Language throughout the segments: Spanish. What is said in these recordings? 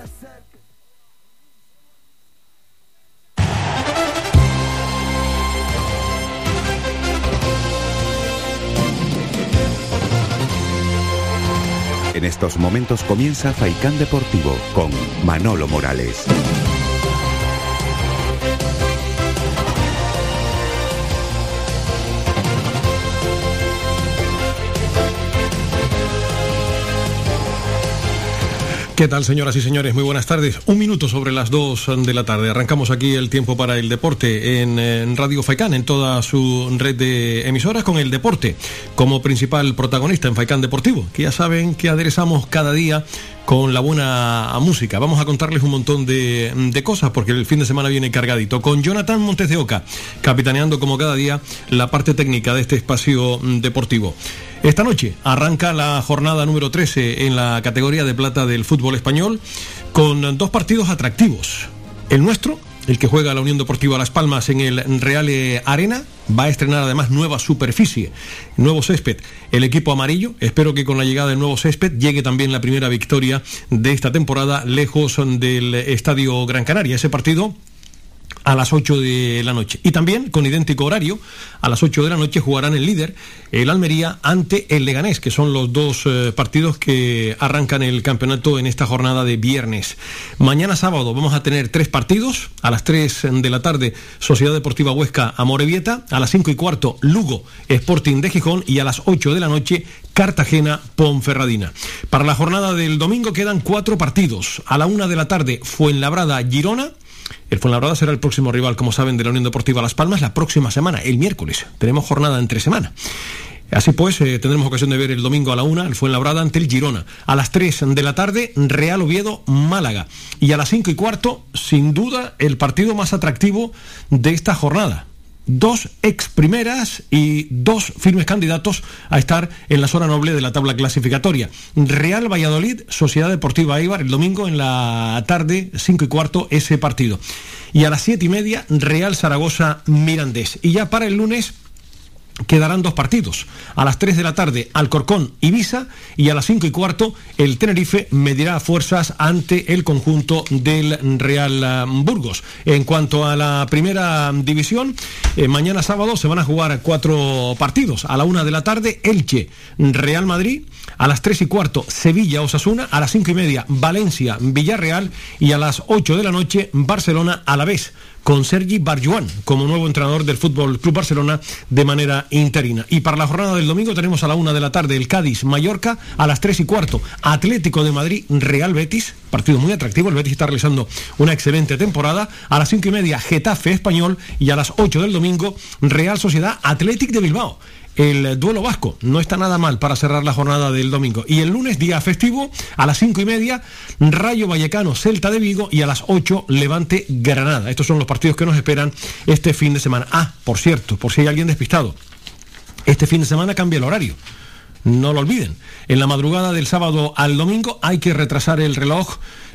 En estos momentos comienza Faikán Deportivo con Manolo Morales. ¿Qué tal, señoras y señores? Muy buenas tardes. 1 minuto sobre las 2 de la tarde. Arrancamos aquí el tiempo para el deporte en Radio Faikán, en toda su red de emisoras, con el deporte como principal protagonista en Faikán Deportivo, que ya saben que aderezamos cada día con la buena música. Vamos a contarles un montón de cosas, porque el fin de semana viene cargadito, con Jonathan Montes de Oca, capitaneando como cada día la parte técnica de este espacio deportivo. Esta noche arranca la jornada número 13 en la categoría de plata del fútbol español, con 2 partidos atractivos. El nuestro, el que juega la Unión Deportiva Las Palmas en el Real Arena, va a estrenar además nueva superficie, nuevo césped, el equipo amarillo. Espero que con la llegada del nuevo césped llegue también la primera victoria de esta temporada lejos del Estadio Gran Canaria. Ese partido a las 8 de la noche. Y también, con idéntico horario, a las 8 de la noche jugarán el líder, el Almería, ante el Leganés, que son los 2 partidos que arrancan el campeonato en esta jornada de viernes. Mañana sábado vamos a tener 3 partidos. A las 3 de la tarde, Sociedad Deportiva Huesca, Amorebieta. A las 5:15, Lugo, Sporting de Gijón. Y a las 8 de la noche, Cartagena, Ponferradina. Para la jornada del domingo quedan 4 partidos. A la 1 de la tarde, Fuenlabrada, Girona. El Fuenlabrada será el próximo rival, como saben, de la Unión Deportiva Las Palmas la próxima semana, el miércoles. Tenemos jornada entre semana. Así pues, tendremos ocasión de ver el domingo a la 1 el Fuenlabrada ante el Girona. A las 3 de la tarde, Real Oviedo, Málaga. Y a las 5:15, sin duda, el partido más atractivo de esta jornada. 2 ex primeras y 2 firmes candidatos a estar en la zona noble de la tabla clasificatoria. Real Valladolid, Sociedad Deportiva Eibar, el domingo en la tarde, 5:15, ese partido. Y a las 7:30, Real Zaragoza, Mirandés. Y ya para el lunes quedarán 2 partidos. A las 3 de la tarde, Alcorcón, Ibiza. Y a las 5:15, el Tenerife medirá fuerzas ante el conjunto del Real Burgos. En cuanto a la primera división, mañana sábado se van a jugar 4 partidos. A la 1 de la tarde, Elche, Real Madrid. A las 3:15, Sevilla, Osasuna. A las 5:30, Valencia, Villarreal. Y a las 8 de la noche, Barcelona, Alavés, con Sergi Barjuan como nuevo entrenador del Fútbol Club Barcelona de manera interina. Y para la jornada del domingo tenemos a la 1 de la tarde el Cádiz, Mallorca. A las 3:15, Atlético de Madrid, Real Betis, partido muy atractivo. El Betis está realizando una excelente temporada. A las 5:30, Getafe, Español. Y a las 8 del domingo, Real Sociedad, Athletic de Bilbao. El duelo vasco no está nada mal para cerrar la jornada del domingo. Y el lunes, día festivo, a las 5:30, Rayo Vallecano, Celta de Vigo. Y a las 8, Levante, Granada. Estos son los partidos que nos esperan este fin de semana. Por cierto, por si hay alguien despistado, este fin de semana cambia el horario. No lo olviden. En la madrugada del sábado al domingo hay que retrasar el reloj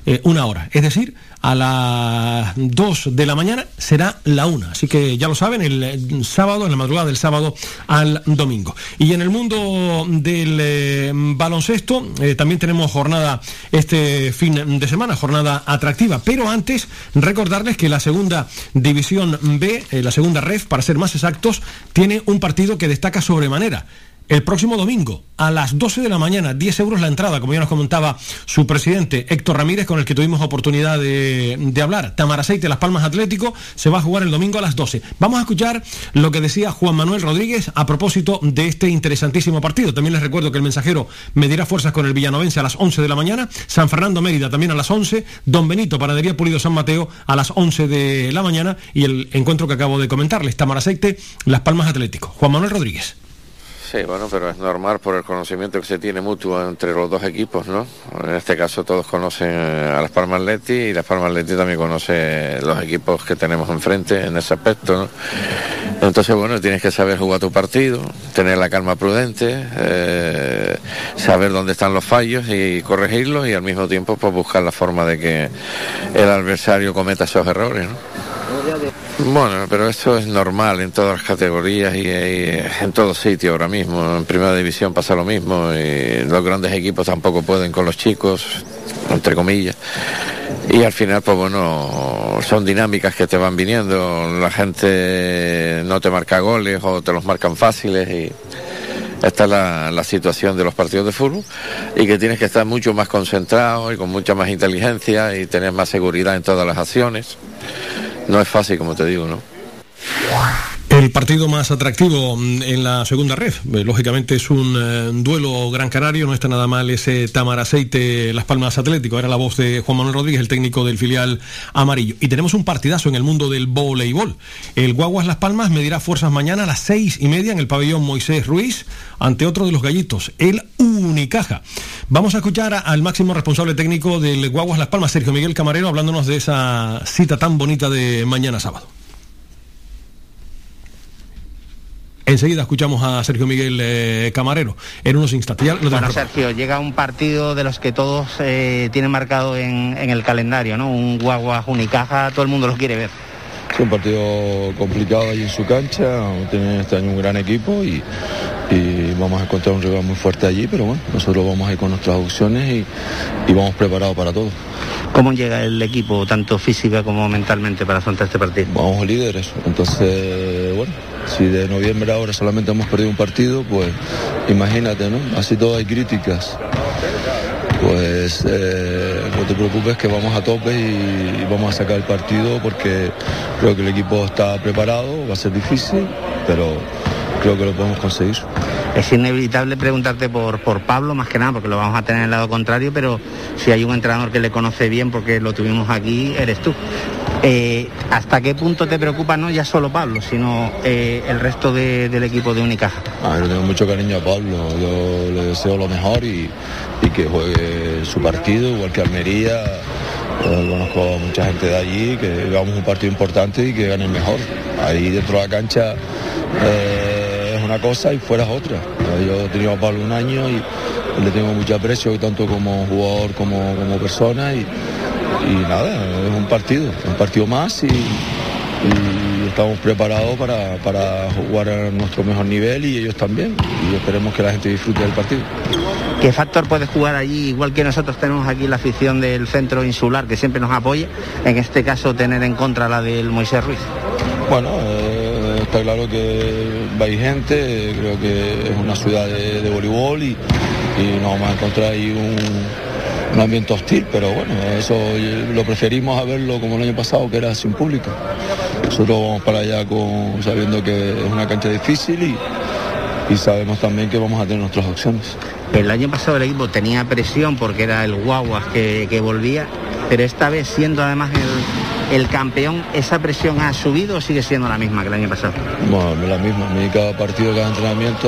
1 hora. Es decir, a las 2 de la mañana será la 1. Así que ya lo saben, el sábado, en la madrugada del sábado al domingo. Y en el mundo del baloncesto, también tenemos jornada este fin de semana, jornada atractiva. Pero antes, recordarles que la segunda división B, la segunda ref, para ser más exactos, tiene un partido que destaca sobremanera. El próximo domingo, a las 12 de la mañana, 10 euros la entrada, como ya nos comentaba su presidente Héctor Ramírez, con el que tuvimos oportunidad de hablar. Tamaraceite, Las Palmas Atlético, se va a jugar el domingo a las 12. Vamos a escuchar lo que decía Juan Manuel Rodríguez a propósito de este interesantísimo partido. También les recuerdo que el Mensajero medirá fuerzas con el Villanovense a las 11 de la mañana, San Fernando Mérida también a las 11, Don Benito, Panadería Pulido San Mateo a las 11 de la mañana, y el encuentro que acabo de comentarles, Tamaraceite, Las Palmas Atlético. Juan Manuel Rodríguez. Sí, bueno, pero es normal por el conocimiento que se tiene mutuo entre los dos equipos, ¿no? En este caso todos conocen a Las Palmas Atleti, y Las Palmas Atleti también conoce los equipos que tenemos enfrente en ese aspecto, ¿no? Entonces, bueno, tienes que saber jugar tu partido, tener la calma prudente, saber dónde están los fallos y corregirlos, y al mismo tiempo pues buscar la forma de que el adversario cometa esos errores, ¿no? Bueno, pero esto es normal en todas las categorías y en todo sitio ahora mismo. En primera división pasa lo mismo, y los grandes equipos tampoco pueden con los chicos, entre comillas. y al final pues bueno, son dinámicas que te van viniendo, la gente no te marca goles o te los marcan fáciles, y esta es la situación de los partidos de fútbol, y que tienes que estar mucho más concentrado y con mucha más inteligencia y tener más seguridad en todas las acciones. No es fácil, como te digo, ¿no? El partido más atractivo en la segunda red, lógicamente, es un duelo gran canario. No está nada mal ese Tamaraceite Las Palmas Atlético. Era la voz de Juan Manuel Rodríguez, el técnico del filial amarillo. Y tenemos un partidazo en el mundo del voleibol. El Guaguas Las Palmas medirá fuerzas mañana a las 6:30 en el pabellón Moisés Ruiz ante otro de los gallitos, el Unicaja. Vamos a escuchar al máximo responsable técnico del Guaguas Las Palmas, Sergio Miguel Camarero, hablándonos de esa cita tan bonita de mañana sábado. Enseguida escuchamos a Sergio Miguel Camarero en unos instantes. Bueno, Sergio, llega un partido de los que todos tienen marcado en el calendario, ¿no? Un Guaguas Unicaja, todo el mundo lo quiere ver. Es un partido complicado ahí en su cancha, tienen este año un gran equipo y vamos a encontrar un rival muy fuerte allí, pero bueno, nosotros vamos a ir con nuestras opciones y vamos preparados para todo. ¿Cómo llega el equipo, tanto física como mentalmente, para afrontar este partido? Vamos líderes, entonces, bueno, si de noviembre ahora solamente hemos perdido un partido, pues imagínate, ¿no? Así todo hay críticas. Pues no te preocupes que vamos a tope y vamos a sacar el partido, porque creo que el equipo está preparado, va a ser difícil, pero creo que lo podemos conseguir. Es inevitable preguntarte por Pablo, más que nada, porque lo vamos a tener en el lado contrario, pero si hay un entrenador que le conoce bien, porque lo tuvimos aquí, eres tú. ¿Hasta qué punto te preocupa no ya solo Pablo, sino el resto del equipo de Unicaja? Yo tengo mucho cariño a Pablo, yo le deseo lo mejor y que juegue su partido, igual que Almería. Conozco a mucha gente de allí, que hagamos un partido importante y que gane el mejor. Ahí dentro de la cancha es una cosa y fuera es otra. Yo he tenido a Pablo un año y le tengo mucho aprecio, tanto como jugador como persona, y nada, es un partido más y estamos preparados para jugar a nuestro mejor nivel, y ellos también, y esperemos que la gente disfrute del partido. ¿Qué factor puede jugar allí, igual que nosotros tenemos aquí la afición del centro insular, que siempre nos apoya, en este caso tener en contra la del Moisés Ruiz? Bueno, está claro que va a ir gente, creo que es una ciudad de voleibol y nos vamos a encontrar ahí un ambiente hostil, pero bueno, eso lo preferimos a verlo como el año pasado, que era sin público. Nosotros vamos para allá sabiendo que es una cancha difícil y sabemos también que vamos a tener nuestras opciones. El año pasado el equipo tenía presión porque era el Guaguas que volvía, pero esta vez, siendo además el campeón, ¿esa presión ha subido o sigue siendo la misma que el año pasado? Bueno, la misma. Cada partido, cada entrenamiento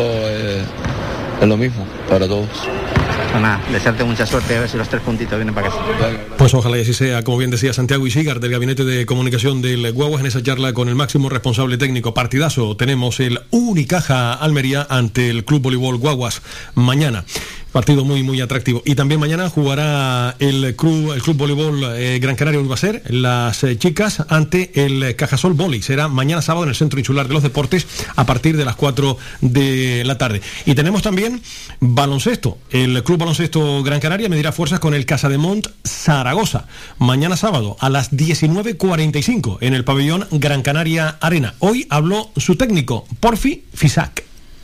es lo mismo para todos. Pues nada, desearte mucha suerte, a ver si los 3 puntitos vienen para casa. Pues ojalá y así sea, como bien decía Santiago Isigar, del Gabinete de Comunicación del Guaguas, en esa charla con el máximo responsable técnico. Partidazo, tenemos el Unicaja Almería ante el Club Voleibol Guaguas mañana. Partido muy, muy atractivo. Y también mañana jugará el Club Voleibol Gran Canaria Urbacer, las chicas, ante el Cajasol Volley. Será mañana sábado en el Centro Insular de los Deportes a partir de las 4 de la tarde. Y tenemos también baloncesto. El Club Baloncesto Gran Canaria medirá fuerzas con el Casademont Zaragoza. Mañana sábado a las 19:45 en el pabellón Gran Canaria Arena. Hoy habló su técnico, Porfi Fisac.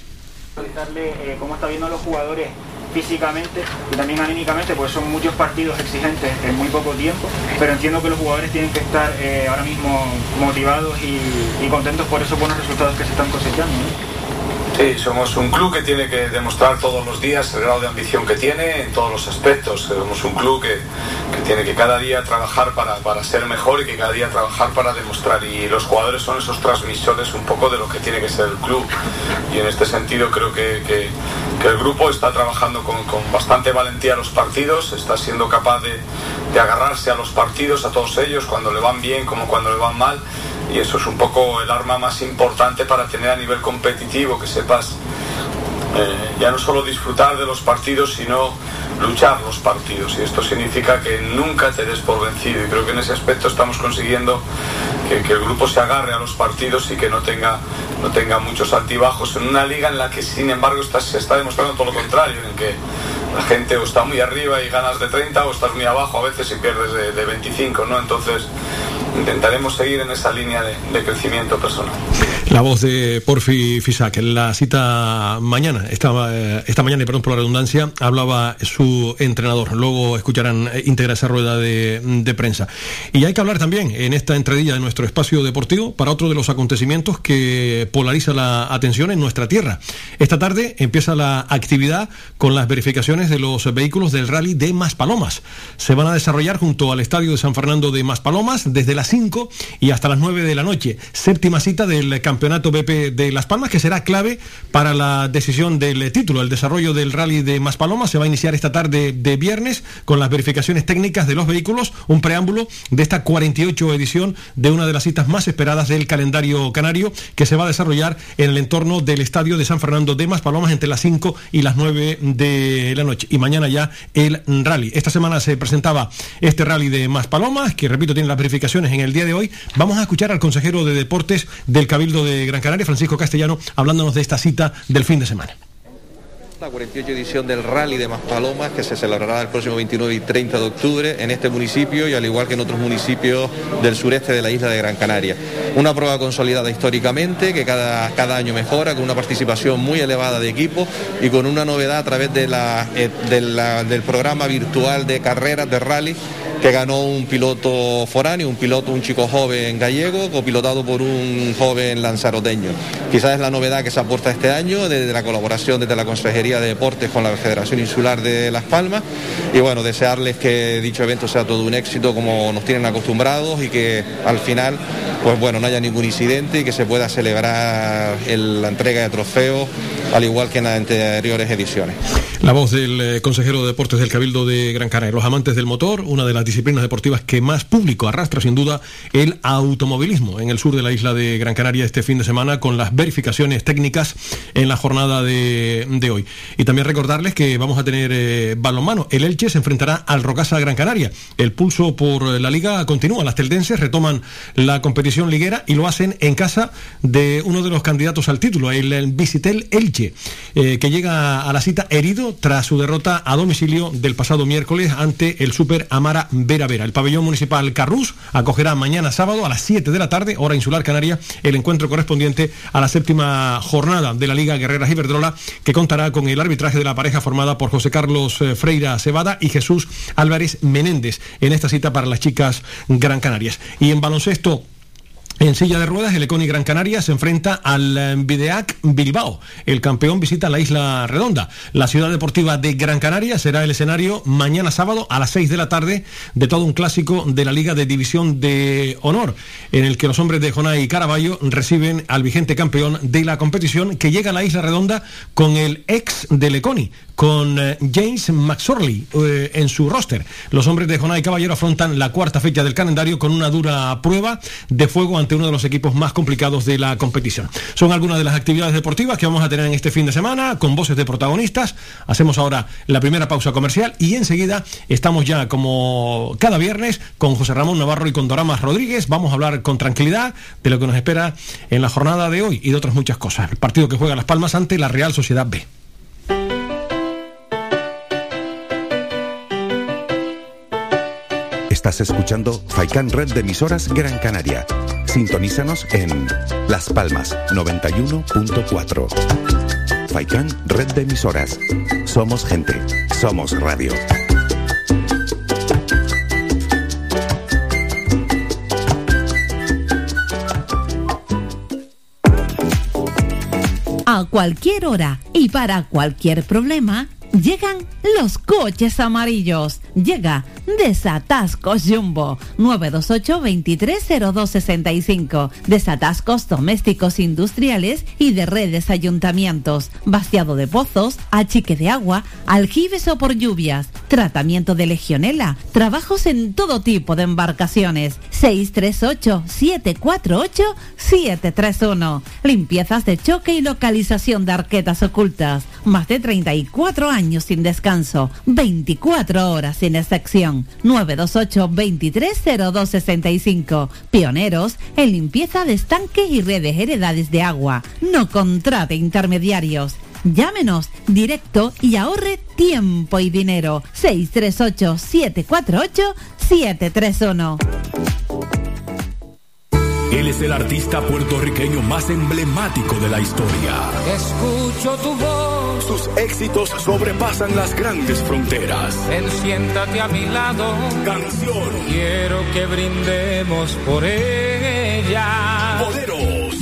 ¿Cómo está viendo a los jugadores físicamente y también anímicamente? Pues son muchos partidos exigentes en muy poco tiempo, pero entiendo que los jugadores tienen que estar ahora mismo motivados y contentos por esos buenos resultados que se están cosechando, ¿no? Sí, somos un club que tiene que demostrar todos los días el grado de ambición que tiene en todos los aspectos. Somos un club que tiene que cada día trabajar para ser mejor y que cada día trabajar para demostrar, y los jugadores son esos transmisores un poco de lo que tiene que ser el club, y en este sentido creo que el grupo está trabajando con bastante valentía los partidos, está siendo capaz de agarrarse a los partidos, a todos ellos, cuando le van bien como cuando le van mal, y eso es un poco el arma más importante para tener a nivel competitivo, que sepas ya no solo disfrutar de los partidos, sino luchar los partidos, y esto significa que nunca te des por vencido, y creo que en ese aspecto estamos consiguiendo que el grupo se agarre a los partidos y que no tenga muchos altibajos en una liga en la que sin embargo se está demostrando todo lo contrario, en que la gente o está muy arriba y ganas de 30 o estás muy abajo a veces y pierdes de 25, ¿no? Entonces intentaremos seguir en esa línea de crecimiento personal. La voz de Porfi Fisac. En la cita mañana, esta mañana, y perdón por la redundancia, hablaba su entrenador. Luego escucharán íntegra esa rueda de prensa. Y hay que hablar también en esta entradilla de nuestro espacio deportivo para otro de los acontecimientos que polariza la atención en nuestra tierra. Esta tarde empieza la actividad con las verificaciones de los vehículos del Rally de Maspalomas. Se van a desarrollar junto al estadio de San Fernando de Maspalomas desde las 5 y hasta las 9 de la noche. Séptima cita del Campeonato BP de Las Palmas, que será clave para la decisión del título. El desarrollo del Rally de Maspalomas se va a iniciar esta tarde de viernes con las verificaciones técnicas de los vehículos, un preámbulo de esta 48 edición de una de las citas más esperadas del calendario canario, que se va a desarrollar en el entorno del estadio de San Fernando de Maspalomas entre las 5 y las 9 de la noche. Y mañana ya el Rally. Esta semana se presentaba este Rally de Maspalomas, que repito, tiene las verificaciones en el día de hoy. Vamos a escuchar al consejero de Deportes del Cabildo de Gran Canaria, Francisco Castellano, hablándonos de esta cita del fin de semana. La 48 edición del Rally de Maspalomas, que se celebrará el próximo 29 y 30 de octubre en este municipio y al igual que en otros municipios del sureste de la isla de Gran Canaria. Una prueba consolidada históricamente, que cada año mejora, con una participación muy elevada de equipos y con una novedad a través del programa virtual de carreras de rally, que ganó un piloto foráneo, un chico joven gallego, copilotado por un joven lanzaroteño. Quizás es la novedad que se aporta este año desde la colaboración desde la Consejería de Deportes con la Federación Insular de Las Palmas. Y bueno, desearles que dicho evento sea todo un éxito como nos tienen acostumbrados y que al final, pues bueno, no haya ningún incidente y que se pueda celebrar la entrega de trofeos al igual que en las anteriores ediciones. La voz del consejero de Deportes del Cabildo de Gran Canaria. Los amantes del motor, una de las disciplinas deportivas que más público arrastra sin duda el automovilismo en el sur de la isla de Gran Canaria este fin de semana, con las verificaciones técnicas en la jornada de hoy. Y también recordarles que vamos a tener balonmano. El Elche se enfrentará al Rocasa Gran Canaria. El pulso por la liga continúa. Las teldenses retoman la competición liguera y lo hacen en casa de uno de los candidatos al título, el Visitel Elche, que llega a la cita herido tras su derrota a domicilio del pasado miércoles ante el Super Amara Vera Vera. El pabellón municipal Carrús acogerá mañana sábado a las 7 de la tarde, hora insular canaria, el encuentro correspondiente a la séptima jornada de la Liga Guerreras Iberdrola, que contará con el arbitraje de la pareja formada por José Carlos Freira Cebada y Jesús Álvarez Menéndez en esta cita para las chicas gran canarias. Y en baloncesto, en silla de ruedas, el Econi Gran Canaria se enfrenta al Videac Bilbao. El campeón visita la Isla Redonda. La ciudad deportiva de Gran Canaria será el escenario mañana sábado a las 6 de la tarde de todo un clásico de la Liga de División de Honor, en el que los hombres de Jonay Caraballo reciben al vigente campeón de la competición, que llega a la Isla Redonda con el ex del Econi, con James McSorley en su roster. Los hombres de Jonay Caballero afrontan la cuarta fecha del calendario con una dura prueba de fuego ante uno de los equipos más complicados de la competición. Son algunas de las actividades deportivas que vamos a tener en este fin de semana, con voces de protagonistas. Hacemos ahora la primera pausa comercial y enseguida estamos ya, como cada viernes, con José Ramón Navarro y con Doramas Rodríguez. Vamos a hablar con tranquilidad de lo que nos espera en la jornada de hoy y de otras muchas cosas. El partido que juega Las Palmas ante la Real Sociedad B. Estás escuchando Faikan Red de Emisoras Gran Canaria. Sintonízanos en Las Palmas 91.4. Faikan Red de Emisoras. Somos gente. Somos radio. A cualquier hora y para cualquier problema, llegan los coches amarillos. Llega Desatascos Jumbo 928-230265. Desatascos domésticos industriales y de redes ayuntamientos, vaciado de pozos, achique de agua, aljibes o por lluvias, tratamiento de legionela, trabajos en todo tipo de embarcaciones. 638-748-731. Limpiezas de choque y localización de arquetas ocultas. Más de 34 años sin descanso, 24 horas sin excepción. 928-230265. Pioneros en limpieza de estanques y redes heredades de agua. No contrate intermediarios. Llámenos directo y ahorre tiempo y dinero. 638-748-731. Él es el artista puertorriqueño más emblemático de la historia. Escucho tu voz. Sus éxitos sobrepasan las grandes fronteras. Ven, siéntate a mi lado. Canción. Quiero que brindemos por ella. Boleros.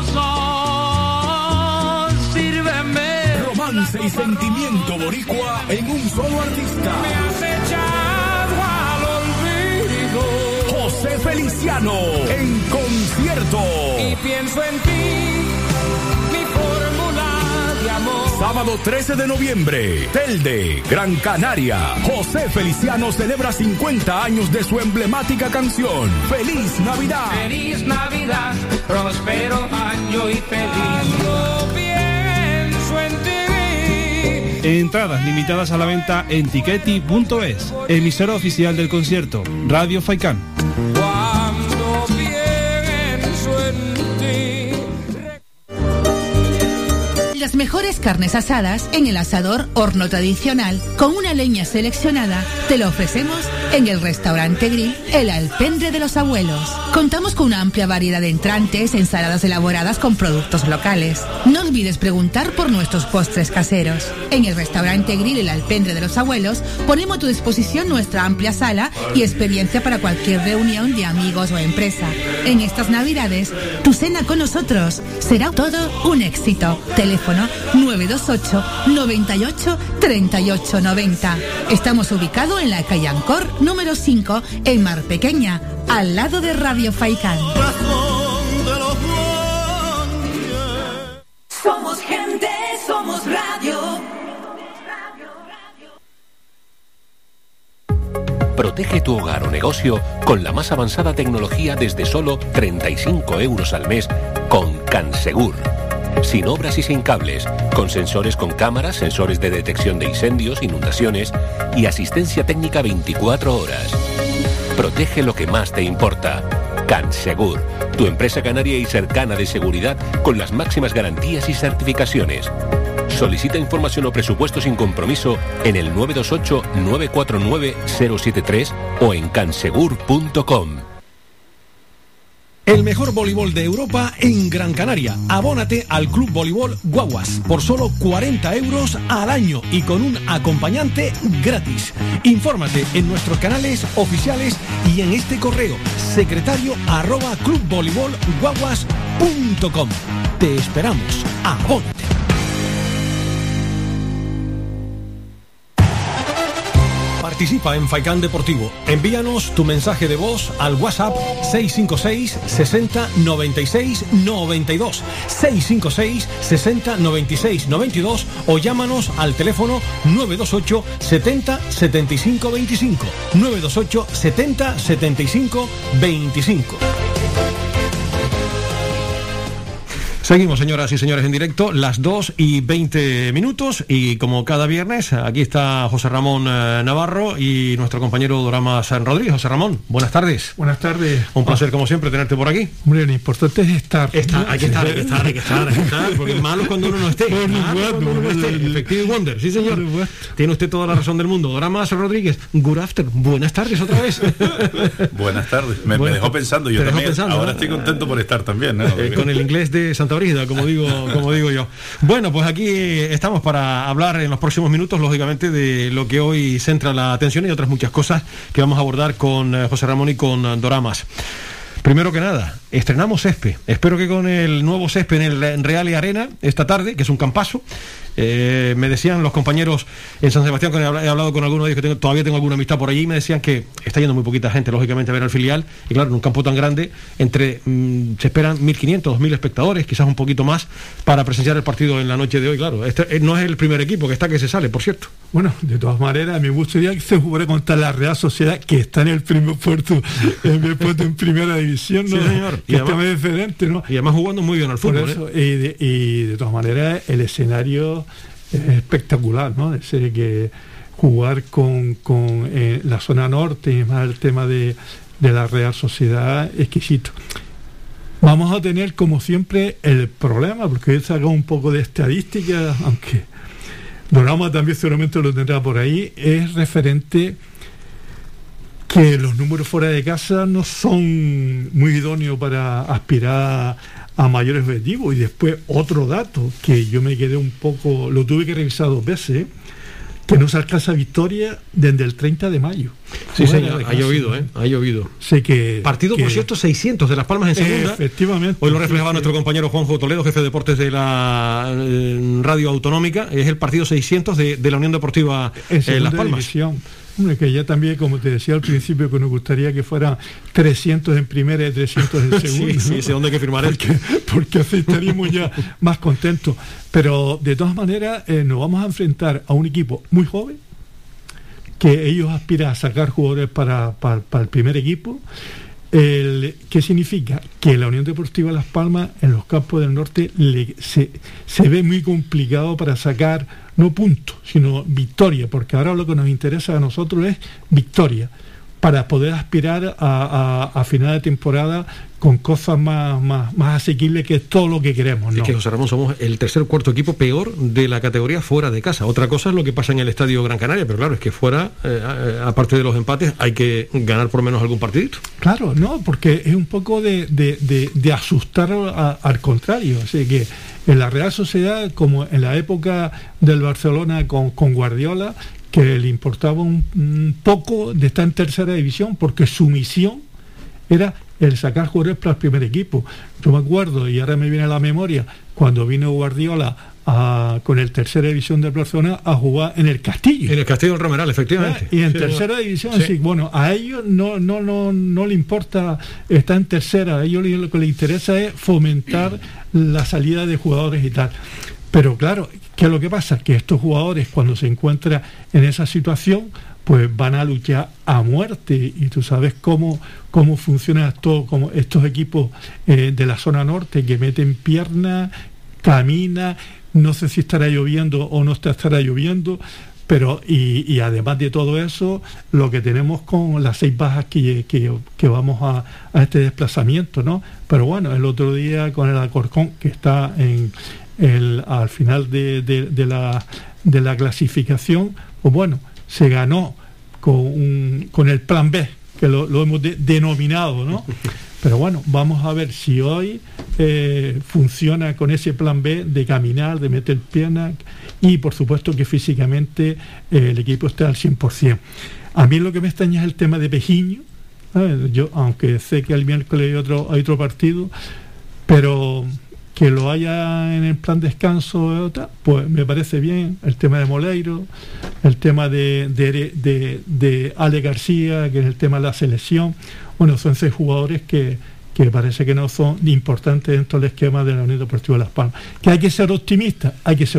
Mozo, sírveme. Romance y sentimiento boricua en un solo artista. Me has echado al olvido. José Feliciano en concierto. Y pienso en ti, mi fórmula de amor. Sábado 13 de noviembre, Telde, Gran Canaria. José Feliciano celebra 50 años de su emblemática canción. ¡Feliz Navidad! Feliz Navidad, próspero año y feliz. Yo pienso en ti. Entradas limitadas a la venta en tiqueti.es. Emisora oficial del concierto, Radio Faikán. Cuando pienso en ti. Las mejores carnes asadas en el asador horno tradicional con una leña seleccionada te lo ofrecemos en el restaurante grill El Alpendre de los Abuelos. Contamos con una amplia variedad de entrantes, ensaladas elaboradas con productos locales. No olvides preguntar por nuestros postres caseros. En el restaurante grill El Alpendre de los Abuelos ponemos a tu disposición nuestra amplia sala y experiencia para cualquier reunión de amigos o empresa. En estas Navidades, tu cena con nosotros será todo un éxito. Teléfono 928 98 38 90. Estamos ubicados en la calle Ancor número 5 en Mar Pequeña, al lado de Radio Faikán. Somos gente, somos radio. Protege tu hogar o negocio con la más avanzada tecnología desde solo 35 € al mes con Cansegur. Sin obras y sin cables, con sensores con cámaras, sensores de detección de incendios, inundaciones y asistencia técnica 24 horas. Protege lo que más te importa. Cansegur, tu empresa canaria y cercana de seguridad con las máximas garantías y certificaciones. Solicita información o presupuesto sin compromiso en el 928-949-073 o en cansegur.com. El mejor voleibol de Europa en Gran Canaria. Abónate al Club Voleibol Guaguas por solo 40 € al año y con un acompañante gratis. Infórmate en nuestros canales oficiales y en este correo secretario@clubvoleibolguaguas.com. Te esperamos. Abónate. Participa en Faikán Deportivo. Envíanos tu mensaje de voz al WhatsApp 656 60 96 92, 656 60 96 92 o llámanos al teléfono 928 70 75 25, 928 70 75 25. Seguimos, señoras y señores, en directo, las 2:20, y como cada viernes, aquí está José Ramón Navarro y nuestro compañero Doramas Rodríguez. José Ramón, buenas tardes. Buenas tardes. Un placer, como siempre, tenerte por aquí. Hombre, lo importante es estar. Hay que estar, porque malo es cuando uno no esté. Efectivo y Wonder, sí señor. Tiene usted toda la razón del mundo. Doramas Rodríguez, good afternoon. Buenas tardes otra vez. Buenas tardes. Me dejó pensando, yo también. Ahora estoy contento por estar también, ¿no? Con el inglés de Santa Brígida, como digo yo. Bueno, pues aquí estamos para hablar en los próximos minutos, lógicamente, de lo que hoy centra la atención y otras muchas cosas que vamos a abordar con José Ramón y con Doramas. Primero que nada, estrenamos césped. Espero que con el nuevo césped en el Real Arena esta tarde, que es un campazo. Me decían los compañeros en San Sebastián, que he hablado con algunos de ellos, que todavía tengo alguna amistad por allí, y me decían que está yendo muy poquita gente, lógicamente, a ver al filial. Y claro, en un campo tan grande, se esperan 1.500, 2.000 espectadores, quizás un poquito más, para presenciar el partido en la noche de hoy. Claro, este no es el primer equipo que se sale, por cierto. Bueno, de todas maneras, me gustaría que se jugara contra la Real Sociedad, que está en el primer puerto, en primera división, ¿no? Sí, señor. Que está muy diferente, ¿no? Y además jugando muy bien al fútbol. Por eso, y de todas maneras, el escenario es espectacular, ¿no? Es decir, que jugar con la zona norte, y más el tema de la Real Sociedad, exquisito. Vamos a tener, como siempre, el problema, porque he sacado un poco de estadística, aunque Dorama también seguramente lo tendrá por ahí, es referente que los números fuera de casa no son muy idóneos para aspirar a mayores objetivos. Y después otro dato que yo me quedé un poco, lo tuve que revisar 2 veces, que no se alcanza victoria desde el 30 de mayo. Sí, señor, ha llovido, ha llovido. Sé que partido, por cierto, 600 de Las Palmas en segunda. Efectivamente. Hoy lo reflejaba nuestro compañero Juanjo Toledo, jefe de deportes de la radio autonómica. Es el partido 600 de la Unión Deportiva en Las Palmas. División. Que ya también, como te decía al principio, que nos gustaría que fueran 300 en primera y 300 en segunda. Sí, sé dónde hay que firmar porque así estaríamos ya más contentos. Pero de todas maneras nos vamos a enfrentar a un equipo muy joven, que ellos aspiran a sacar jugadores para el primer equipo. ¿Qué significa? Que la Unión Deportiva Las Palmas en los campos del norte se ve muy complicado para sacar no puntos, sino victoria, porque ahora lo que nos interesa a nosotros es victoria, para poder aspirar a final de temporada con cosas más asequibles, que es todo lo que queremos, ¿no? Es que, José Ramón, somos el tercer o cuarto equipo peor de la categoría fuera de casa. Otra cosa es lo que pasa en el Estadio Gran Canaria, pero claro, es que fuera, aparte de los empates, hay que ganar por lo menos algún partidito. Claro, no, porque es un poco de asustar al contrario. Así que en la Real Sociedad, como en la época del Barcelona con Guardiola, que le importaba un poco de estar en tercera división, porque su misión era el sacar jugadores para el primer equipo. Yo me acuerdo, y ahora me viene a la memoria, cuando vino Guardiola con el tercera división del Barcelona a jugar en el Castillo. En el Castillo del Romeral, efectivamente. Y en tercera división, sí. Así, bueno, a ellos no le importa estar en tercera, a ellos lo que les interesa es fomentar la salida de jugadores y tal. Pero claro, ¿qué es lo que pasa? Que estos jugadores, cuando se encuentran en esa situación, pues van a luchar a muerte. Y tú sabes cómo funcionan como estos equipos de la zona norte, que meten piernas, camina, no sé si estará lloviendo o no estará lloviendo, pero y además de todo eso, lo que tenemos con las 6 bajas que vamos a este desplazamiento, ¿no? Pero bueno, el otro día con el Alcorcón, que está al final de la clasificación, pues bueno, se ganó con el plan B, que lo hemos denominado, ¿no? Pero bueno, vamos a ver si hoy funciona con ese plan B de caminar, de meter piernas, y por supuesto que físicamente el equipo está al 100%. A mí lo que me extraña es el tema de Pejiño. Yo, aunque sé que el miércoles hay otro partido, pero que lo haya en el plan descanso, pues me parece bien. El tema de Moleiro, el tema de Ale García, que es el tema de la selección. Bueno, son 6 jugadores que parece que no son importantes dentro del esquema de la Unión Deportiva Las Palmas. Que hay que ser optimista,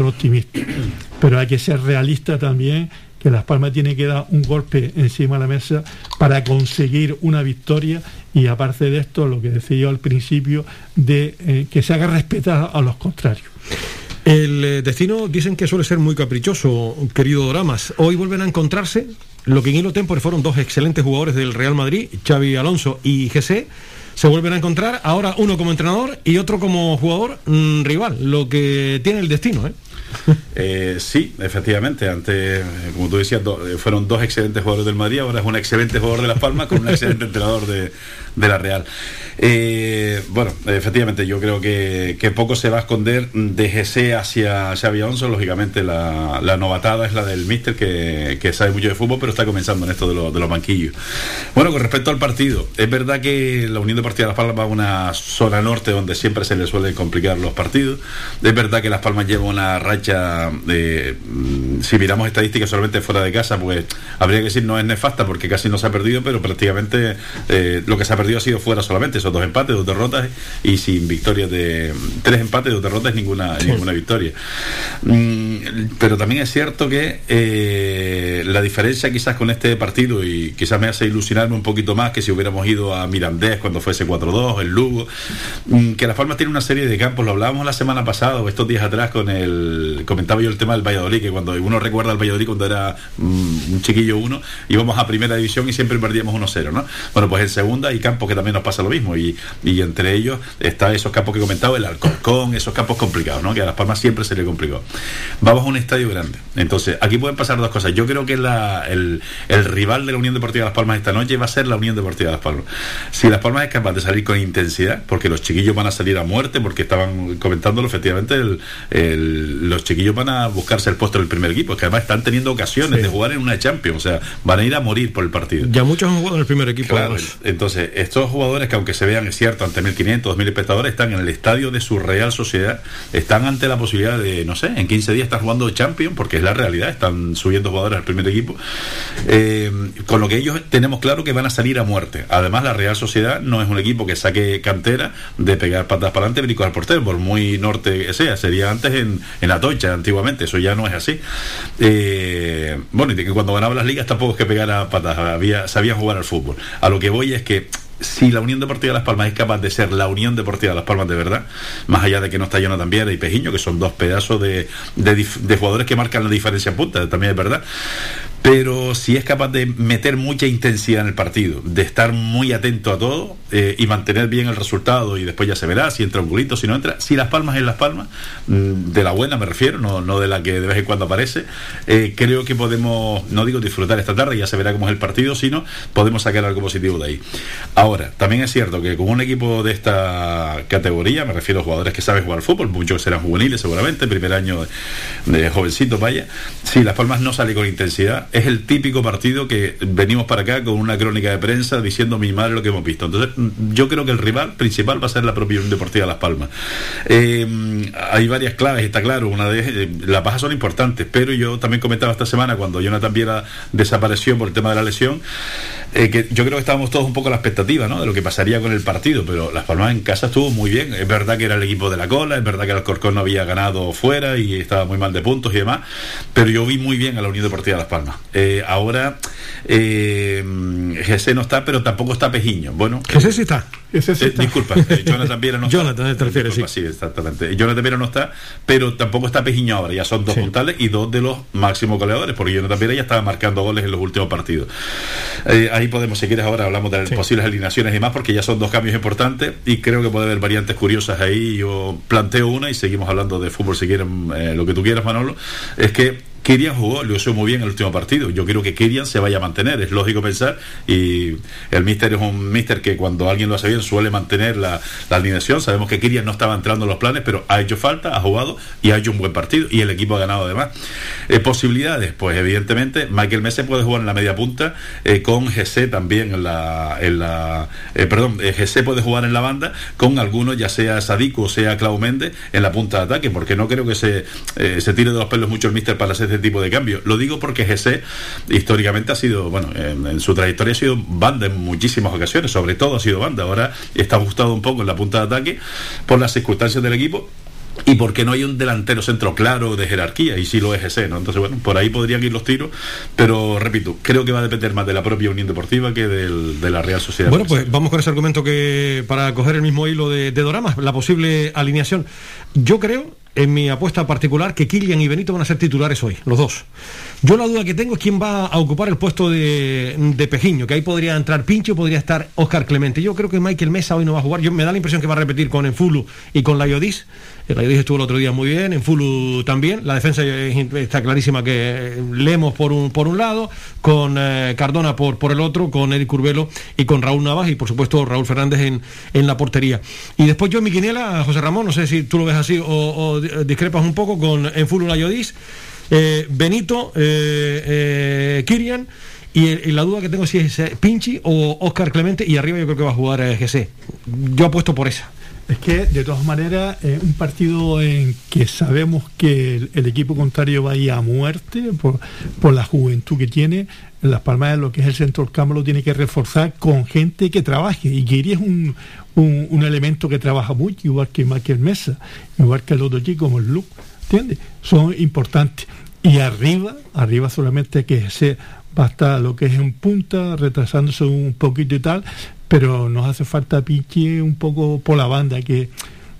pero hay que ser realista también, que Las Palmas tiene que dar un golpe encima de la mesa para conseguir una victoria, y aparte de esto, lo que decía yo al principio, de que se haga respetar a los contrarios. El destino dicen que suele ser muy caprichoso, querido Doramas. Hoy vuelven a encontrarse lo que en hilo tempore fueron 2 excelentes jugadores del Real Madrid, Xavi Alonso y Jesse. Se vuelven a encontrar, ahora uno como entrenador y otro como jugador rival, lo que tiene el destino, Sí, efectivamente. Antes, como tú decías, fueron 2 excelentes jugadores del Madrid, ahora es un excelente jugador de Las Palmas con un excelente entrenador de la Real. Bueno, efectivamente, yo creo que poco se va a esconder de Jesse hacia Xavi Alonso. Lógicamente la novatada es la del míster, que sabe mucho de fútbol, pero está comenzando en esto de los banquillos. Bueno, con respecto al partido, es verdad que la Unión Deportiva Las Palmas va a una zona norte donde siempre se le suelen complicar los partidos. Es verdad que Las Palmas lleva una racha si miramos estadísticas solamente fuera de casa, pues habría que decir no es nefasta, porque casi no se ha perdido, pero prácticamente lo que se ha perdido ha sido fuera solamente, esos 2 empates, 2 derrotas, y sin victorias 3 empates, 2 derrotas, ninguna victoria. Pero también es cierto que la diferencia quizás con este partido, y quizás me hace ilusionarme un poquito más que si hubiéramos ido a Mirandés cuando fuese 4-2, el Lugo, que Las Palmas tiene una serie de campos, lo hablábamos la semana pasada o estos días atrás con el comentaba yo el tema del Valladolid, que cuando uno recuerda al Valladolid cuando era un chiquillo uno, íbamos a primera división y siempre perdíamos 1-0, ¿no? Bueno, pues en segunda hay campos que también nos pasa lo mismo, y entre ellos está esos campos que he comentado, el Alcorcón, esos campos complicados, ¿no? Que a Las Palmas siempre se le complicó. Vamos a un estadio grande. Entonces, aquí pueden pasar dos cosas. Yo creo que el rival de la Unión Deportiva Las Palmas esta noche va a ser la Unión Deportiva Las Palmas. Si Las Palmas es capaz de salir con intensidad, porque los chiquillos van a salir a muerte, porque estaban comentándolo, efectivamente, los chiquillos van a buscarse el puesto del primer equipo, que además están teniendo ocasiones de jugar en una Champions, o sea, van a ir a morir por el partido. Ya muchos han jugado en el primer equipo. Claro, entonces, estos jugadores que aunque se vean, es cierto, ante 1.500, 2.000 espectadores, están en el estadio de su Real Sociedad, están ante la posibilidad de, no sé, en 15 días estar jugando Champions, porque es la realidad, están subiendo jugadores al primer equipo, con lo que ellos tenemos claro que van a salir a muerte. Además, la Real Sociedad no es un equipo que saque cantera de pegar patas para adelante, brincos al portero, por muy norte que sea. Sería antes en Atocha, antiguamente, eso ya no es así. Bueno, y que cuando ganaba las ligas tampoco es que pegara patas, sabían jugar al fútbol. A lo que voy es que si la Unión Deportiva Las Palmas es capaz de ser la Unión Deportiva Las Palmas de verdad, más allá de que no está Jonathan Viera y Pejiño, que son dos pedazos de jugadores que marcan la diferencia en punta, también es verdad, pero si es capaz de meter mucha intensidad en el partido, de estar muy atento a todo y mantener bien el resultado, y después ya se verá si entra un golito, si no entra, si Las Palmas es Las Palmas, de la buena me refiero, no de la que de vez en cuando aparece, creo que podemos, no digo disfrutar esta tarde, ya se verá cómo es el partido, sino podemos sacar algo positivo de ahí. Ahora, también es cierto que con un equipo de esta categoría, me refiero a jugadores que saben jugar al fútbol, muchos serán juveniles seguramente, primer año de jovencitos, vaya, si Las Palmas no sale con intensidad, es el típico partido que venimos para acá con una crónica de prensa diciendo mi madre lo que hemos visto. Entonces, yo creo que el rival principal va a ser la propia Unión Deportiva Las Palmas. Hay varias claves, está claro, una de las bajas son importantes, pero yo también comentaba esta semana cuando Jonathan Viera desapareció por el tema de la lesión, que yo creo que estábamos todos un poco a la expectativa, ¿no?, de lo que pasaría con el partido, pero Las Palmas en casa estuvo muy bien. Es verdad que era el equipo de la cola, es verdad que el Alcorcón no había ganado fuera y estaba muy mal de puntos y demás, pero yo vi muy bien a la Unión Deportiva Las Palmas. Ahora Jesse no está, pero tampoco está Pejiño. Bueno, Jesse sí está. Disculpa, Jonathan Viera no está. Jonathan te refieres, sí, exactamente. Jonathan Viera no está, pero tampoco está Pejiño ahora. Ya son dos puntales y dos de los máximos goleadores, porque Jonathan Viera ya estaba marcando goles en los últimos partidos. Ahí podemos, si quieres, ahora hablamos de posibles alineaciones y más, porque ya son dos cambios importantes y creo que puede haber variantes curiosas ahí. Yo planteo una y seguimos hablando de fútbol si quieren, lo que tú quieras, Manolo. Es que Kirian jugó, lo hizo muy bien en el último partido. Yo creo que Kirian se vaya a mantener, es lógico pensar, y el míster es un míster que cuando alguien lo hace bien suele mantener la alineación. Sabemos que Kirian no estaba entrando en los planes, pero ha hecho falta, ha jugado y ha hecho un buen partido y el equipo ha ganado además. Posibilidades, pues evidentemente Michael Messe puede jugar en la media punta, con Jesse también Jesse puede jugar en la banda con algunos, ya sea Sadiku o sea Clau Méndez en la punta de ataque, porque no creo que se tire de los pelos mucho el míster para hacer este tipo de cambio. Lo digo porque Jesse históricamente ha sido, bueno, en su trayectoria ha sido banda en muchísimas ocasiones, sobre todo ha sido banda. Ahora está ajustado un poco en la punta de ataque por las circunstancias del equipo y porque no hay un delantero centro claro de jerarquía, y sí lo es Jesse, ¿no? Entonces, bueno, por ahí podrían ir los tiros, pero repito, creo que va a depender más de la propia Unión Deportiva que de la Real Sociedad. Bueno, pues vamos con ese argumento que, para coger el mismo hilo de Doramas, la posible alineación. Yo creo, en mi apuesta particular, que Kilian y Benito van a ser titulares hoy, los dos. Yo la duda que tengo es quién va a ocupar el puesto de Pejiño, que ahí podría entrar Pincho, podría estar Óscar Clemente. Yo creo que Michael Mesa hoy no va a jugar. Me da la impresión que va a repetir con Enfulu y con Layodis. Layodis estuvo el otro día muy bien, Enfulu también. La defensa está clarísima, que Lemos por un lado, con Cardona por el otro, con Eric Curbelo y con Raúl Navas, y por supuesto Raúl Fernández en la portería. Y después yo en mi quiniela, José Ramón, no sé si tú lo ves así o discrepas un poco, con Enfulu, Layodis, Benito, Kirian, y la duda que tengo si es Pinchi o Óscar Clemente, y arriba yo creo que va a jugar Jesse. Yo apuesto por esa. Es que, de todas maneras, un partido en que sabemos que el equipo contrario va a ir a muerte por la juventud que tiene. Las Palmas, lo que es el centro del campo, lo tiene que reforzar con gente que trabaje, y Kiri es un elemento que trabaja mucho, igual que Michael Mesa, igual que el otro chico como el Luke, ¿entiendes? Son importantes. Y arriba solamente que se va a estar lo que es en punta, retrasándose un poquito y tal, pero nos hace falta Pinche un poco por la banda, que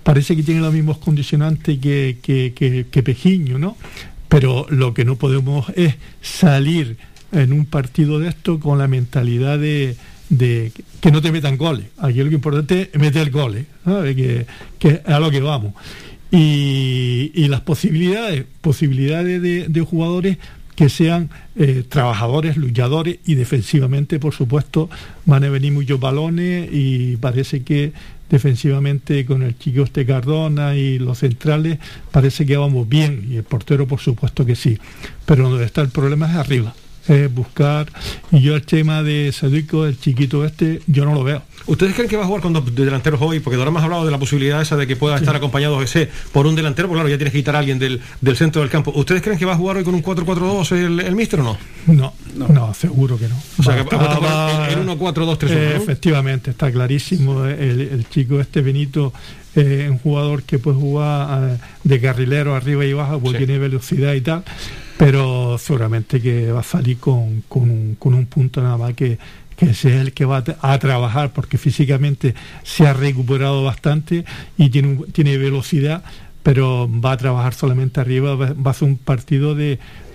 parece que tiene los mismos condicionantes que Pejiño, ¿no? Pero lo que no podemos es salir en un partido de esto con la mentalidad de que no te metan goles. Aquí lo que importante es meter goles, ¿sabes? Que es a lo que vamos. Y las posibilidades de jugadores que sean trabajadores, luchadores, y defensivamente, por supuesto, van a venir muchos balones, y parece que defensivamente con el chico Cardona y los centrales parece que vamos bien, y el portero por supuesto que sí, pero donde está el problema es arriba, es buscar. Y yo el tema de Sadiku, el chiquito yo no lo veo. ¿Ustedes creen que va a jugar con dos delanteros hoy? Porque ahora hemos hablado de la posibilidad esa de que pueda estar acompañado ese por un delantero, porque claro, ya tienes que quitar a alguien del centro del campo. ¿Ustedes creen que va a jugar hoy con un 4-4-2 el míster o no? No, seguro que no. O sea, que va el 1-4-2-3-1, ¿no? Efectivamente, está clarísimo. El chico Benito es un jugador que puede jugar de carrilero arriba y abajo, porque tiene velocidad y tal, pero seguramente que va a salir con un punto nada más, que ese es el que va a trabajar, porque físicamente se ha recuperado bastante y tiene velocidad, pero va a trabajar solamente arriba. Va a ser un partido de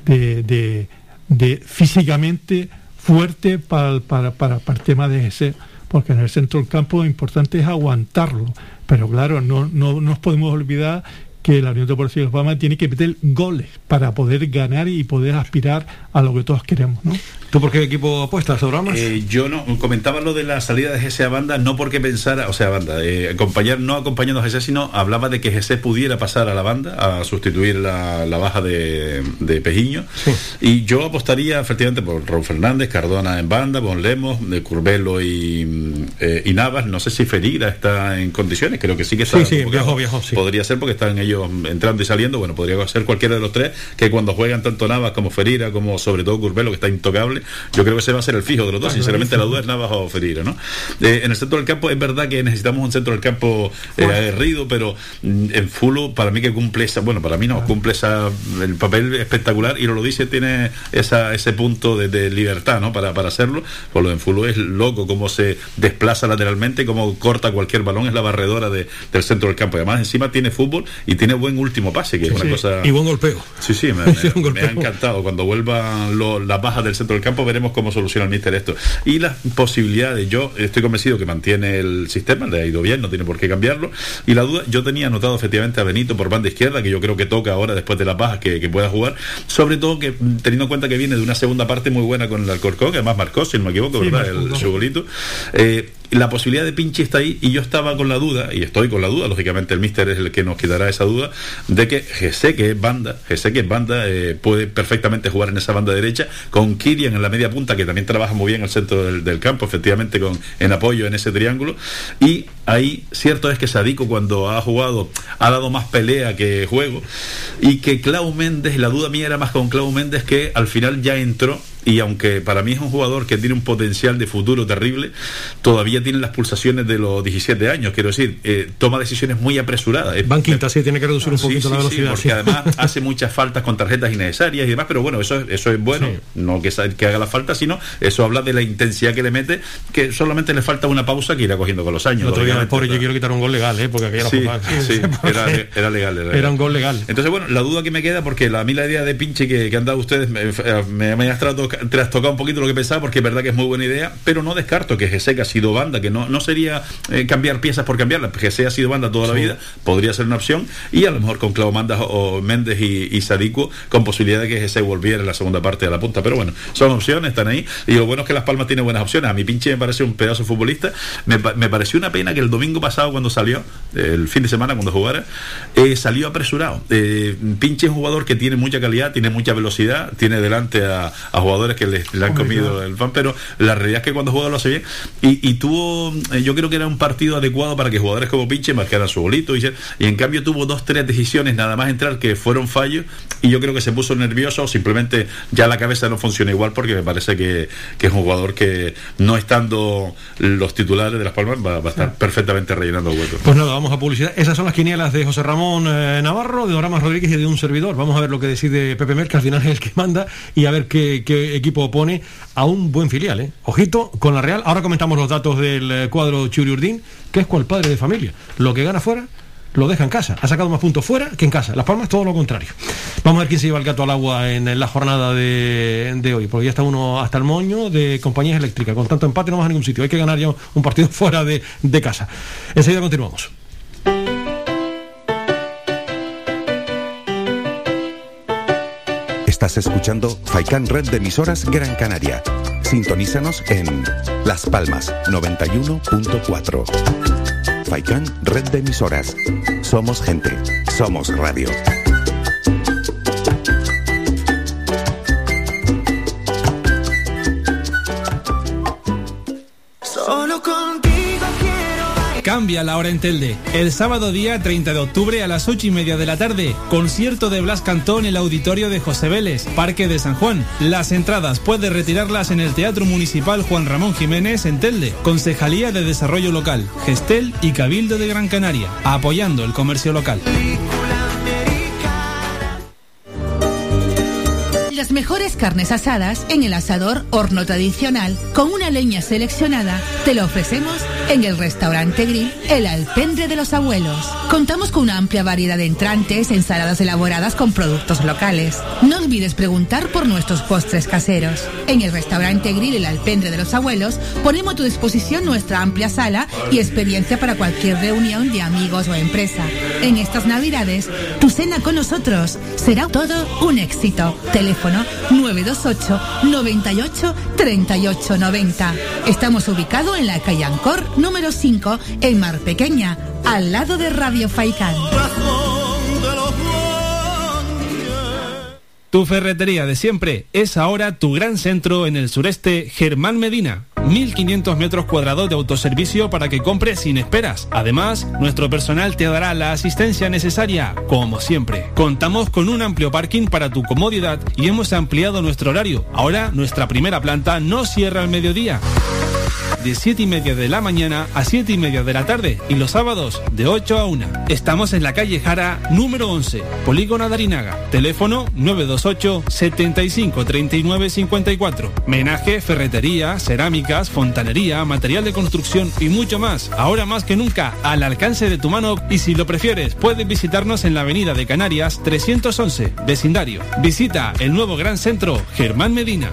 físicamente fuerte para el tema de ese, porque en el centro del campo lo importante es aguantarlo, pero claro, no nos podemos olvidar que la Unión Deportiva Las Palmas tiene que meter goles para poder ganar y poder aspirar a lo que todos queremos, ¿no? ¿Tú por qué equipo apuestas, Ramas? Yo no, comentaba lo de la salida de Jesse a banda, no porque pensara, o sea, banda, no acompañando a Jesse, sino hablaba de que Jesse pudiera pasar a la banda a sustituir la baja de Pejiño, y yo apostaría efectivamente por Raúl Fernández, Cardona en banda, con Lemos, de Curbelo y Navas. No sé si Ferira está en condiciones, creo que sí que está. Sí, viejo, sí. Podría ser, porque están ellos entrando y saliendo. Bueno, podría ser cualquiera de los tres, que cuando juegan tanto Navas como Ferira, como sobre todo Curbelo, que está intocable, yo creo que ese va a ser el fijo de los dos. Sinceramente, la duda es Navas o Ferira, ¿no? En el centro del campo es verdad que necesitamos un centro del campo aguerrido, pero en Fulo, para mí que cumple el papel espectacular, y lo dice, tiene ese punto de libertad, ¿no? Para hacerlo. Pues lo de Fulo es loco, cómo se desplaza lateralmente, cómo corta cualquier balón, es la barredora del centro del campo. Además, encima tiene fútbol y tiene buen último pase, que es una cosa. Y buen golpeo. Sí, me ha encantado. Cuando vuelvan las bajas del centro del campo, veremos cómo soluciona el míster esto. Y las posibilidades, yo estoy convencido que mantiene el sistema, le ha ido bien, no tiene por qué cambiarlo. Y la duda, yo tenía anotado efectivamente a Benito por banda izquierda, que yo creo que toca ahora, después de las bajas, que pueda jugar, sobre todo que teniendo en cuenta que viene de una segunda parte muy buena con el Alcorcón, que además marcó, si no me equivoco, ¿verdad? Su golito. La posibilidad de Pinchi está ahí, y yo estaba con la duda, y estoy con la duda, lógicamente el míster es el que nos quitará esa duda, de que Jesse, que es banda, puede perfectamente jugar en esa banda derecha, con Kirian en la media punta, que también trabaja muy bien al centro del campo, efectivamente, en apoyo en ese triángulo. Y ahí, cierto es que Sadiku, cuando ha jugado, ha dado más pelea que juego, y que Clau Méndez, la duda mía era más con Clau Méndez, que al final ya entró, y aunque para mí es un jugador que tiene un potencial de futuro terrible, todavía tiene las pulsaciones de los 17 años, quiero decir, toma decisiones muy apresuradas. Van quinta, tiene que reducir un poquito la velocidad. Porque además hace muchas faltas con tarjetas innecesarias y demás, pero bueno, eso es bueno, no que haga la falta, sino eso habla de la intensidad que le mete, que solamente le falta una pausa que irá cogiendo con los años. El otro día, pobre, yo quiero quitar un gol legal, porque aquella era legal. Era un gol legal. Entonces, bueno, la duda que me queda, porque a mí la idea de Pinche que han dado ustedes me ha trastocado un poquito lo que pensaba, porque es verdad que es muy buena idea, pero no descarto que Jesse, que ha sido banda, que no sería cambiar piezas por cambiarlas. Jesse ha sido banda toda la vida, podría ser una opción, y a lo mejor con Clau Méndez y Sadiku, con posibilidad de que Jesse volviera en la segunda parte de la punta. Pero bueno, son opciones, están ahí, y lo bueno es que Las Palmas tiene buenas opciones. A mí Pinche me parece un pedazo de futbolista. Me pareció una pena que el domingo pasado, cuando salió, el fin de semana cuando jugara, salió apresurado. Pinche es un jugador que tiene mucha calidad, tiene mucha velocidad, tiene delante a jugadores que le han comido el pan, pero la realidad es que cuando juega lo hace bien, y tuvo, yo creo que era un partido adecuado para que jugadores como Pinche marcaran su golito, y en cambio tuvo 2-3 decisiones nada más entrar que fueron fallos, y yo creo que se puso nervioso, o simplemente ya la cabeza no funciona igual, porque me parece que es un jugador que, no estando los titulares de Las Palmas, va a estar perfectamente rellenando el hueco. Pues nada, vamos a publicidad. Esas son las quinielas de José Ramón Navarro, de Doramas Rodríguez y de un servidor. Vamos a ver lo que decide Pepe Mer, que al final es el que manda, y a ver qué equipo pone a un buen filial, Ojito con la Real. Ahora comentamos los datos del cuadro Churiurdín, que es cual padre de familia. Lo que gana fuera lo deja en casa. Ha sacado más puntos fuera que en casa. Las Palmas todo lo contrario. Vamos a ver quién se lleva el gato al agua en la jornada de hoy, porque ya está uno hasta el moño de Compañías Eléctricas. Con tanto empate no vas a ningún sitio. Hay que ganar ya un partido fuera de casa. Enseguida continuamos. Estás escuchando Faikán Red de Emisoras Gran Canaria. Sintonízanos en Las Palmas 91.4. Faikán Red de Emisoras. Somos gente. Somos radio. Solo contigo quiero. Cambia la hora en Telde. El sábado día 30 de octubre a las 8:30 de la tarde, concierto de Blas Cantó en el auditorio de José Vélez, Parque de San Juan. Las entradas puedes retirarlas en el Teatro Municipal Juan Ramón Jiménez en Telde, Concejalía de Desarrollo Local, Gestel y Cabildo de Gran Canaria, apoyando el comercio local. Las mejores carnes asadas en el asador Horno Tradicional con una leña seleccionada te lo ofrecemos en el restaurante grill El Alpendre de los Abuelos. Contamos con una amplia variedad de entrantes, ensaladas elaboradas con productos locales. No olvides preguntar por nuestros postres caseros. En el restaurante grill El Alpendre de los Abuelos ponemos a tu disposición nuestra amplia sala y experiencia para cualquier reunión de amigos o empresa. En estas Navidades, tu cena con nosotros será todo un éxito. Teléfono 928 98 38 90. Estamos ubicados en la calle Ancor número 5 en Mar Pequeña, al lado de Radio Faikán. Tu ferretería de siempre es ahora tu gran centro en el sureste, Germán Medina. 1.500 metros cuadrados de autoservicio para que compres sin esperas. Además, nuestro personal te dará la asistencia necesaria, como siempre. Contamos con un amplio parking para tu comodidad y hemos ampliado nuestro horario. Ahora, nuestra primera planta no cierra al mediodía, de 7:30 de la mañana a 7:30 de la tarde, y los sábados de 8 a 1. Estamos en la calle Jara número 11, Polígono Darinaga. Teléfono 928 75 39 54. Menaje, ferretería, cerámicas, fontanería, material de construcción y mucho más. Ahora más que nunca al alcance de tu mano, y si lo prefieres puedes visitarnos en la avenida de Canarias 311, vecindario. Visita el nuevo gran centro Germán Medina.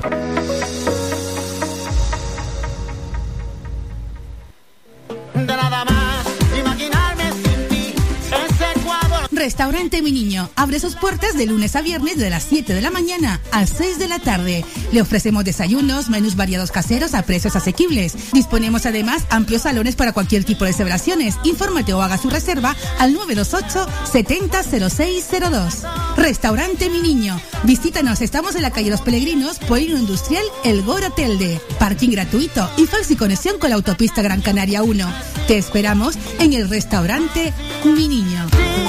Restaurante Mi Niño abre sus puertas de lunes a viernes de las 7 de la mañana a 6 de la tarde. Le ofrecemos desayunos, menús variados caseros a precios asequibles. Disponemos además amplios salones para cualquier tipo de celebraciones. Infórmate o haga su reserva al 928 70 0602. Restaurante Mi Niño. Visítanos, estamos en la calle Los Peregrinos, Polígono Industrial El Goro Telde. Parking gratuito y fácil conexión con la autopista Gran Canaria 1. Te esperamos en el restaurante Mi Niño.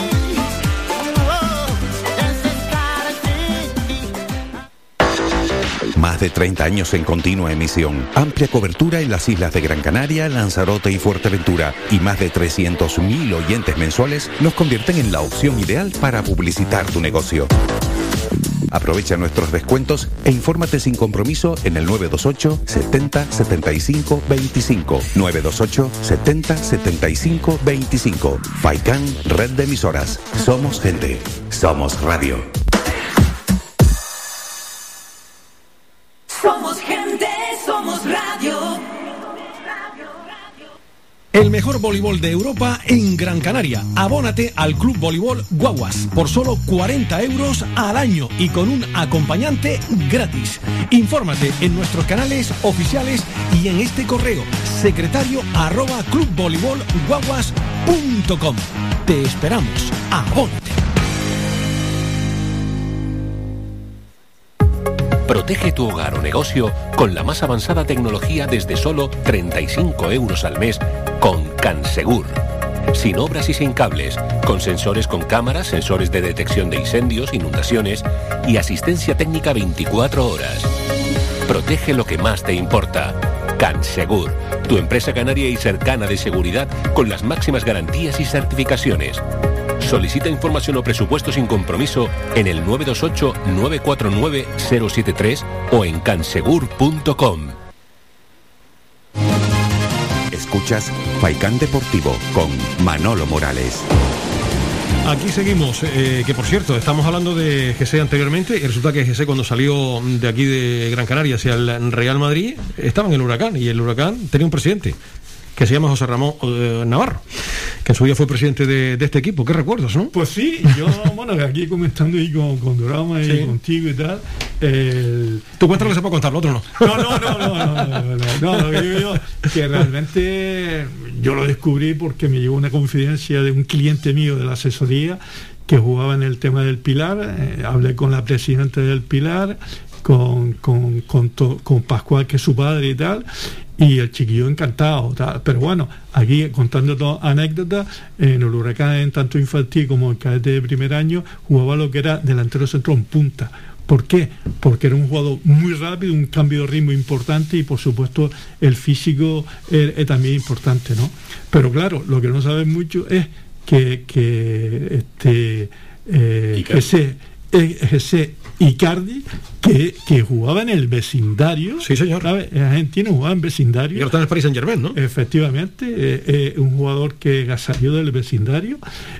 Más de 30 años en continua emisión, amplia cobertura en las islas de Gran Canaria, Lanzarote y Fuerteventura, y más de 300.000 oyentes mensuales nos convierten en la opción ideal para publicitar tu negocio. Aprovecha nuestros descuentos e infórmate sin compromiso en el 928 70 75 25. 928 70 75 25. Faikán Red de Emisoras. Somos gente. Somos radio. Somos gente, somos radio. El mejor voleibol de Europa en Gran Canaria. Abónate al Club Voleibol Guaguas por solo 40 euros al año y con un acompañante gratis. Infórmate en nuestros canales oficiales y en este correo secretario@clubvoleibolguaguas.com. Te esperamos. Abónate. Protege tu hogar o negocio con la más avanzada tecnología desde solo 35 euros al mes con Cansegur. Sin obras y sin cables, con sensores con cámaras, sensores de detección de incendios, inundaciones y asistencia técnica 24 horas. Protege lo que más te importa. Cansegur, tu empresa canaria y cercana de seguridad con las máximas garantías y certificaciones. Solicita información o presupuesto sin compromiso en el 928 949 073 o en cansegur.com. Escuchas Faikán Deportivo con Manolo Morales. Aquí seguimos, que por cierto, estamos hablando de GC anteriormente, y resulta que GC cuando salió de aquí de Gran Canaria hacia el Real Madrid, estaba en el Huracán, y el Huracán tenía un presidente que se llama José Ramón Navarro, que en su día fue presidente de este equipo. ¿Qué recuerdos, no? Pues sí, yo, bueno, aquí comentando y con Durama y sí, contigo y tal. Tú cuentas lo que se puede contar, lo otro no. No, lo que digo yo, que realmente yo lo descubrí porque me llegó una confidencia de un cliente mío de la asesoría que jugaba en el tema del Pilar. Hablé con la presidenta del Pilar, con Pascual, que es su padre y tal, y el chiquillo encantado, tal. Pero bueno, aquí contando todas anécdotas, en el Huracán, en tanto infantil como en cadete de primer año, jugaba lo que era delantero centro en punta. ¿Por qué? Porque era un jugador muy rápido, un cambio de ritmo importante, y por supuesto el físico es también importante, ¿no? Pero claro, lo que no saben mucho es que ese Icardi, que jugaba en el vecindario. Sí, señor. ¿Sabes? Es argentino, jugaba en vecindario. Y ahora está en el Paris Saint-Germain, ¿no? Efectivamente, un jugador que salió del vecindario,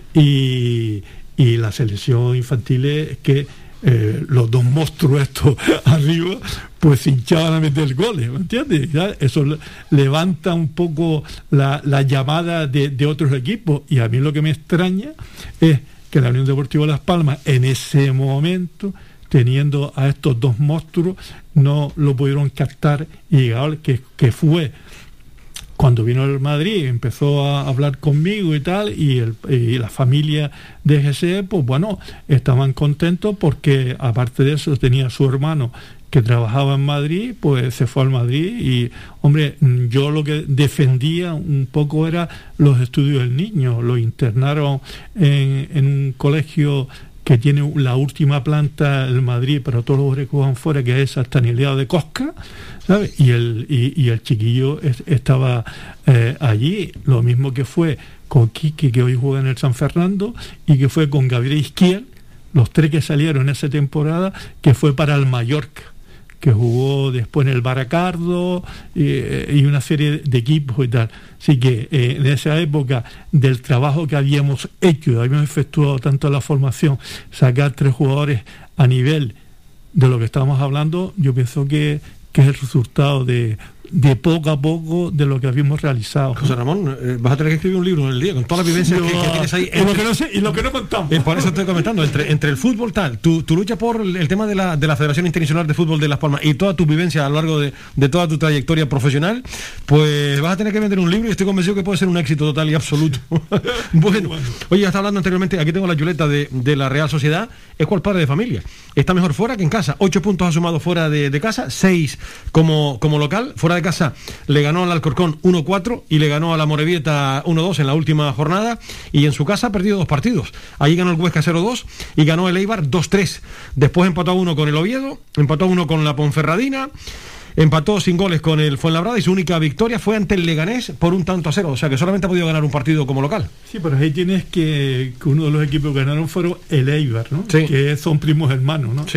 y la selección infantil es que los dos monstruos estos arriba pues hinchaban a meter goles, ¿me entiendes? ¿Ya? Eso levanta un poco la llamada de otros equipos, y a mí lo que me extraña es que la Unión Deportiva Las Palmas en ese momento, teniendo a estos dos monstruos, no lo pudieron captar, y llegar, que fue cuando vino el Madrid, empezó a hablar conmigo y tal, y la familia de GC, pues bueno, estaban contentos porque aparte de eso tenía a su hermano que trabajaba en Madrid, pues se fue al Madrid. Y hombre, yo lo que defendía un poco era los estudios del niño. Lo internaron en un colegio que tiene la última planta en Madrid, pero todos los jugadores que van fuera, que es Stanileo de Cosca, ¿sabes? Y el chiquillo estaba allí. Lo mismo que fue con Quique, que hoy juega en el San Fernando, y que fue con Gabriel Izquiel, los tres que salieron en esa temporada, que fue para el Mallorca, que jugó después en el Baracardo, y una serie de equipos y tal. Así que en esa época, del trabajo que habíamos hecho, habíamos efectuado tanto la formación, sacar 3 jugadores a nivel de lo que estábamos hablando, yo pienso que es el resultado de poco a poco de lo que habíamos realizado. José Ramón, vas a tener que escribir un libro en el día con todas las vivencias que tienes ahí. Lo que no sé y lo que no contamos. Por eso estoy comentando, entre el fútbol tal, tu lucha por el tema de la Federación Internacional de Fútbol de Las Palmas y toda tu vivencia a lo largo de toda tu trayectoria profesional, pues vas a tener que vender un libro, y estoy convencido que puede ser un éxito total y absoluto. Bueno, oye, ya está hablando anteriormente, aquí tengo la chuleta de la Real Sociedad. Es cual padre de familia. Está mejor fuera que en casa. 8 puntos ha sumado fuera de casa, 6 como local. Fuera de casa le ganó al Alcorcón 1-4 y le ganó a la Morevieta 1-2 en la última jornada, y en su casa ha perdido 2 partidos. Allí ganó el Huesca 0-2 y ganó el Eibar 2-3. Después empató a 1 con el Oviedo, empató a 1 con la Ponferradina, empató sin goles con el Fuenlabrada, y su única victoria fue ante el Leganés por 1-0. O sea que solamente ha podido ganar un partido como local. Sí, pero ahí tienes que uno de los equipos que ganaron fueron el Eibar, ¿no? Sí. Que son primos hermanos, ¿no? Sí.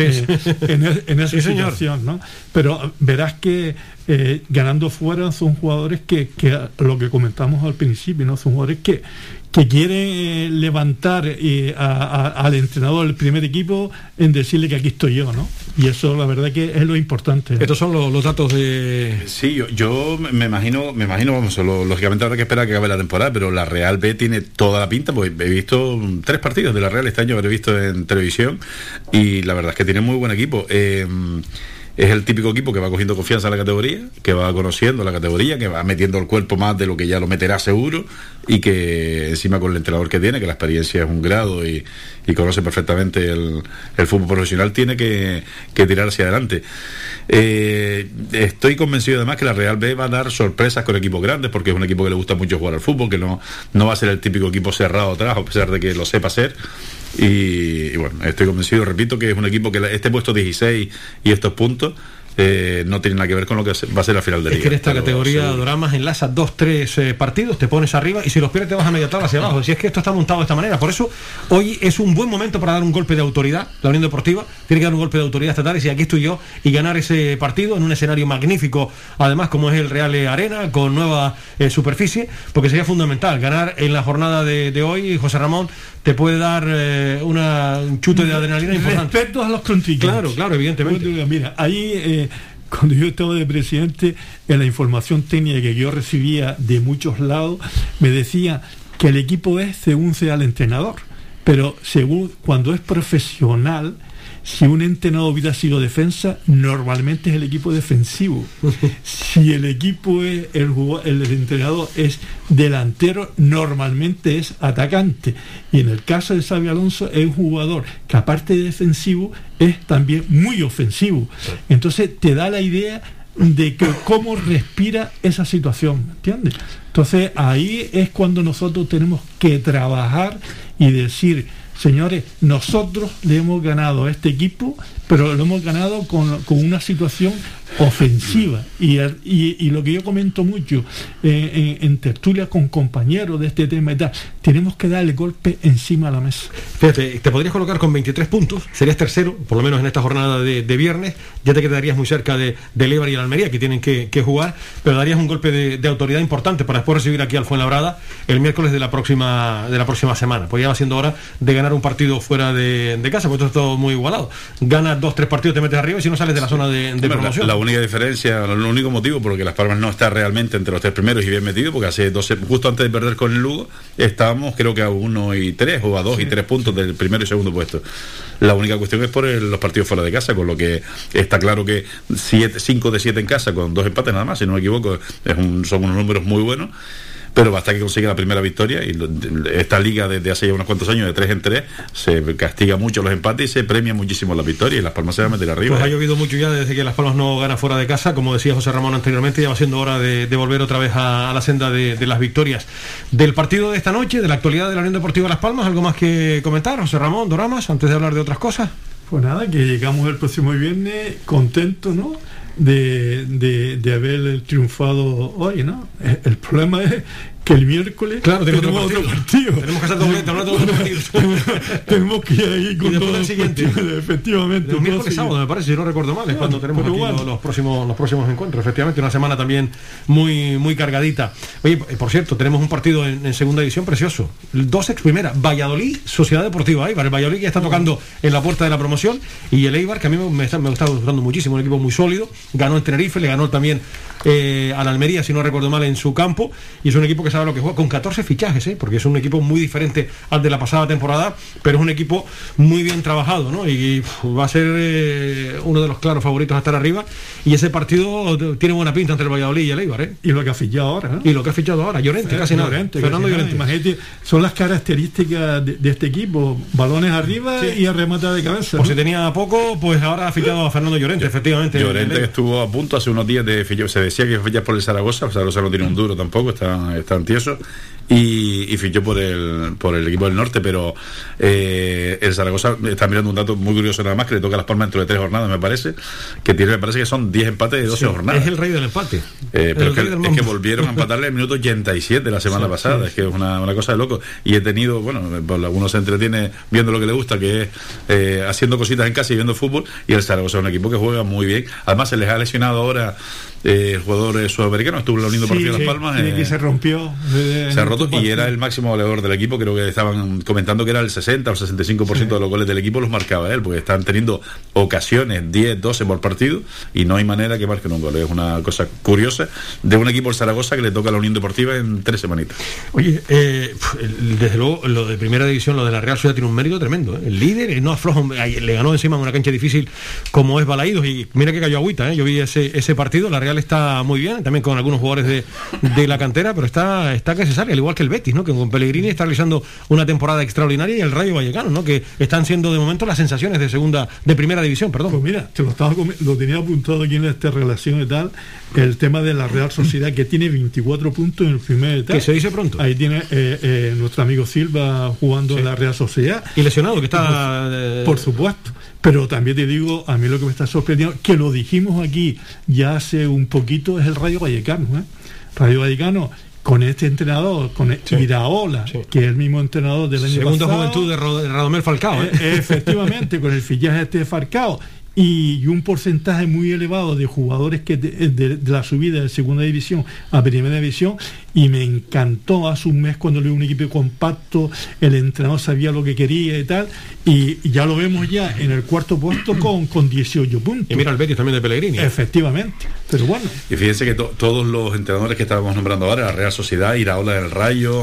En esa sí, situación, ¿no? Pero verás que ganando fuera son jugadores que lo que comentamos al principio, ¿no? Son jugadores que quieren levantar al entrenador del primer equipo en decirle que aquí estoy yo, ¿no? Y eso la verdad que es lo importante, ¿no? Estos son los datos de... Sí, yo me imagino, vamos, lógicamente habrá que esperar a que acabe la temporada, pero la Real B tiene toda la pinta, porque he visto 3 partidos de la Real este año, habré visto en televisión, y la verdad es que tiene muy buen equipo. Es el típico equipo que va cogiendo confianza en la categoría, que va conociendo la categoría, que va metiendo el cuerpo más de lo que ya lo meterá seguro, y que encima con el entrenador que tiene, que la experiencia es un grado y conoce perfectamente el fútbol profesional, tiene que tirar hacia adelante. Estoy convencido además que la Real B va a dar sorpresas con equipos grandes, porque es un equipo que le gusta mucho jugar al fútbol, que no va a ser el típico equipo cerrado atrás, a pesar de que lo sepa hacer. Y bueno, estoy convencido, repito, que es un equipo que este puesto 16 y estos puntos no tiene nada que ver con lo que va a ser la final de liga. Es que en esta categoría Doramas enlazas 2-3 partidos, te pones arriba y si los pierdes te vas a media tabla hacia abajo. Si es que esto está montado de esta manera, por eso hoy es un buen momento para dar un golpe de autoridad. La Unión Deportiva tiene que dar un golpe de autoridad esta tarde, y aquí estoy yo, y ganar ese partido en un escenario magnífico, además como es el Real Arena, con nueva superficie, porque sería fundamental ganar en la jornada de hoy. José Ramón, te puede dar un chute de adrenalina importante. Respecto a los contrincantes. Claro, evidentemente. Mira, ahí cuando yo estaba de presidente, en la información técnica que yo recibía de muchos lados, me decía que el equipo es según sea el entrenador, pero según cuando es profesional, si un entrenador hubiera sido defensa, normalmente es el equipo defensivo. Si el equipo es el entrenador es delantero, normalmente es atacante. Y en el caso de Xabi Alonso es un jugador que, aparte de defensivo, es también muy ofensivo. Entonces te da la idea de que cómo respira esa situación, ¿entiendes? Entonces ahí es cuando nosotros tenemos que trabajar y decir: señores, nosotros le hemos ganado a este equipo, pero lo hemos ganado con una situación ofensiva. Y lo que yo comento mucho en tertulia con compañeros de este tema y tal, tenemos que darle golpe encima a la mesa. Fíjate, te podrías colocar con 23 puntos, serías tercero, por lo menos en esta jornada de viernes, ya te quedarías muy cerca de Eibar y el Almería, que tienen que jugar, pero darías un golpe de autoridad importante para después recibir aquí al Fuenlabrada el miércoles de la próxima semana. Pues ya va siendo hora de ganar un partido fuera de casa, porque esto es todo muy igualado. Ganas 2-3 partidos, te metes arriba, y si no sales de la zona de promoción. La única diferencia, el único motivo por el que Las Palmas no está realmente entre los 3 primeros y bien metido, porque hace 12, justo antes de perder con el Lugo, estábamos creo que a 1 y 3 o a 2 y 3 puntos del primero y segundo puesto. La única cuestión es por los partidos fuera de casa, con lo que está claro que 5 de 7 en casa, con 2 empates nada más, si no me equivoco, son unos números muy buenos. Pero basta que consiga la primera victoria, y esta liga desde hace ya unos cuantos años, de 3 en 3, se castiga mucho los empates y se premia muchísimo las victorias, y Las Palmas se va a meter arriba. Pues ha llovido mucho ya desde que Las Palmas no gana fuera de casa, como decía José Ramón anteriormente, ya va siendo hora de volver otra vez a la senda de las victorias. Del partido de esta noche, de la actualidad de la Unión Deportiva Las Palmas, ¿algo más que comentar, José Ramón, Doramas, antes de hablar de otras cosas? Pues nada, que llegamos el próximo viernes contentos, ¿no?, de haber triunfado hoy, ¿no? El problema es que el miércoles tenemos otro partido. Tenemos que hacer doblete, no todos los partidos. Tenemos que ir ahí con todo el siguiente. Efectivamente. El miércoles sábado, me parece, si no recuerdo mal, es cuando tenemos aquí los próximos encuentros. Efectivamente, una semana también muy cargadita. Oye, por cierto, tenemos un partido en segunda división precioso. 2 ex primera, Valladolid, Sociedad Deportiva Eibar. El Valladolid ya está tocando en la puerta de la promoción, y el Eibar, que a mí me está gustando muchísimo, un equipo muy sólido. Ganó en Tenerife, le ganó también a la Almería, si no recuerdo mal, en su campo, y es un equipo que sabe lo que juega, con 14 fichajes, porque es un equipo muy diferente al de la pasada temporada, pero es un equipo muy bien trabajado, ¿no? Y va a ser uno de los claros favoritos a estar arriba, y ese partido tiene buena pinta entre el Valladolid y el Eibar, y lo que ha fichado ahora, ¿no? Y lo que ha fichado ahora, Llorente, casi nada. Fernando Llorente. Imagínate, son las características de este equipo: balones arriba y a remata de cabeza. Por si tenía poco, pues ahora ha fichado a Fernando Llorente, efectivamente. Llorente, que estuvo a punto hace unos días de fichar, se decía que fichar por el Zaragoza no tiene un duro tampoco, está tieso, y fichó por el equipo del norte, pero el Zaragoza está mirando un dato muy curioso nada más, que le toca a Las Palmas dentro de 3 jornadas, me parece que son 10 empates de 12 jornadas. Es el rey del empate. Pero es que volvieron a empatarle en el minuto 87 la semana pasada. Es que es una cosa de loco. Y he tenido, algunos se entretiene viendo lo que le gusta, que es haciendo cositas en casa y viendo fútbol, y el Zaragoza es un equipo que juega muy bien. Además, se les ha lesionado ahora el jugador sudamericano, estuvo en la Unión Deportiva Las Palmas, que se rompió, se ha roto, y era el máximo goleador del equipo. Creo que estaban comentando que era el 60 o el 65% de los goles del equipo los marcaba él, porque están teniendo ocasiones 10, 12 por partido, y no hay manera que marquen un gol. Es una cosa curiosa de un equipo, el Zaragoza, que le toca a la Unión Deportiva en 3 semanitas. Oye, desde luego lo de primera división, lo de la Real Sociedad, tiene un mérito tremendo, El líder no afloja, le ganó encima en una cancha difícil como es Balaídos, y mira que cayó agüita, yo vi ese partido. La Real está muy bien, también con algunos jugadores de la cantera, pero está que se sale, al igual que el Betis, ¿no?, que con Pellegrini está realizando una temporada extraordinaria, y el Rayo Vallecano, ¿no?, que están siendo de momento las sensaciones de primera división, perdón. Pues mira, lo tenía apuntado aquí en esta relación y tal, el tema de la Real Sociedad, que tiene 24 puntos en el primer etapa. Que se dice pronto. Ahí tiene nuestro amigo Silva jugando en la Real Sociedad. Y lesionado, que está... Por supuesto. Pero también te digo, a mí lo que me está sorprendiendo, que lo dijimos aquí ya hace un poquito, es el Rayo Vallecano. Rayo Vallecano, con este entrenador, con Iraola, que es el mismo entrenador del año pasado. Segunda juventud de Radamel Falcao. Efectivamente, con el fichaje de Falcao. Y un porcentaje muy elevado de jugadores que de la subida de segunda división a primera división, y me encantó hace un mes cuando leí un equipo compacto, el entrenador sabía lo que quería y tal, y ya lo vemos ya en el cuarto puesto con 18 puntos. Y mira el Betis también de Pellegrini. Efectivamente, pero bueno. Y fíjense que todos los entrenadores que estábamos nombrando ahora, la Real Sociedad, Iraola del Rayo,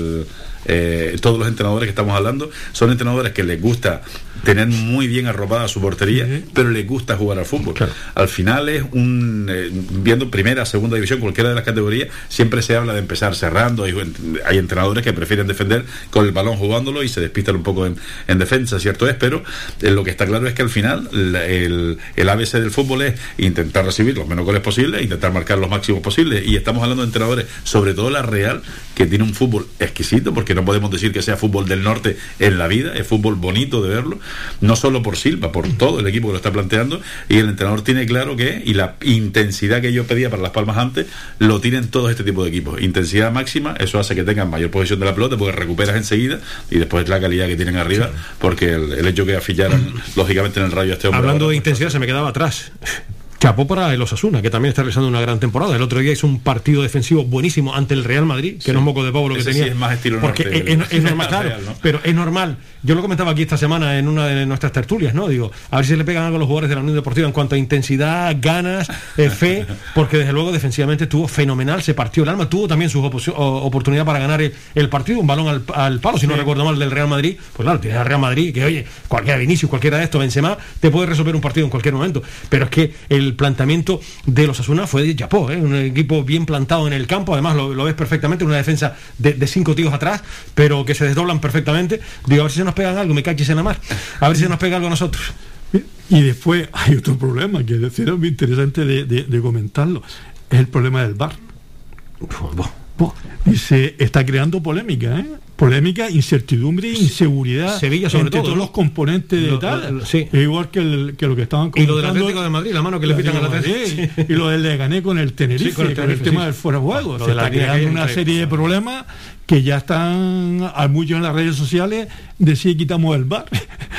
todos los entrenadores que estamos hablando, son entrenadores que les gusta tener muy bien arropada su portería, pero les gusta jugar al fútbol. Claro. Al final es viendo primera, segunda división, cualquiera de las categorías, siempre se habla de empezar cerrando. Hay entrenadores que prefieren defender con el balón jugándolo y se despistan un poco en defensa, cierto es, pero lo que está claro es que al final el ABC del fútbol es intentar recibir los menos goles posibles, intentar marcar los máximos posibles, y estamos hablando de entrenadores, sobre todo la Real, que tiene un fútbol exquisito, porque no podemos decir que sea fútbol del norte en la vida, es fútbol bonito de verlo, no solo por Silva, por todo el equipo que lo está planteando, y el entrenador tiene claro que, y la intensidad que yo pedía para Las Palmas antes, lo tienen todos este tipo de equipos, intensidad máxima, eso hace que tengan mayor posesión de la pelota, porque recuperas enseguida, y después la calidad que tienen arriba, porque el hecho que afillaran lógicamente en el Rayo a este hombre. Hablando de intensidad, se me quedaba atrás. Chapó para el Osasuna, que también está realizando una gran temporada. El otro día hizo un partido defensivo buenísimo ante el Real Madrid, que no es moco de pavo lo que tenía. Sí, es más estilo porque norte, es normal, claro, Real, ¿no? Pero es normal. Yo lo comentaba aquí esta semana en una de nuestras tertulias, ¿no? Digo, a ver si le pegan algo a los jugadores de la Unión Deportiva en cuanto a intensidad, ganas, fe, porque desde luego defensivamente estuvo fenomenal, se partió el alma, tuvo también su oportunidad para ganar el partido, un balón al palo, si no recuerdo mal, del Real Madrid. Pues claro, tienes al Real Madrid, que oye, cualquiera Vinicius, cualquiera de estos, Benzema, te puede resolver un partido en cualquier momento. Pero es que el planteamiento de los Osasuna fue de chapó, un equipo bien plantado en el campo, además lo ves perfectamente, una defensa de 5 tíos atrás, pero que se desdoblan perfectamente. Digo, a ver si se nos pegan algo, me caches en la mar, a ver si se nos pega algo a nosotros. Y después hay otro problema que es muy interesante de comentarlo, es el problema del VAR. Y se está creando polémica, polémica, incertidumbre, inseguridad, Sevilla sobre entre todo, todos los componentes de tal, igual que lo que estaban comentando. Y lo del Atlético de Madrid, la mano que le pitan al Atlético, y lo del Leganés con el Tenerife, con el tema del fuera de juego. Se está creando una serie de problemas que ya están a muchos en las redes sociales de si quitamos el VAR.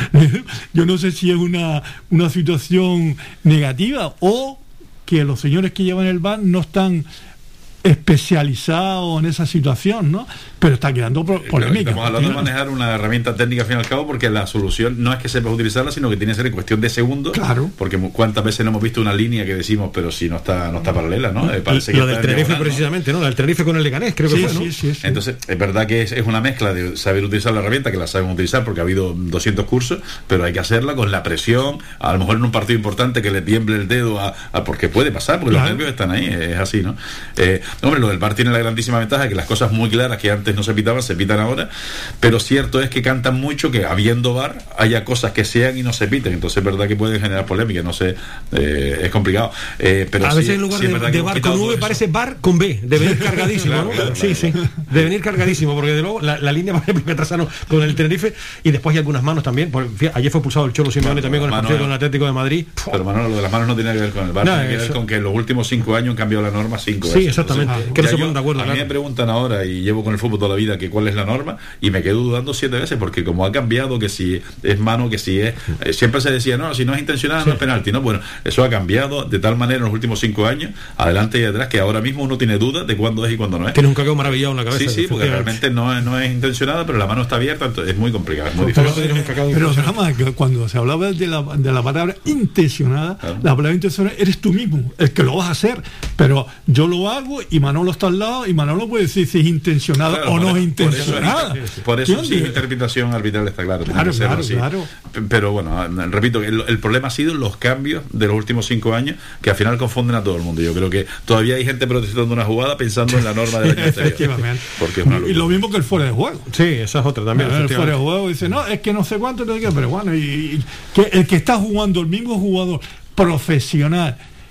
Yo no sé si es una situación negativa o que los señores que llevan el VAR no están especializado en esa situación, ¿no? Pero está creando polémica. Estamos hablando de manejar una herramienta técnica al fin y al cabo, porque la solución no es que sepas utilizarla, sino que tiene que ser en cuestión de segundos. Claro. Porque cuántas veces no hemos visto una línea que decimos, pero si no está paralela, ¿no? Parece lo que del Tenerife precisamente, ¿no? La del Tenerife con el Leganés, creo que fue, ¿no? Sí. Entonces, es verdad que es una mezcla de saber utilizar la herramienta, que la sabemos utilizar porque ha habido 200 cursos, pero hay que hacerla con la presión, a lo mejor en un partido importante que le tiemble el dedo porque puede pasar, porque los nervios están ahí, es así, ¿no? Hombre, lo del VAR tiene la grandísima ventaja de que las cosas muy claras que antes no se pitaban, se pitan ahora, pero cierto es que cantan mucho que habiendo VAR haya cosas que sean y no se piten, entonces es verdad que pueden generar polémica, no sé, es complicado, pero a veces en lugar de VAR con V parece VAR con B, de venir cargadísimo, ¿no? Claro, sí, de venir cargadísimo, porque de luego la línea va a atrasar con el Tenerife, y después hay algunas manos también, ayer fue expulsado el Cholo Simeone también con el partido con el Atlético de Madrid. Pero Manolo, lo de las manos no tiene que ver con el VAR, tiene que ver con que en los últimos 5 años han cambiado la norma 5 veces. Sí, exactamente. Que no se ponen de acuerdo. A mí me preguntan ahora, y llevo con el fútbol toda la vida, que cuál es la norma, y me quedo dudando 7 veces, porque como ha cambiado, que si es mano, que si es... siempre se decía, no, si no es intencionada no es penalti, ¿no? Bueno, eso ha cambiado de tal manera en los últimos 5 años, adelante y atrás, que ahora mismo uno tiene dudas de cuándo es y cuándo no es. Tiene un cacao maravillado en la cabeza. Sí, porque realmente no es intencionada, pero la mano está abierta, entonces es muy complicado, es muy difícil. Pero drama, cuando se hablaba de la palabra intencionada, la palabra intencionada eres tú mismo, el que lo vas a hacer, pero yo lo hago y Manolo está al lado y Manolo puede decir si es intencionada o no es intencionada. Por eso sí, interpretación arbitral está claro. Claro. Pero bueno, repito, el problema ha sido los cambios de los últimos 5 años, que al final confunden a todo el mundo. Yo creo que todavía hay gente protestando una jugada pensando en la norma del año anterior. Efectivamente. Porque es una locura. Y lo mismo que el fuera de juego. Sí, esa es otra también. El fuera de juego dice, no, es que no sé cuánto, pero bueno, y que el que está jugando, el mismo jugador profesional,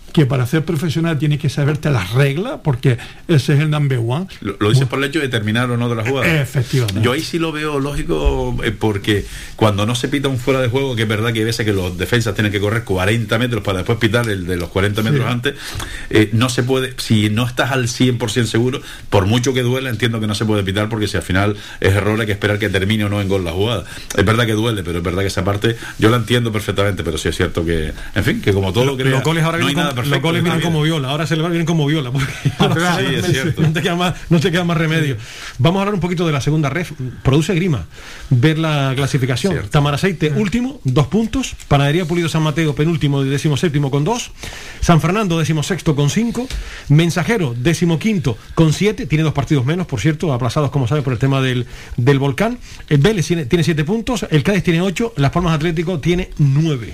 que para ser profesional tienes que saberte las reglas, porque ese es el number one. Lo dices por el hecho de terminar o no de la jugada. Efectivamente. Yo ahí sí lo veo lógico, porque cuando no se pita un fuera de juego, que es verdad que hay veces que los defensas tienen que correr 40 metros para después pitar el de los 40 metros antes, no se puede, si no estás al 100% seguro, por mucho que duela, entiendo que no se puede pitar, porque si al final es error hay que esperar que termine o no en gol la jugada. Es verdad que duele, pero es verdad que esa parte yo la entiendo perfectamente, pero sí es cierto que, en fin, que como todo lo que los goles ahora los goles vienen como viola, ahora se le va bien como viola, porque sí, es cierto. No te queda más remedio. Vamos a hablar un poquito de la segunda ref. Produce grima ver la clasificación. Cierto. Tamaraceite último, 2 puntos. Panadería Pulido San Mateo penúltimo y 17º con 2. San Fernando 16º con 5. Mensajero 15º con 7. Tiene 2 partidos menos, por cierto, aplazados como sabe por el tema del volcán. El Vélez tiene 7 puntos. El Cádiz tiene 8. Las Palmas Atlético tiene 9.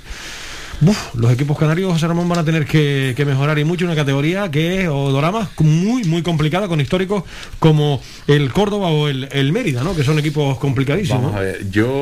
Los equipos canarios, José Ramón, van a tener que mejorar y mucho, una categoría que es Odorama muy complicada, con históricos como el Córdoba o el Mérida, ¿no? Que son equipos complicadísimos. Vamos a ver,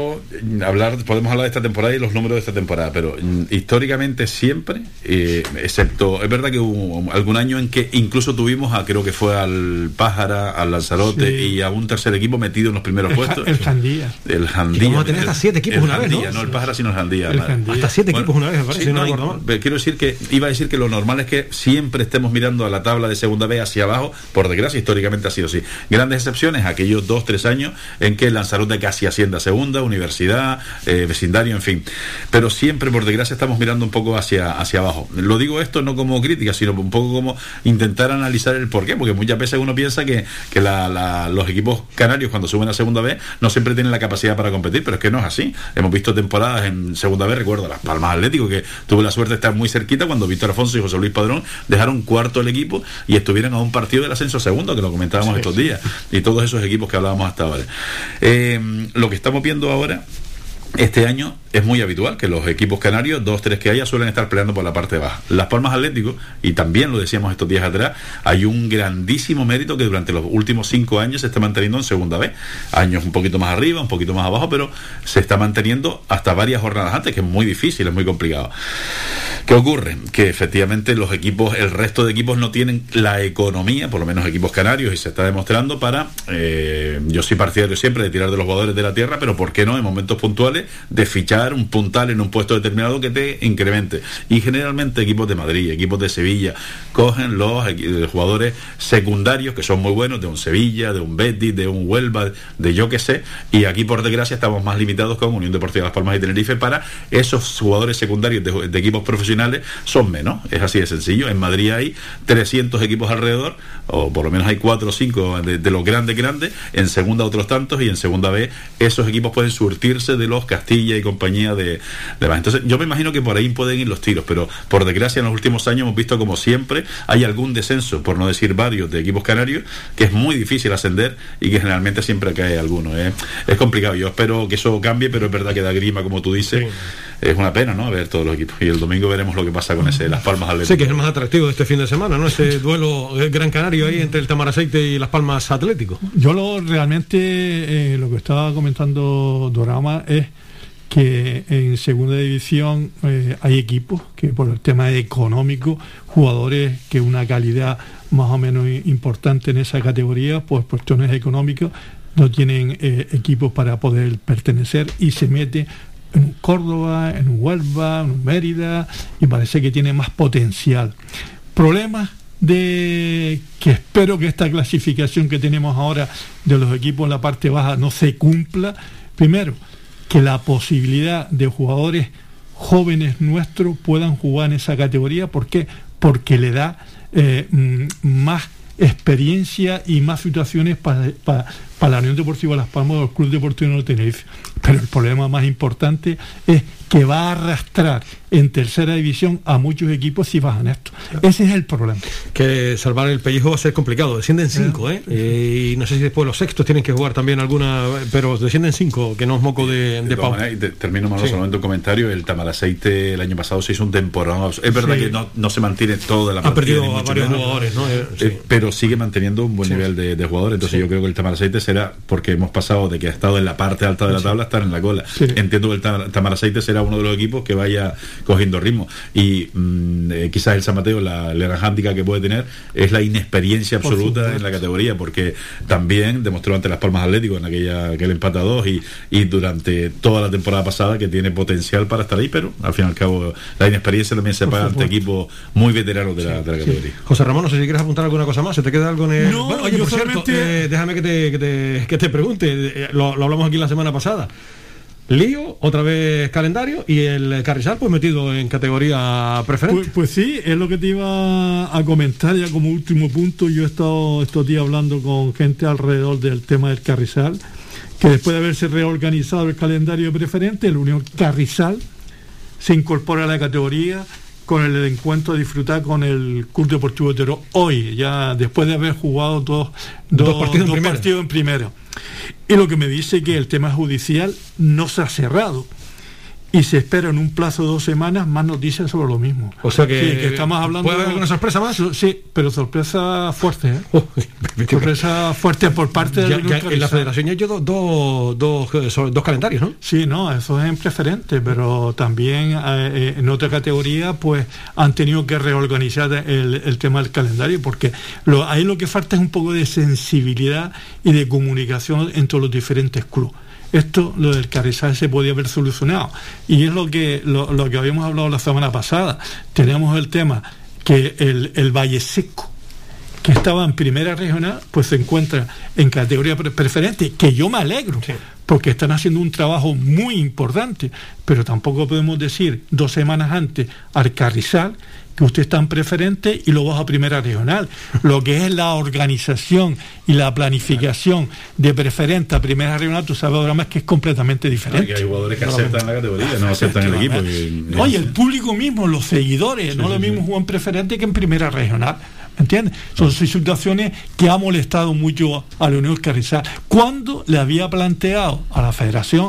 podemos hablar de esta temporada y los números de esta temporada, pero históricamente siempre, excepto, es verdad que hubo algún año en que incluso tuvimos creo que fue al Pájara, al Lanzarote y a un tercer equipo metido en los primeros puestos. El Jandía. Vamos a tener hasta 7 equipos una vez, ¿no? No el Pájara, sino el Jandía. Hasta 7 equipos una vez. Sí, quiero decir que iba a decir que lo normal es que siempre estemos mirando a la tabla de segunda B hacia abajo. Por desgracia, históricamente ha sido así. Grandes excepciones, aquellos 2-3 años en que el Lanzarote casi asciende a segunda, Universidad, Vecindario, en fin. Pero siempre, por desgracia, estamos mirando un poco hacia abajo. Lo digo esto no como crítica, sino un poco como intentar analizar el porqué, porque muchas veces uno piensa que los equipos canarios, cuando suben a segunda B, no siempre tienen la capacidad para competir, pero es que no es así. Hemos visto temporadas en segunda B, recuerdo Las Palmas Atlético, que tuve la suerte de estar muy cerquita cuando Víctor Afonso y José Luis Padrón dejaron cuarto el equipo y estuvieron a un partido del ascenso segundo, que lo comentábamos estos días, y todos esos equipos que hablábamos hasta ahora. Lo que estamos viendo ahora este año es muy habitual que los equipos canarios, 2-3 que haya, suelen estar peleando por la parte baja. Las Palmas Atlético, y también lo decíamos estos días atrás, hay un grandísimo mérito que durante los últimos 5 años se está manteniendo en segunda B. Años un poquito más arriba, un poquito más abajo, pero se está manteniendo hasta varias jornadas antes, que es muy difícil, es muy complicado. ¿Qué ocurre? Que efectivamente los equipos, el resto de equipos no tienen la economía, por lo menos equipos canarios, y se está demostrando para, yo soy partidario siempre de tirar de los jugadores de la tierra, pero ¿por qué no en momentos puntuales de fichar un puntal en un puesto determinado que te incremente? Y generalmente equipos de Madrid, equipos de Sevilla cogen los jugadores secundarios que son muy buenos, de un Sevilla, de un Betis, de un Huelva, de yo que sé, y aquí por desgracia estamos más limitados con Unión Deportiva Las Palmas y Tenerife. Para esos jugadores secundarios de equipos profesionales son menos, es así de sencillo. En Madrid hay 300 equipos alrededor, o por lo menos hay 4 o 5 de los grandes, en segunda otros tantos, y en segunda B esos equipos pueden surtirse de los Castilla y compañía de más. Entonces yo me imagino que por ahí pueden ir los tiros, pero por desgracia en los últimos años hemos visto como siempre hay algún descenso, por no decir varios, de equipos canarios, que es muy difícil ascender y que generalmente siempre cae alguno. Es complicado, yo espero que eso cambie, pero es verdad que da grima, como tú dices. Es una pena, ¿no?, ver todos los equipos, y el domingo veremos lo que pasa con ese Las Palmas Atlético. Sí, que es el más atractivo de este fin de semana, ¿no? Ese duelo Gran Canario ahí entre el Tamaraceite y Las Palmas Atlético. Yo realmente lo que estaba comentando Dorama es que en segunda división hay equipos que por el tema económico, jugadores que una calidad más o menos importante en esa categoría, pues por cuestiones económicas no tienen equipos para poder pertenecer, y se mete en un Córdoba, en un Huelva, en un Mérida, y parece que tiene más potencial. Problemas de que espero que esta clasificación que tenemos ahora de los equipos en la parte baja no se cumpla. Primero, que la posibilidad de jugadores jóvenes nuestros puedan jugar en esa categoría. ¿Por qué? Porque le da más experiencia y más situaciones para la Unión Deportiva Las Palmas o el Club Deportivo de Tenerife. Pero el problema más importante es que va a arrastrar en tercera división a muchos equipos si bajan esto. Ese es el problema. Que salvar el pellejo va a ser complicado. Descienden 5, y no sé si después los sextos tienen que jugar también alguna, pero descienden 5, que no es moco de pau. Termino más solamente un comentario. El Tamaraceite el año pasado se hizo un temporada. Es verdad que no se mantiene todo de la partida. Ha perdido a varios jugadores, ¿no? Pero sigue manteniendo un buen nivel de jugadores. Entonces yo creo que el Tamaraceite será, porque hemos pasado de que ha estado en la parte alta de la tabla a estar en la cola. Entiendo que el Tamaraceite será será uno de los equipos que vaya cogiendo ritmo. Y quizás el San Mateo, la gran hándicap que puede tener es la inexperiencia absoluta en la categoría, porque también demostró ante Las Palmas Atlético en aquel empate a 2 y durante toda la temporada pasada que tiene potencial para estar ahí, pero al fin y al cabo la inexperiencia también se paga ante equipos muy veteranos de la categoría. Sí. José Ramón, no sé si quieres apuntar alguna cosa más, ¿se te queda algo en el...? No, bueno, oye, yo por cierto, déjame que te pregunte, lo hablamos aquí la semana pasada. Lío, otra vez calendario, y el Carrizal pues metido en categoría preferente. Pues sí, es lo que te iba a comentar ya como último punto. Yo he estado estos días hablando con gente alrededor del tema del Carrizal, que después de haberse reorganizado el calendario preferente, el Unión Carrizal se incorpora a la categoría con el encuentro a disfrutar con el Club Deportivo Teruel hoy, ya después de haber jugado dos partidos en primera. Y lo que me dice que el tema judicial no se ha cerrado y se espera en un plazo de 2 semanas más noticias sobre lo mismo. O sea que estamos hablando. ¿Puede haber alguna sorpresa más? Sí, pero sorpresa fuerte, sorpresa fuerte por parte de en la federación ya hay dos calendarios, ¿no? Sí, no, eso es en preferente, pero también en otra categoría pues han tenido que reorganizar el tema del calendario, porque ahí lo que falta es un poco de sensibilidad y de comunicación entre los diferentes clubes. Esto, lo del Carrizal, se podía haber solucionado. Y es lo que habíamos hablado la semana pasada. Tenemos el tema que el Valle Seco, que estaba en primera regional, pues se encuentra en categoría preferente, que yo me alegro, porque están haciendo un trabajo muy importante, pero tampoco podemos decir 2 semanas antes al Carrizal que usted está en preferente y lo baja a primera regional. Lo que es la organización y la planificación de preferente a primera regional, tú sabes ahora más que es completamente diferente. Que hay jugadores que aceptan la categoría, no aceptan el equipo. Oye, el público mismo, los seguidores, no lo mismo juegan en preferente que en primera regional. ¿Entiendes? Son situaciones que ha molestado mucho a la Unión Carrizal. Cuando le había planteado a la federación,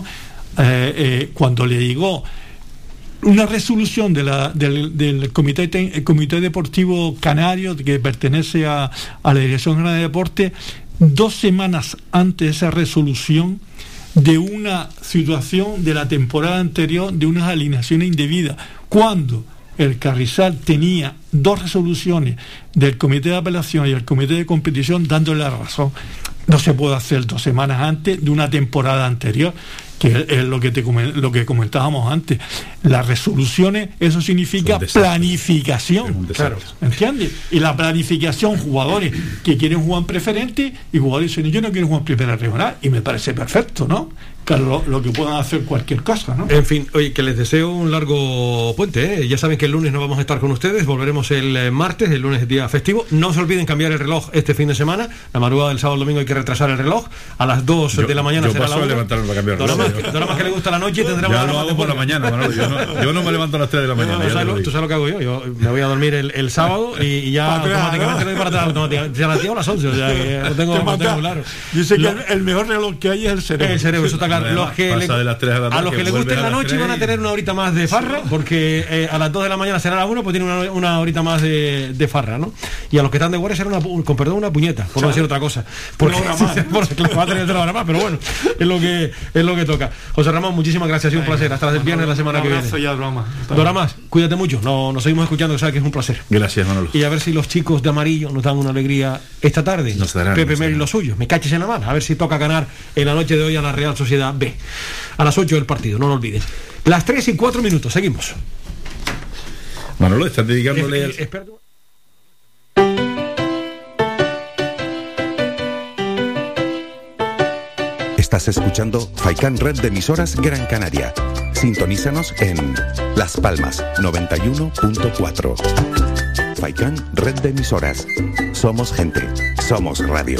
cuando le llegó una resolución del comité deportivo canario que pertenece a la Dirección General de Deporte, 2 semanas antes de esa resolución, de una situación de la temporada anterior de unas alineaciones indebidas, cuando el Carrizal tenía 2 resoluciones del comité de apelación y el comité de competición dándole la razón. No se puede hacer 2 semanas antes de una temporada anterior, que es lo que comentábamos antes. Las resoluciones, eso significa planificación, claro, ¿entiendes? Y la planificación, jugadores que quieren jugar en preferente y jugadores que dicen yo no quiero jugar en primera regional, y me parece perfecto, ¿no? Claro, lo que puedan hacer cualquier cosa, ¿no? En fin, oye, que les deseo un largo puente, ¿eh? Ya saben que el lunes no vamos a estar con ustedes, volveremos el martes, el lunes es día festivo. No se olviden cambiar el reloj este fin de semana, la madrugada del sábado al domingo hay que retrasar el reloj, a las 2 de la mañana será la 1. Levantarme para cambiar el reloj. Nada más que le gusta la noche y tendremos ya lo hago por la mañana, Manolo. Yo no me levanto a las 3 de la mañana. Tú sabes lo que hago yo me voy a dormir el sábado y ya automáticamente voy para atrás, automáticamente. Ya a las 11, o sea que lo tengo claro. Dice que el mejor reloj que hay es el cerebro. El cerebro, eso está claro. A los que les guste la noche van a tener una horita más de farra, porque a las 2 de la mañana será la 1, pues tienen una horita más de farra, ¿no? Y a los que están de guardia será una puñeta, por no decir otra cosa. Porque va a tener 3 horas más, pero bueno, es lo que toca. José Ramón, muchísimas gracias, ha sido un placer. Hasta el viernes de la semana que viene. Doramas, cuídate mucho, nos seguimos escuchando, que sabes que es un placer. Gracias, Manolo. Y a ver si los chicos de amarillo nos dan una alegría esta tarde. Pepe Meri y los suyos, me caches en la mano, a ver si toca ganar en la noche de hoy a la Real Sociedad B. A las 8 del partido, no lo olviden. Las 3:04, seguimos. Manolo, estás dedicándole Estás escuchando Faikán Red de Emisoras Gran Canaria. Sintonízanos en Las Palmas 91.4. Faikán Red de Emisoras. Somos gente, somos radio.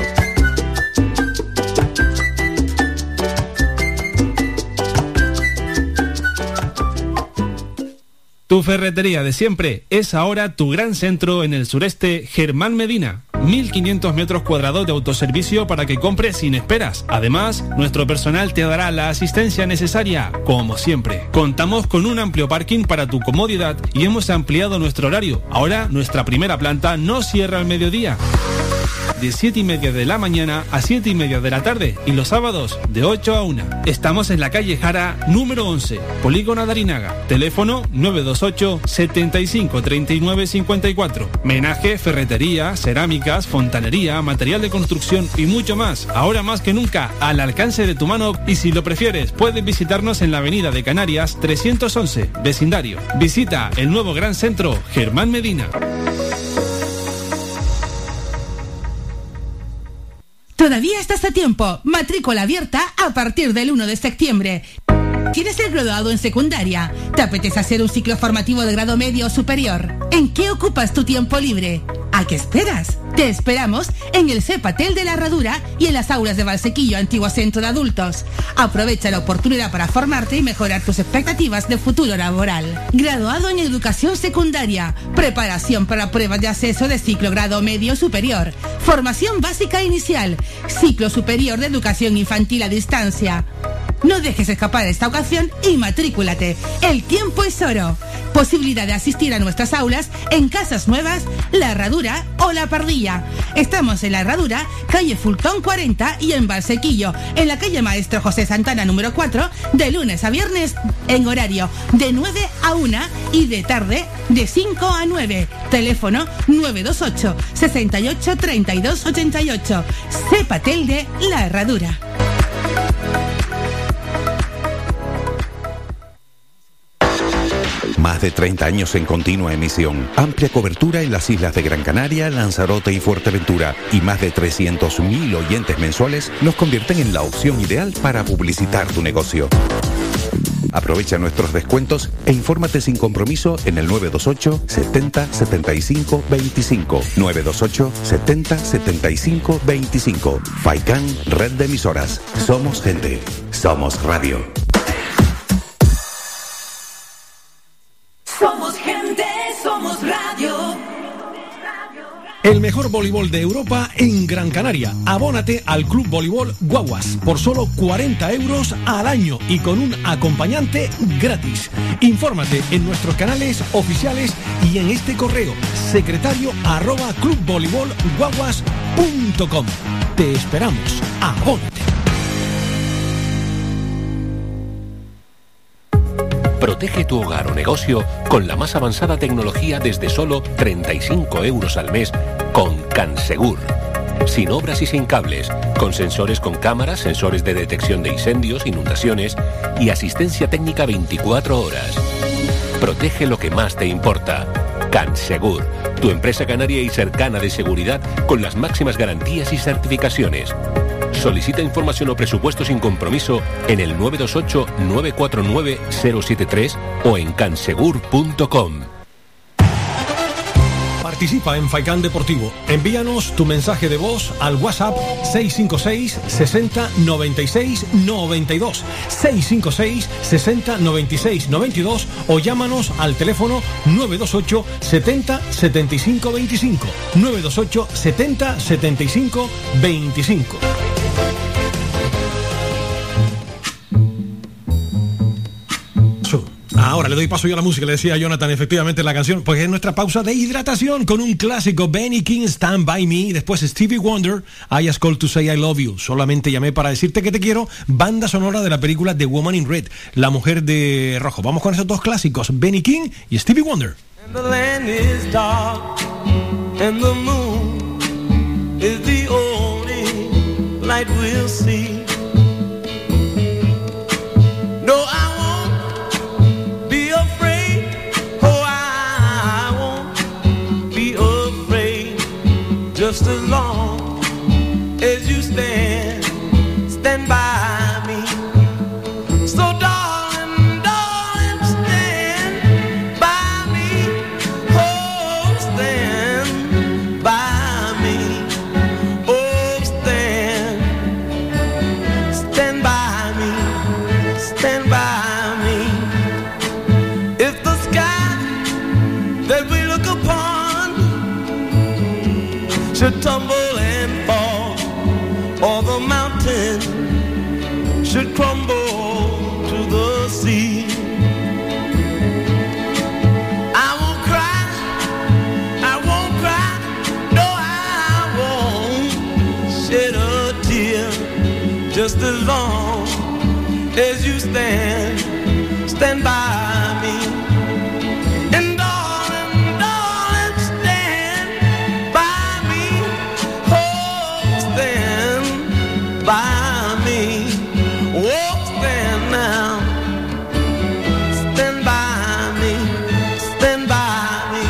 Tu ferretería de siempre es ahora tu gran centro en el sureste, Germán Medina. 1.500 metros cuadrados de autoservicio para que compres sin esperas. Además, nuestro personal te dará la asistencia necesaria, como siempre. Contamos con un amplio parking para tu comodidad y hemos ampliado nuestro horario. Ahora, nuestra primera planta no cierra al mediodía. de 7:30 de la mañana a 7:30 de la tarde y los sábados de 8 a 1. Estamos en la calle Jara, número 11, Polígono de Arinaga. Teléfono 928 75 39 54. Menaje, ferretería, cerámicas, fontanería, material de construcción y mucho más. Ahora más que nunca, al alcance de tu mano, y si lo prefieres, puedes visitarnos en la avenida de Canarias 311, vecindario. Visita el nuevo gran centro Germán Medina. Todavía estás a tiempo. Matrícula abierta a partir del 1 de septiembre. ¿Tienes el graduado en secundaria? ¿Te apetece hacer un ciclo formativo de grado medio o superior? ¿En qué ocupas tu tiempo libre? ¿A qué esperas? Te esperamos en el CEPATEL de la Herradura y en las aulas de Valsequillo, antiguo centro de adultos. Aprovecha la oportunidad para formarte y mejorar tus expectativas de futuro laboral. Graduado en educación secundaria, preparación para pruebas de acceso de ciclo grado medio superior, formación básica inicial, ciclo superior de educación infantil a distancia. No dejes escapar esta ocasión y matrículate. El tiempo es oro. Posibilidad de asistir a nuestras aulas en Casas Nuevas, La Herradura o La Pardilla. Estamos en La Herradura, calle Fultón 40 y en Valsequillo, en la calle Maestro José Santana número 4, de lunes a viernes en horario de 9 a 1 y de tarde de 5 a 9. Teléfono 928 68 32 88. CEPATEL de La Herradura. Más de 30 años en continua emisión, amplia cobertura en las islas de Gran Canaria, Lanzarote y Fuerteventura y más de 300.000 oyentes mensuales nos convierten en la opción ideal para publicitar tu negocio. Aprovecha nuestros descuentos e infórmate sin compromiso en el 928 70 75 25. 928 70 75 25. Faikan, red de emisoras. Somos gente. Somos radio. Somos gente, somos radio. El mejor voleibol de Europa en Gran Canaria. Abónate al Club Voleibol Guaguas por solo 40 euros al año y con un acompañante gratis. Infórmate en nuestros canales oficiales y en este correo secretario@clubvoleibolguaguas.com. Te esperamos. Abónate. Protege tu hogar o negocio con la más avanzada tecnología desde solo 35 euros al mes con Cansegur. Sin obras y sin cables, con sensores con cámaras, sensores de detección de incendios, inundaciones y asistencia técnica 24 horas. Protege lo que más te importa. Cansegur, tu empresa canaria y cercana de seguridad con las máximas garantías y certificaciones. Solicita información o presupuesto sin compromiso en el 928 949 073 o en cansegur.com. Participa en Faikan Deportivo. Envíanos tu mensaje de voz al WhatsApp 656 60 96 92 656 60 96 92 o llámanos al teléfono 928 70 75 25 928 70 75 25. Ahora le doy paso yo a la música, le decía a Jonathan, efectivamente la canción, pues es nuestra pausa de hidratación con un clásico, Benny King, Stand By Me, después Stevie Wonder, I Just Called to Say I Love You, solamente llamé para decirte que te quiero, banda sonora de la película The Woman in Red, La Mujer de Rojo. Vamos con esos dos clásicos, Benny King y Stevie Wonder. And the land is dark and the moon is the only light we'll see. No, I won't be afraid. Oh, I won't be afraid. Just as long as you stand by me. So darling, darling, stand by me. Oh, stand by me. Oh, stand by me. Stand by me. If the sky that we look upon should tumble and fall, or the mountain should crumble to the sea, I won't cry, no I won't just as long as you stand by me. And darling, darling, stand by me. Oh, stand by me. Oh, stand now. Stand by me. Stand by me.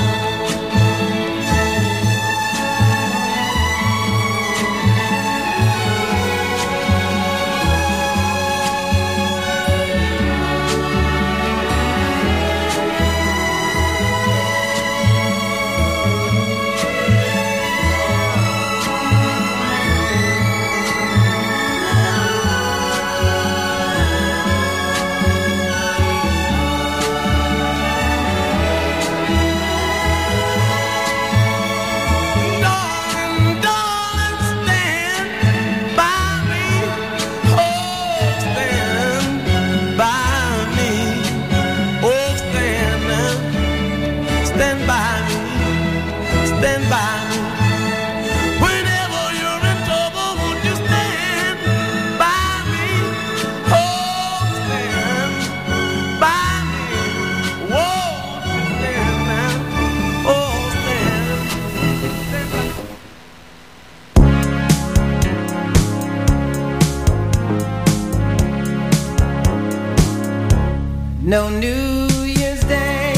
No New Year's Day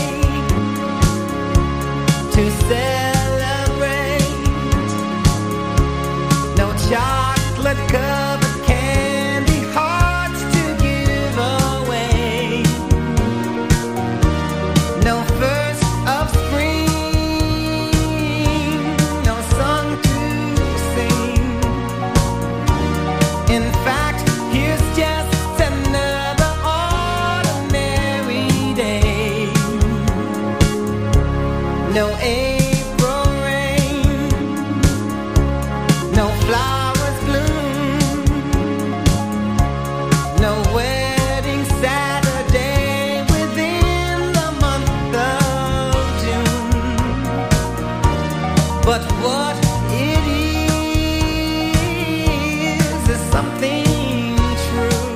to celebrate, no chocolate covered candy hearts to give away, no first of spring, no song to sing. In fact, here's just another ordinary day. No April rain, no flowers bloom, no wedding Saturday within the month of June. But what it is something true,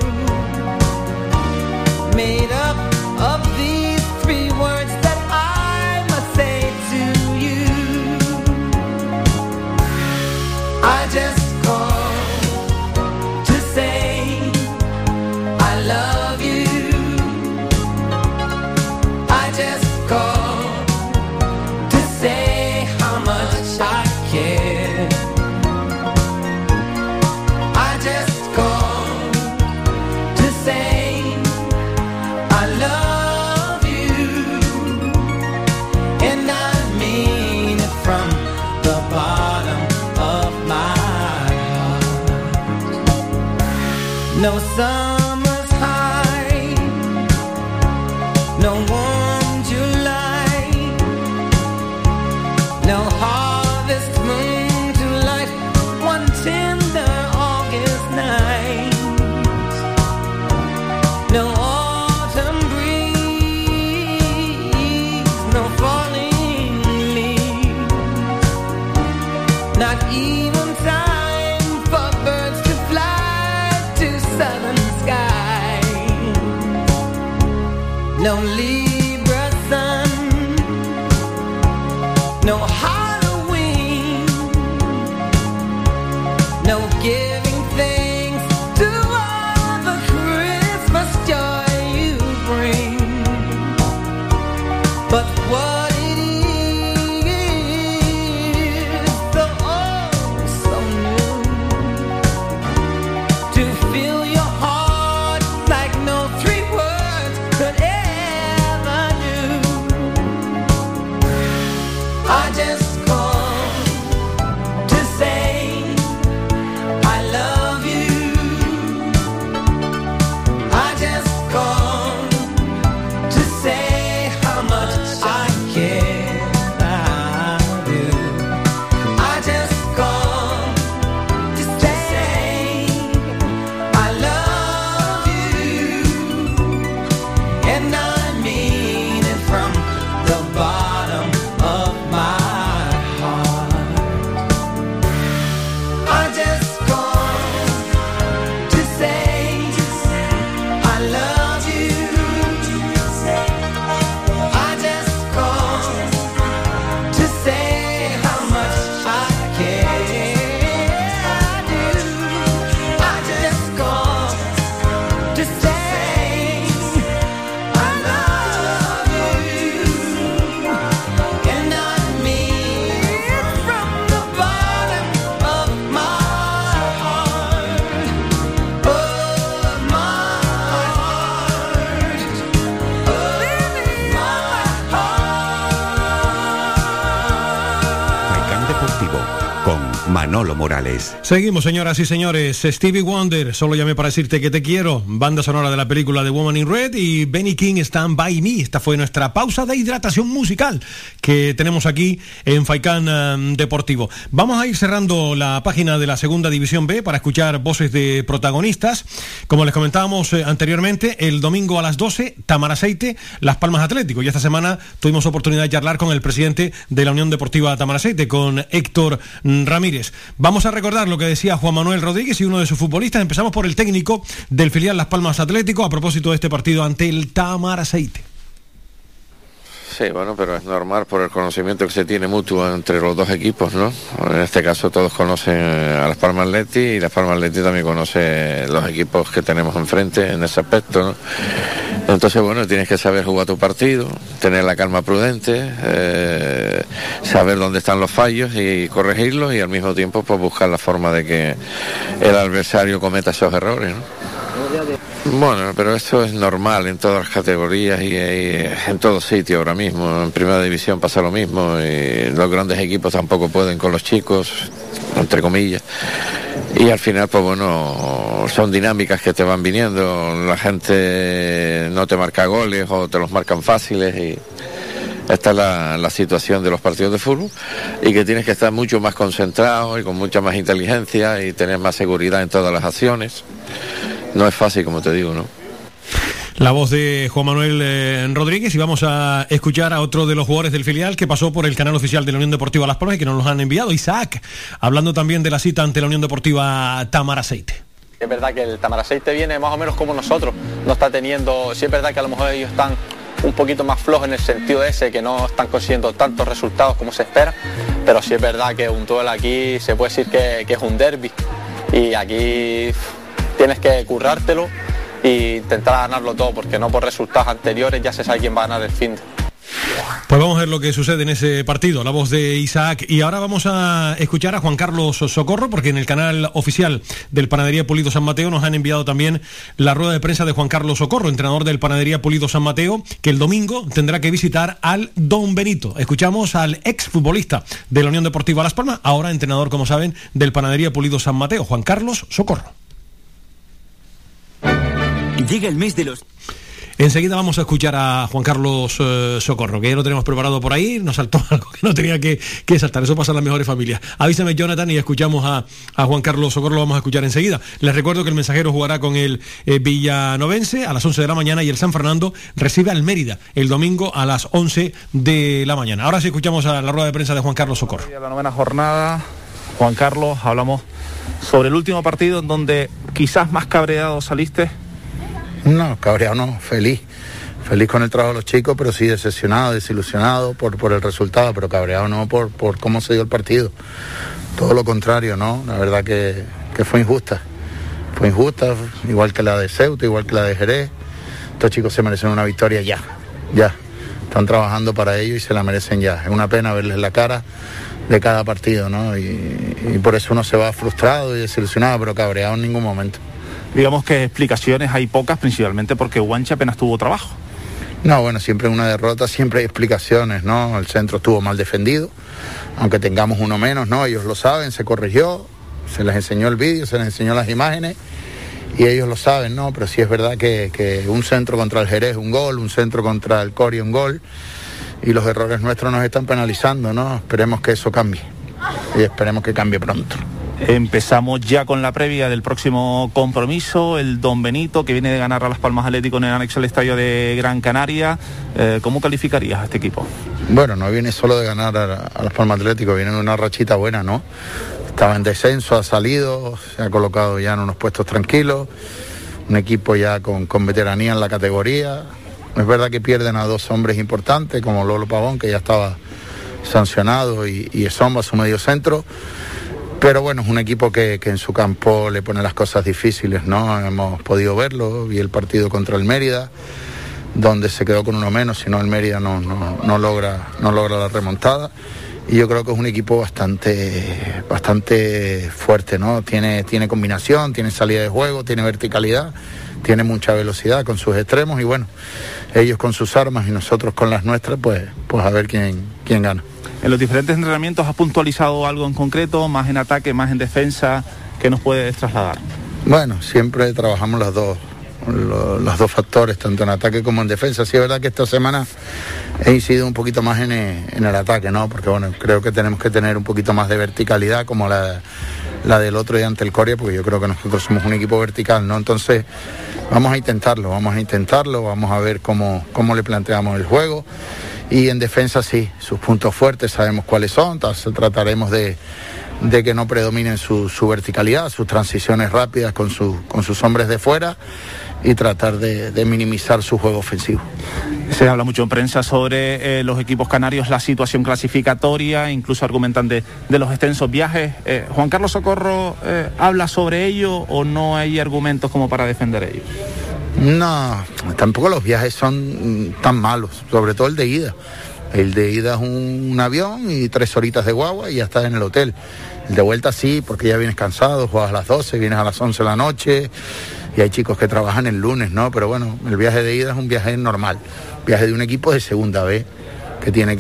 made up of these three words that I must say to you. I just called to say I love you. I just called to say how much I care. I just called to say I love you, and I mean it from the bottom of my heart. No summer's high, no warm July, no harvest moon to light one tender August night, no autumn breeze, no falling leaves, not even time for birds to fly to southern skies, no Libra sun, no Halloween, no giving thanks to all the Christmas joy you bring. But what it is, so oh so new, to fill your heart like no three words could ever do. I just Manolo Morales. Seguimos, señoras y señores. Stevie Wonder, Solo llamé para decirte que te quiero. Banda sonora de la película The Woman in Red y Benny King, Stand By Me. Esta fue nuestra pausa de hidratación musical que tenemos aquí en Faikán Deportivo. Vamos a ir cerrando la página de la Segunda División B para escuchar voces de protagonistas. Como les comentábamos anteriormente, el domingo a las 12, Tamaraceite, Las Palmas Atlético. Y esta semana tuvimos oportunidad de charlar con el presidente de la Unión Deportiva Tamaraceite, con Héctor Ramírez. Vamos a recordar lo que decía Juan Manuel Rodríguez y uno de sus futbolistas. Empezamos por el técnico del filial Las Palmas Atlético a propósito de este partido ante el Tamaraceite. Sí, bueno, pero es normal por el conocimiento que se tiene mutuo entre los dos equipos, ¿no? En este caso todos conocen a Las Palmas Athletic y Las Palmas Athletic también conoce los equipos que tenemos enfrente en ese aspecto, ¿no? Entonces, bueno, tienes que saber jugar tu partido, tener la calma prudente, saber dónde están los fallos y corregirlos, y al mismo tiempo pues buscar la forma de que el adversario cometa esos errores, ¿no? Bueno, pero esto es normal en todas las categorías y en todo sitio ahora mismo. En Primera División pasa lo mismo y los grandes equipos tampoco pueden con los chicos, entre comillas. Y al final, pues bueno, son dinámicas que te van viniendo. La gente no te marca goles o te los marcan fáciles y esta es la situación de los partidos de fútbol, y que tienes que estar mucho más concentrado y con mucha más inteligencia y tener más seguridad en todas las acciones. No es fácil, como te digo, ¿no? La voz de Juan Manuel Rodríguez, y vamos a escuchar a otro de los jugadores del filial que pasó por el canal oficial de la Unión Deportiva Las Palmas y que nos los han enviado, Isaac, hablando también de la cita ante la Unión Deportiva Tamaraceite. Es verdad que el Tamaraceite viene más o menos como nosotros, no está teniendo, sí es verdad que a lo mejor ellos están un poquito más flojos en el sentido ese, que no están consiguiendo tantos resultados como se espera, pero sí es verdad que un duelo aquí se puede decir que es un derbi, y aquí tienes que currártelo e intentar ganarlo todo, porque no por resultados anteriores ya se sabe quién va a ganar el fin. Pues vamos a ver lo que sucede en ese partido, la voz de Isaac. Y ahora vamos a escuchar a Juan Carlos Socorro, porque en el canal oficial del Panadería Pulido San Mateo nos han enviado también la rueda de prensa de Juan Carlos Socorro, entrenador del Panadería Pulido San Mateo, que el domingo tendrá que visitar al Don Benito. Escuchamos al exfutbolista de la Unión Deportiva Las Palmas, ahora entrenador, como saben, del Panadería Pulido San Mateo, Juan Carlos Socorro. Llega el mes de los... Enseguida vamos a escuchar a Juan Carlos Socorro, que ya lo tenemos preparado por ahí, nos saltó algo que no tenía que saltar, eso pasa en las mejores familias. Avísame, Jonathan, y escuchamos a Juan Carlos Socorro, lo vamos a escuchar enseguida. Les recuerdo que el Mensajero jugará con el Villanovense a las 11 de la mañana y el San Fernando recibe al Mérida el domingo a las 11 de la mañana. Ahora sí escuchamos a la rueda de prensa de Juan Carlos Socorro. La novena jornada, Juan Carlos, hablamos sobre el último partido en donde quizás más cabreado saliste. No, cabreado no, feliz con el trabajo de los chicos, pero sí decepcionado, desilusionado por el resultado, pero cabreado no por cómo se dio el partido, todo lo contrario, ¿no? La verdad que fue injusta, igual que la de Ceuta, igual que la de Jerez. Estos chicos se merecen una victoria ya, están trabajando para ello y se la merecen ya. Es una pena verles la cara de cada partido, ¿no? Y por eso uno se va frustrado y desilusionado, pero cabreado en ningún momento. Digamos que explicaciones hay pocas, principalmente porque Guanche apenas tuvo trabajo. No, bueno, siempre en una derrota siempre hay explicaciones, ¿no? El centro estuvo mal defendido, aunque tengamos uno menos, ¿no? Ellos lo saben, se corrigió, se les enseñó el vídeo, se les enseñó las imágenes y ellos lo saben, ¿no? Pero sí es verdad que un centro contra el Jerez, un gol, un centro contra el Coria, un gol, y los errores nuestros nos están penalizando, ¿no? Esperemos que eso cambie y esperemos que cambie pronto. Empezamos ya con la previa del próximo compromiso, el Don Benito, que viene de ganar a Las Palmas Atlético en el anexo al estadio de Gran Canaria. ¿Cómo calificarías a este equipo? Bueno, no viene solo de ganar a Las Palmas Atlético, viene de una rachita buena, ¿no? Estaba en descenso, ha salido, se ha colocado ya en unos puestos tranquilos, un equipo ya con veteranía en la categoría. Es verdad que pierden a dos hombres importantes, como Lolo Pavón, que ya estaba sancionado, y Esomba, su medio centro. Pero bueno, es un equipo que en su campo le pone las cosas difíciles, ¿no? Hemos podido verlo, vi el partido contra el Mérida, donde se quedó con uno menos, si no el Mérida no logra la remontada. y yo creo que es un equipo bastante fuerte, ¿no? Tiene combinación, tiene salida de juego, tiene verticalidad, tiene mucha velocidad con sus extremos, y bueno, ellos con sus armas y nosotros con las nuestras, pues a ver quién gana. En los diferentes entrenamientos, ¿has puntualizado algo en concreto, más en ataque, más en defensa, que nos puedes trasladar? Bueno, siempre trabajamos los dos factores, tanto en ataque como en defensa. Sí, es verdad que esta semana he incidido un poquito más en el ataque, ¿no? Porque bueno, creo que tenemos que tener un poquito más de verticalidad, como la del otro día ante el Coria, porque yo creo que nosotros somos un equipo vertical, ¿no? Entonces vamos a intentarlo, vamos a ver cómo le planteamos el juego. Y en defensa sí, sus puntos fuertes sabemos cuáles son, trataremos de que no predominen su verticalidad, sus transiciones rápidas con sus hombres de fuera, y tratar de minimizar su juego ofensivo. Se habla mucho en prensa sobre los equipos canarios, la situación clasificatoria, incluso argumentan de los extensos viajes. ¿Juan Carlos Socorro habla sobre ello o no hay argumentos como para defender ello? No, tampoco los viajes son tan malos, sobre todo el de ida. El de ida es un avión y 3 horitas de guagua y ya estás en el hotel. El de vuelta sí, porque ya vienes cansado, juegas a las 12, vienes a las 11 de la noche, y hay chicos que trabajan el lunes, ¿no? Pero bueno, el viaje de ida es un viaje normal, viaje de un equipo de segunda B, que tiene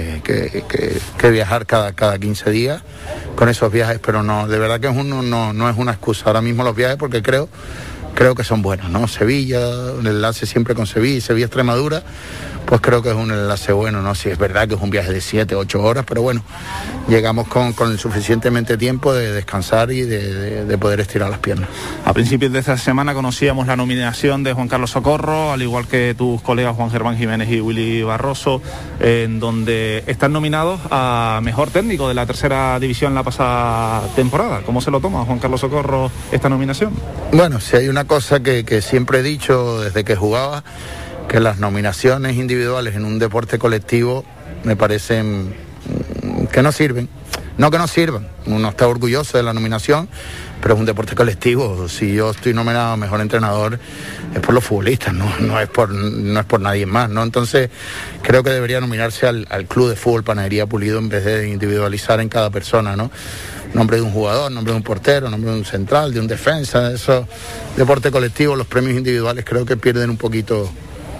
que viajar cada 15 días con esos viajes, pero no, de verdad que no es una excusa ahora mismo los viajes, porque creo que son buenos, ¿no? Sevilla, el enlace siempre con Sevilla-Extremadura, pues creo que es un enlace bueno, ¿no? Sí, es verdad que es un viaje de 7, 8 horas, pero bueno, llegamos con el suficientemente tiempo de descansar y de poder estirar las piernas. A principios de esta semana conocíamos la nominación de Juan Carlos Socorro, al igual que tus colegas Juan Germán Jiménez y Willy Barroso, en donde están nominados a mejor técnico de la tercera división la pasada temporada. ¿Cómo se lo toma Juan Carlos Socorro esta nominación? Bueno, si hay una cosa que siempre he dicho desde que jugaba, que las nominaciones individuales en un deporte colectivo me parecen que no sirven. No que no sirvan, uno está orgulloso de la nominación, pero es un deporte colectivo. Si yo estoy nominado a mejor entrenador es por los futbolistas, no es por nadie más, ¿no? Entonces creo que debería nominarse al Club de Fútbol Panadería Pulido en vez de individualizar en cada persona, ¿no? Nombre de un jugador, nombre de un portero, nombre de un central, de un defensa. Eso, deporte colectivo, los premios individuales creo que pierden un poquito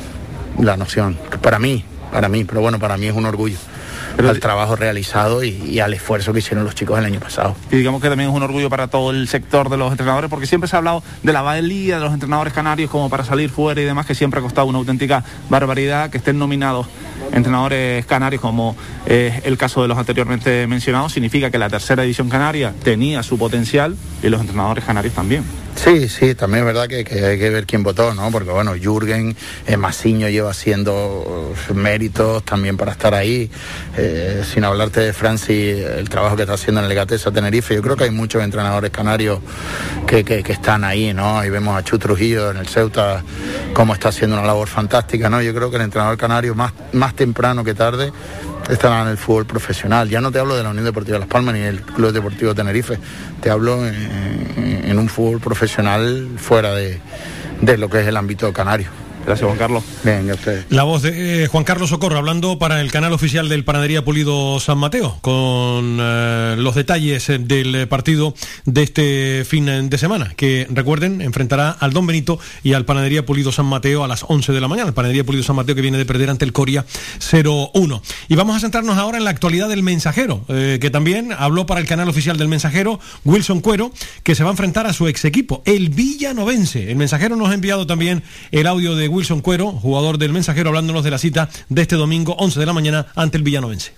la noción, para mí, pero bueno, para mí es un orgullo al trabajo realizado y al esfuerzo que hicieron los chicos el año pasado. Y digamos que también es un orgullo para todo el sector de los entrenadores, porque siempre se ha hablado de la valía de los entrenadores canarios como para salir fuera y demás, que siempre ha costado una auténtica barbaridad que estén nominados entrenadores canarios, como el caso de los anteriormente mencionados. Significa que la tercera división canaria tenía su potencial y los entrenadores canarios también. Sí, también es verdad que hay que ver quién votó, ¿no? Porque bueno, Jürgen, Masiño lleva haciendo méritos también para estar ahí, sin hablarte de Francis, el trabajo que está haciendo en el Legatesa Tenerife. Yo creo que hay muchos entrenadores canarios que están ahí, ¿no? Ahí vemos a Chu Trujillo en el Ceuta, cómo está haciendo una labor fantástica, ¿no? Yo creo que el entrenador canario más temprano que tarde estará en el fútbol profesional. Ya no te hablo de la Unión Deportiva Las Palmas ni del Club Deportivo Tenerife, te hablo en un fútbol profesional fuera de lo que es el ámbito canario. Gracias, Juan Carlos. Venga, usted. La voz de Juan Carlos Socorro hablando para el canal oficial del Panadería Pulido San Mateo, con los detalles del partido de este fin de semana, que recuerden, enfrentará al Don Benito y al Panadería Pulido San Mateo a las 11 de la mañana. El Panadería Pulido San Mateo, que viene de perder ante el Coria 0-1. Y vamos a centrarnos ahora en la actualidad del Mensajero, que también habló para el canal oficial del Mensajero Wilson Cuero, que se va a enfrentar a su ex equipo, el Villanovense. El Mensajero nos ha enviado también el audio de Wilson Cuero, jugador del Mensajero, hablándonos de la cita de este domingo 11 de la mañana ante el Villanovense.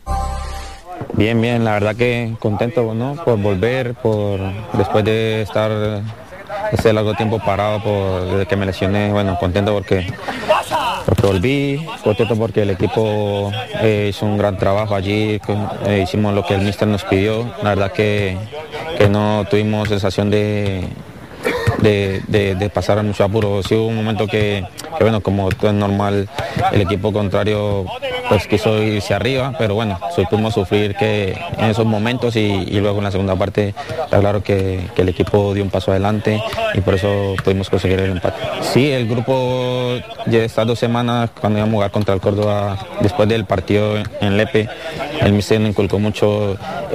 Bien, la verdad que contento, ¿no? Por volver, después de estar este largo tiempo parado desde que me lesioné. Bueno, contento porque volví, contento porque el equipo hizo un gran trabajo allí, hicimos lo que el míster nos pidió. La verdad que no tuvimos sensación de de pasar mucho apuro. Sí hubo un momento que bueno, como es normal, el equipo contrario pues quiso irse arriba, pero bueno, supimos sufrir que en esos momentos y luego en la segunda parte está claro que el equipo dio un paso adelante y por eso pudimos conseguir el empate. Sí, el grupo ya estas 2 semanas cuando íbamos a jugar contra el Córdoba, después del partido en Lepe, el míster nos inculcó mucho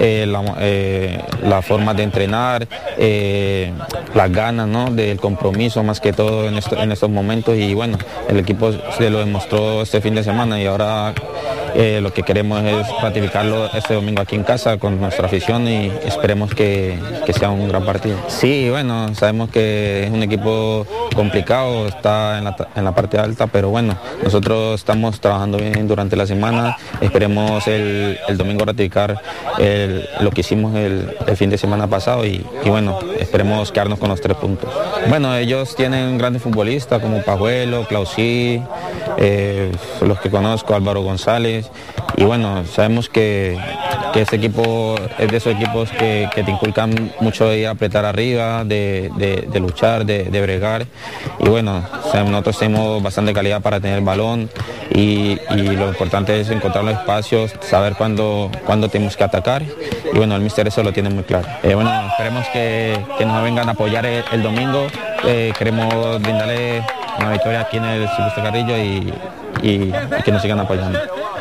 la forma de entrenar, las ganas, ¿no?, del compromiso más que todo en estos momentos, y bueno, el equipo se lo demostró este fin de semana y ahora lo que queremos es ratificarlo este domingo aquí en casa con nuestra afición y esperemos que sea un gran partido. Sí, bueno, sabemos que es un equipo complicado, está en la parte alta, pero bueno, nosotros estamos trabajando bien durante la semana, esperemos el domingo ratificar lo que hicimos el fin de semana pasado y bueno, esperemos quedarnos con los 3 puntos. Bueno, ellos tienen grandes futbolistas como Pajuelo, Clausí, los que conozco, Álvaro González, y bueno, sabemos que este equipo es de esos equipos que te inculcan mucho de apretar arriba, de luchar, de bregar, y bueno, nosotros tenemos bastante calidad para tener el balón y lo importante es encontrar los espacios, saber cuándo tenemos que atacar, y bueno, el míster eso lo tiene muy claro. Bueno, esperemos que nos vengan a apoyar el domingo, queremos brindarle una victoria aquí en el Silvestre Carrillo y que nos sigan apoyando.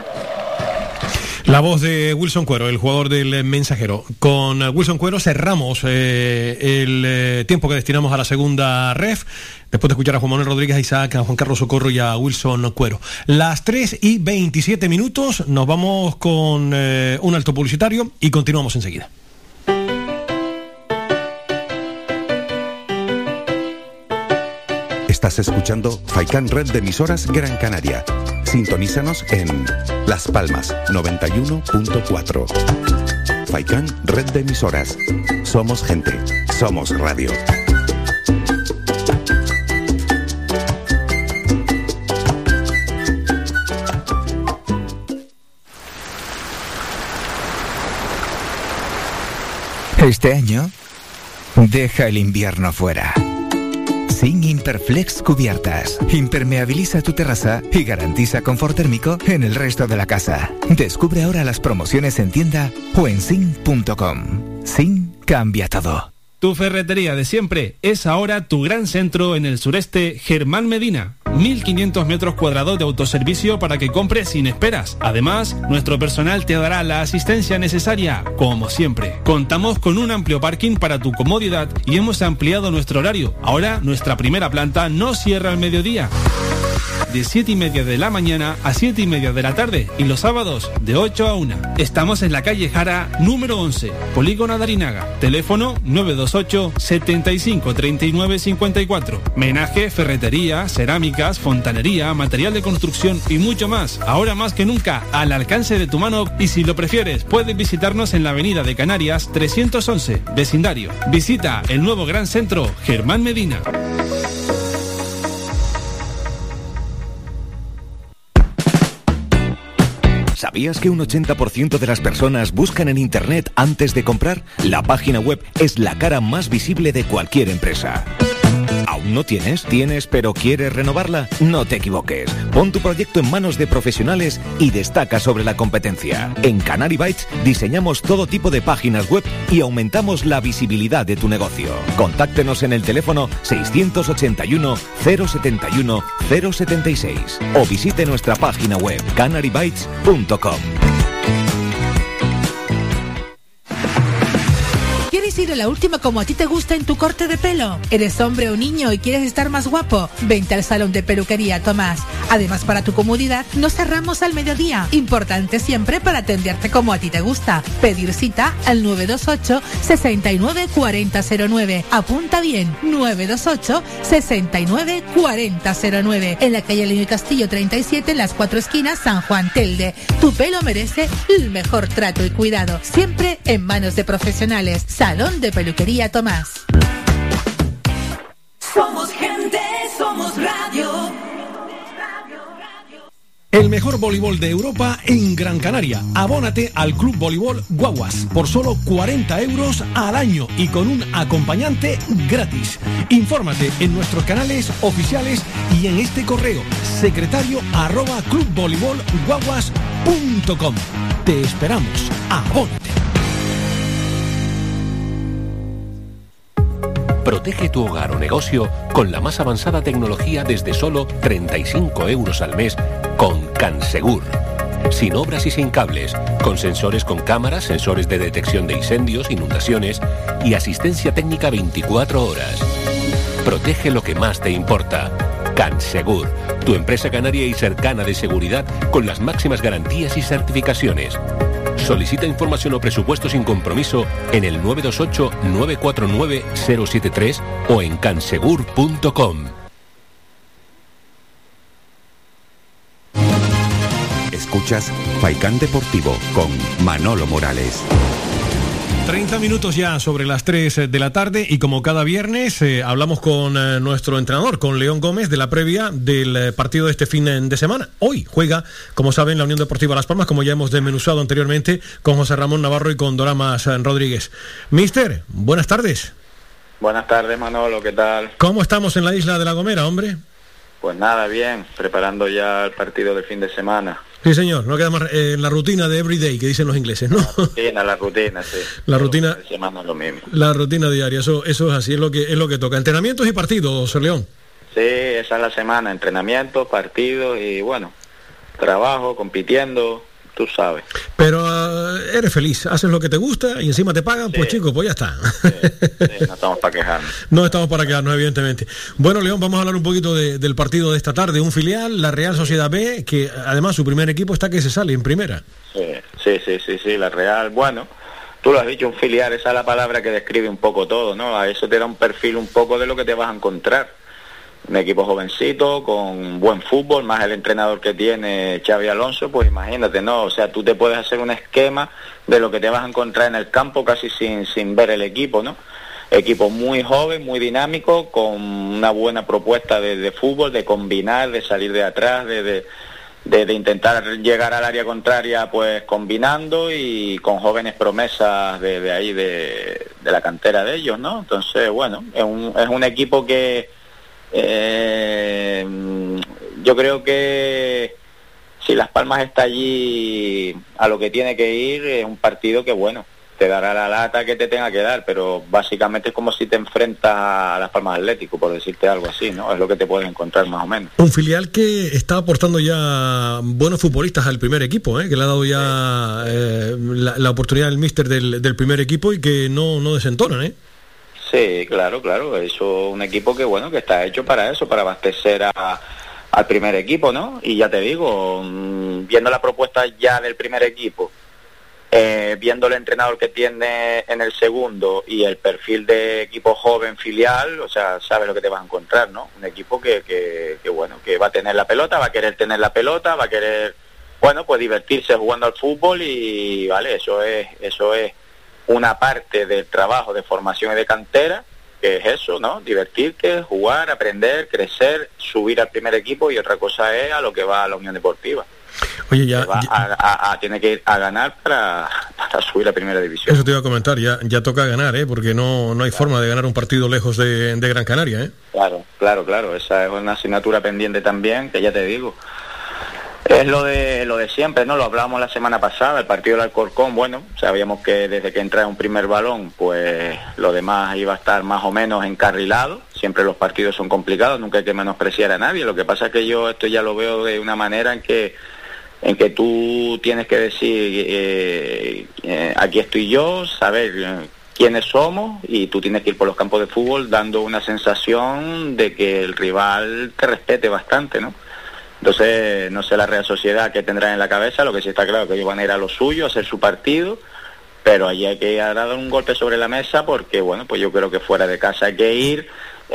La voz de Wilson Cuero, el jugador del Mensajero. Con Wilson Cuero cerramos el tiempo que destinamos a la segunda ref, después de escuchar a Juan Manuel Rodríguez, a Isaac, a Juan Carlos Socorro y a Wilson Cuero. Las 3:27, nos vamos con un alto publicitario y continuamos enseguida. Estás escuchando Faikan Red de emisoras Gran Canaria. Sintonízanos en Las Palmas 91.4. Faikan Red de emisoras. Somos gente, somos radio. Este año, deja el invierno fuera. Sin Imperflex Cubiertas. Impermeabiliza tu terraza y garantiza confort térmico en el resto de la casa. Descubre ahora las promociones en tienda o en sin.com. Sin cambia todo. Tu ferretería de siempre es ahora tu gran centro en el sureste, Germán Medina. 1.500 metros cuadrados de autoservicio para que compres sin esperas. Además, nuestro personal te dará la asistencia necesaria, como siempre. Contamos con un amplio parking para tu comodidad y hemos ampliado nuestro horario. Ahora, nuestra primera planta no cierra al mediodía, de 7:30 de la mañana a 7:30 de la tarde, y los sábados de 8 a 1. Estamos en la calle Jara, número 11, Polígono Darinaga. Teléfono 928 75 39 54. Menaje, ferretería, cerámicas, fontanería, material de construcción y mucho más. Ahora más que nunca, al alcance de tu mano, y si lo prefieres, puedes visitarnos en la avenida de Canarias 311, vecindario. Visita el nuevo gran centro, Germán Medina. ¿Sabías que un 80% de las personas buscan en Internet antes de comprar? La página web es la cara más visible de cualquier empresa. ¿Aún no tienes? ¿Tienes pero quieres renovarla? No te equivoques. Pon tu proyecto en manos de profesionales y destaca sobre la competencia. En Canary Bytes diseñamos todo tipo de páginas web y aumentamos la visibilidad de tu negocio. Contáctenos en el teléfono 681 071 076 o visite nuestra página web canarybytes.com. ¿Quieres ir a la última como a ti te gusta en tu corte de pelo? ¿Eres hombre o niño y quieres estar más guapo? Vente al Salón de Peluquería Tomás. Además, para tu comodidad, no cerramos al mediodía. Importante siempre para atenderte como a ti te gusta. Pedir cita al 928 69 4009. Apunta bien, 928 69 4009. En la calle Leño y Castillo 37, en las 4 esquinas, San Juan Telde. Tu pelo merece el mejor trato y cuidado. Siempre en manos de profesionales. Salón de Peluquería Tomás. Somos gente, somos radio. El mejor voleibol de Europa en Gran Canaria. Abónate al Club Voleibol Guaguas por solo 40 euros al año y con un acompañante gratis. Infórmate en nuestros canales oficiales y en este correo secretario@clubvoleibolguaguas.com. Te esperamos. Abónate. Protege tu hogar o negocio con la más avanzada tecnología desde solo 35 euros al mes con Cansegur. Sin obras y sin cables, con sensores con cámaras, sensores de detección de incendios, inundaciones y asistencia técnica 24 horas. Protege lo que más te importa. Cansegur, tu empresa canaria y cercana de seguridad con las máximas garantías y certificaciones. Solicita información o presupuesto sin compromiso en el 928-949-073 o en cansegur.com. Escuchas Faikán Deportivo con Manolo Morales. 30 minutos ya sobre las 3 de la tarde y como cada viernes hablamos con nuestro entrenador, con León Gómez, de la previa del partido de este fin de semana. Hoy juega, como saben, la Unión Deportiva Las Palmas, como ya hemos desmenuzado anteriormente, con José Ramón Navarro y con Doramas Rodríguez. Mister, buenas tardes. Buenas tardes, Manolo, ¿qué tal? ¿Cómo estamos en la isla de La Gomera, hombre? Pues nada, bien, preparando ya el partido del fin de semana. Sí, señor, no queda más la rutina de everyday que dicen los ingleses, ¿no? La rutina, sí. La rutina. De semana es lo mismo. La rutina diaria, eso es así, es lo que toca. Entrenamientos y partidos, León. Sí, esa es la semana, entrenamientos, partidos y bueno, trabajo, compitiendo, tú sabes. Pero eres feliz, haces lo que te gusta y encima te pagan, sí. Pues chico, pues ya está. Sí, no estamos para quejarnos. No estamos para quejarnos, evidentemente. Bueno, León, vamos a hablar un poquito del partido de esta tarde, un filial, la Real Sociedad B, que además su primer equipo está que se sale en primera. Sí, la Real, bueno, tú lo has dicho, un filial, esa es la palabra que describe un poco todo, ¿no? A eso te da un perfil un poco de lo que te vas a encontrar. Un equipo jovencito, con buen fútbol, más el entrenador que tiene Xavi Alonso, pues imagínate, ¿no? O sea, tú te puedes hacer un esquema de lo que te vas a encontrar en el campo casi sin ver el equipo, ¿no? Equipo muy joven, muy dinámico, con una buena propuesta de fútbol, de combinar, de salir de atrás, de intentar llegar al área contraria, pues combinando y con jóvenes promesas de ahí, de la cantera de ellos, ¿no? Entonces, bueno, es un equipo que yo creo que si Las Palmas está allí a lo que tiene que ir, es un partido que bueno, te dará la lata que te tenga que dar, pero básicamente es como si te enfrentas a Las Palmas Atlético, por decirte algo así, ¿no? Es lo que te puedes encontrar más o menos. Un filial que está aportando ya buenos futbolistas al primer equipo, que le ha dado ya la oportunidad al míster del primer equipo y que no desentonan, Sí, claro, eso es un equipo que bueno, que está hecho para eso, para abastecer al primer equipo, ¿no? Y ya te digo, viendo la propuesta ya del primer equipo, viendo el entrenador que tiene en el segundo y el perfil de equipo joven filial, o sea, sabes lo que te vas a encontrar, ¿no? Un equipo que bueno, que va a tener la pelota, va a querer tener la pelota, va a querer, bueno, pues divertirse jugando al fútbol y vale, eso es una parte del trabajo de formación y de cantera, que es eso, ¿no? Divertirte, jugar, aprender, crecer, subir al primer equipo, y otra cosa es a lo que va a la Unión Deportiva. Oye, tiene que ir a ganar para subir a primera división. Eso te iba a comentar, ya toca ganar, porque no hay forma de ganar un partido lejos de Gran Canaria, Claro, esa es una asignatura pendiente también, que ya te digo. Es lo de siempre, ¿no? Lo hablábamos la semana pasada, el partido del Alcorcón, bueno, sabíamos que desde que entra un primer balón, pues lo demás iba a estar más o menos encarrilado. Siempre los partidos son complicados, nunca hay que menospreciar a nadie. Lo que pasa es que yo esto ya lo veo de una manera en que tú tienes que decir, aquí estoy yo, saber quiénes somos, y tú tienes que ir por los campos de fútbol dando una sensación de que el rival te respete bastante, ¿no? Entonces, no sé la Real Sociedad qué tendrán en la cabeza, lo que sí está claro que ellos van a ir a lo suyo, a hacer su partido, pero allí hay que dar un golpe sobre la mesa porque, bueno, pues yo creo que fuera de casa hay que ir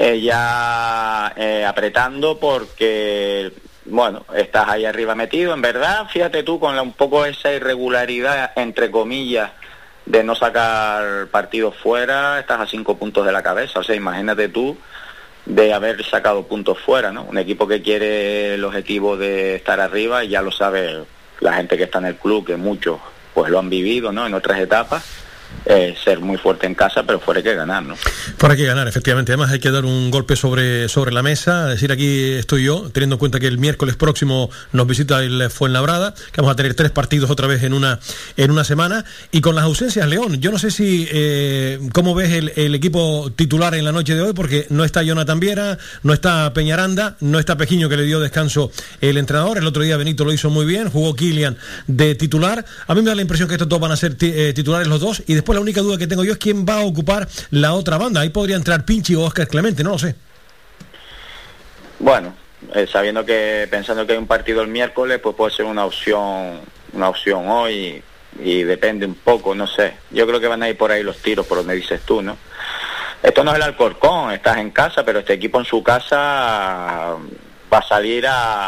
apretando porque, bueno, estás ahí arriba metido, en verdad, fíjate tú con un poco esa irregularidad, entre comillas, de no sacar partidos fuera, estás a 5 puntos de la cabeza, o sea, imagínate tú de haber sacado puntos fuera, ¿no? Un equipo que quiere el objetivo de estar arriba, y ya lo sabe la gente que está en el club, que muchos pues lo han vivido, ¿no? En otras etapas. Ser muy fuerte en casa, pero fuera hay que ganar, ¿no? Fuera hay que ganar, efectivamente. Además hay que dar un golpe sobre la mesa, decir, aquí estoy yo, teniendo en cuenta que el miércoles próximo nos visita el Fuenlabrada, que vamos a tener 3 partidos otra vez en una semana, y con las ausencias, León, yo no sé si cómo ves el equipo titular en la noche de hoy, porque no está Jonathan Viera, no está Peñaranda, no está Pejiño, que le dio descanso el entrenador. El otro día Benito lo hizo muy bien, jugó Kylian de titular. A mí me da la impresión que estos dos van a ser titulares los dos, y después la única duda que tengo yo es quién va a ocupar la otra banda. Ahí podría entrar Pinchi o Óscar Clemente, no lo sé. Bueno, pensando que hay un partido el miércoles, pues puede ser una opción hoy, y depende un poco, no sé. Yo creo que van a ir por ahí los tiros, por donde dices tú, ¿no? Esto no es el Alcorcón, estás en casa, pero este equipo en su casa va a salir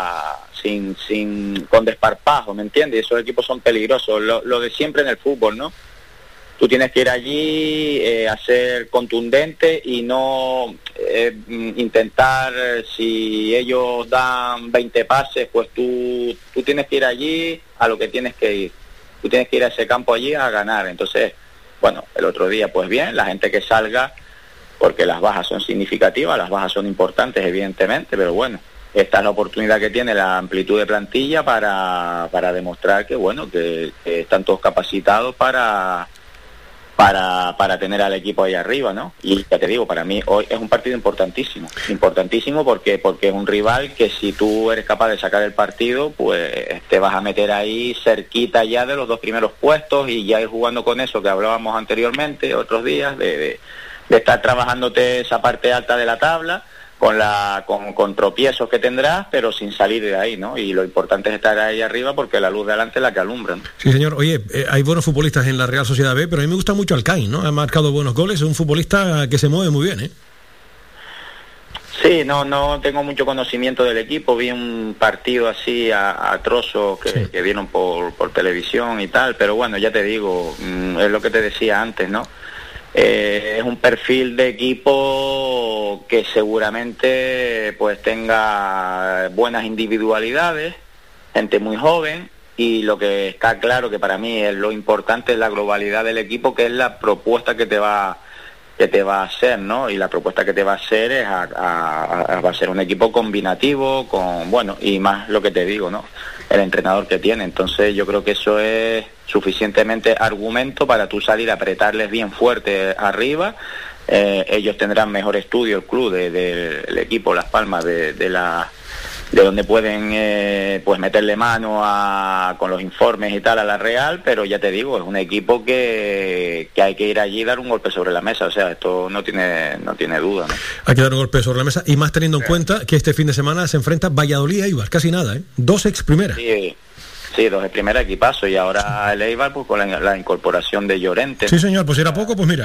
con desparpajo, ¿me entiendes? Esos equipos son peligrosos, lo de siempre en el fútbol, ¿no? Tú tienes que ir allí a ser contundente y no intentar, si ellos dan 20 pases, pues tú tienes que ir allí a lo que tienes que ir. Tú tienes que ir a ese campo allí a ganar. Entonces, bueno, el otro día, pues bien, la gente que salga, porque las bajas son significativas, las bajas son importantes, evidentemente, pero bueno, esta es la oportunidad que tiene la amplitud de plantilla para demostrar que, bueno, que están todos capacitados para tener al equipo ahí arriba, ¿no? Y ya te digo, para mí hoy es un partido importantísimo porque es un rival que, si tú eres capaz de sacar el partido, pues te vas a meter ahí cerquita ya de los 2 primeros puestos, y ya ir jugando con eso que hablábamos anteriormente, otros días, de estar trabajándote esa parte alta de la tabla, con tropiezos que tendrás, pero sin salir de ahí, ¿no? Y lo importante es estar ahí arriba, porque la luz de adelante es la que alumbra, ¿no? Sí, señor. Oye, hay buenos futbolistas en la Real Sociedad B, pero a mí me gusta mucho Alcaín, ¿no? Ha marcado buenos goles, es un futbolista que se mueve muy bien, ¿eh? Sí, no tengo mucho conocimiento del equipo, vi un partido así a trozos que vieron por televisión y tal, pero bueno, ya te digo, es lo que te decía antes, ¿no? Es un perfil de equipo que seguramente pues tenga buenas individualidades, gente muy joven, y lo que está claro, que para mí es lo importante, es la globalidad del equipo, que es la propuesta que te va a hacer, ¿no? Y la propuesta que te va a hacer va a ser un equipo combinativo, y más lo que te digo, ¿no? El entrenador que tiene. Entonces yo creo que eso es suficientemente argumento para tú salir a apretarles bien fuerte arriba. Ellos tendrán mejor estudio, el club del equipo Las Palmas, de donde pueden pues meterle mano con los informes y tal a la Real, pero ya te digo, es un equipo que hay que ir allí y dar un golpe sobre la mesa. O sea, esto no tiene duda, ¿no? Hay que dar un golpe sobre la mesa, y más teniendo en cuenta que este fin de semana se enfrenta Valladolid a Eibar, casi nada, ¿eh? 2 ex primeras. Sí, 2 ex primera, equipazo, y ahora el Eibar, pues con la incorporación de Llorente. Sí, señor, pues si era poco, pues mira.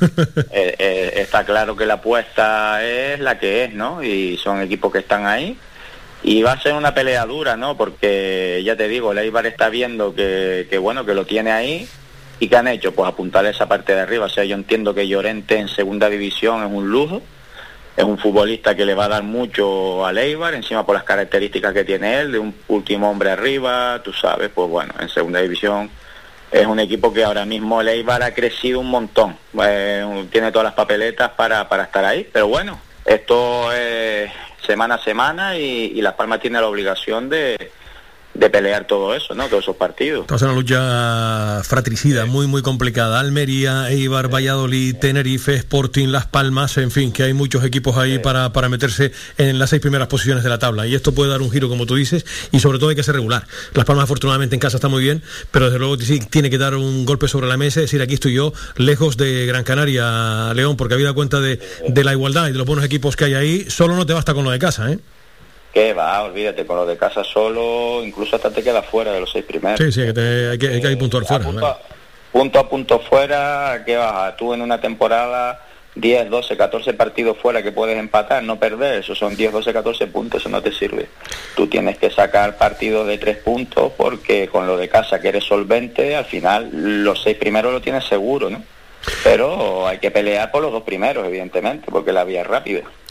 Está claro que la apuesta es la que es, ¿no? Y son equipos que están ahí. Y va a ser una pelea dura, ¿no? Porque ya te digo, el Eibar está viendo que lo tiene ahí. ¿Y qué han hecho? Pues apuntarle esa parte de arriba. O sea, yo entiendo que Llorente en segunda división es un lujo. Es un futbolista que le va a dar mucho al Eibar, encima por las características que tiene él, de un último hombre arriba, tú sabes. Pues bueno, en segunda división es un equipo que ahora mismo el Eibar ha crecido un montón. Tiene todas las papeletas para estar ahí. Pero bueno, esto es semana a semana, y Las Palmas tiene la obligación de pelear todo eso, ¿no? Todos esos partidos. Es una lucha fratricida, muy muy complicada. Almería, Eibar, Valladolid, Tenerife, Sporting, Las Palmas, en fin, que hay muchos equipos ahí para meterse en las 6 primeras posiciones de la tabla, y esto puede dar un giro, como tú dices, y sobre todo hay que ser regular. Las Palmas afortunadamente en casa está muy bien, pero desde luego sí tiene que dar un golpe sobre la mesa y decir, aquí estoy yo, lejos de Gran Canaria, León, porque habida cuenta de la igualdad y de los buenos equipos que hay ahí, solo no te basta con lo de casa, ¿eh? ¿Qué va? Olvídate, con lo de casa solo, incluso hasta te quedas fuera de los 6 primeros. Sí, hay que puntuar fuera. Punto a punto fuera, ¿qué vas? Tú en una temporada 10, 12, 14 partidos fuera que puedes empatar, no perder, esos son 10, 12, 14 puntos, eso no te sirve. Tú tienes que sacar partidos de 3 puntos, porque con lo de casa, que eres solvente, al final los 6 primeros lo tienes seguro, ¿no? Pero hay que pelear por los 2 primeros, evidentemente, porque la vía es rápida.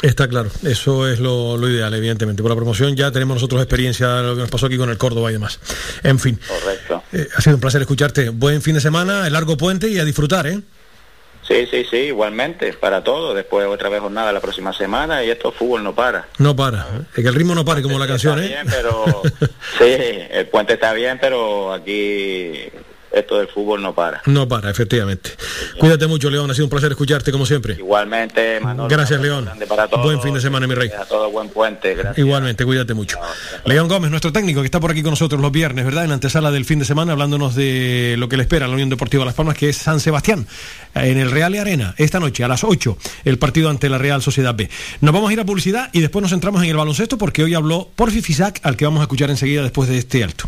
Está claro, eso es lo ideal, evidentemente. Por la promoción ya tenemos nosotros experiencia de lo que nos pasó aquí con el Córdoba y demás. En fin. Correcto. Ha sido un placer escucharte. Buen fin de semana, el largo puente y a disfrutar, ¿eh? Sí, igualmente, para todos. Después otra vez jornada la próxima semana y esto fútbol no para. No para, es que el ritmo no pare como la canción, está bien, pero sí, el puente está bien, pero aquí esto del fútbol no para. No para, efectivamente. Cuídate mucho, León, ha sido un placer escucharte como siempre. Igualmente, Manolo. Gracias, León. Buen fin de semana, mi rey. A todos, buen puente. Gracias. Igualmente, cuídate mucho. León Gómez, nuestro técnico, que está por aquí con nosotros los viernes, ¿verdad? En la antesala del fin de semana, hablándonos de lo que le espera a la Unión Deportiva Las Palmas, que es San Sebastián, en el Real Arena, esta noche a las 8, el partido ante la Real Sociedad B. Nos vamos a ir a publicidad y después nos centramos en el baloncesto, porque hoy habló Porfi Fisac, al que vamos a escuchar enseguida después de este alto.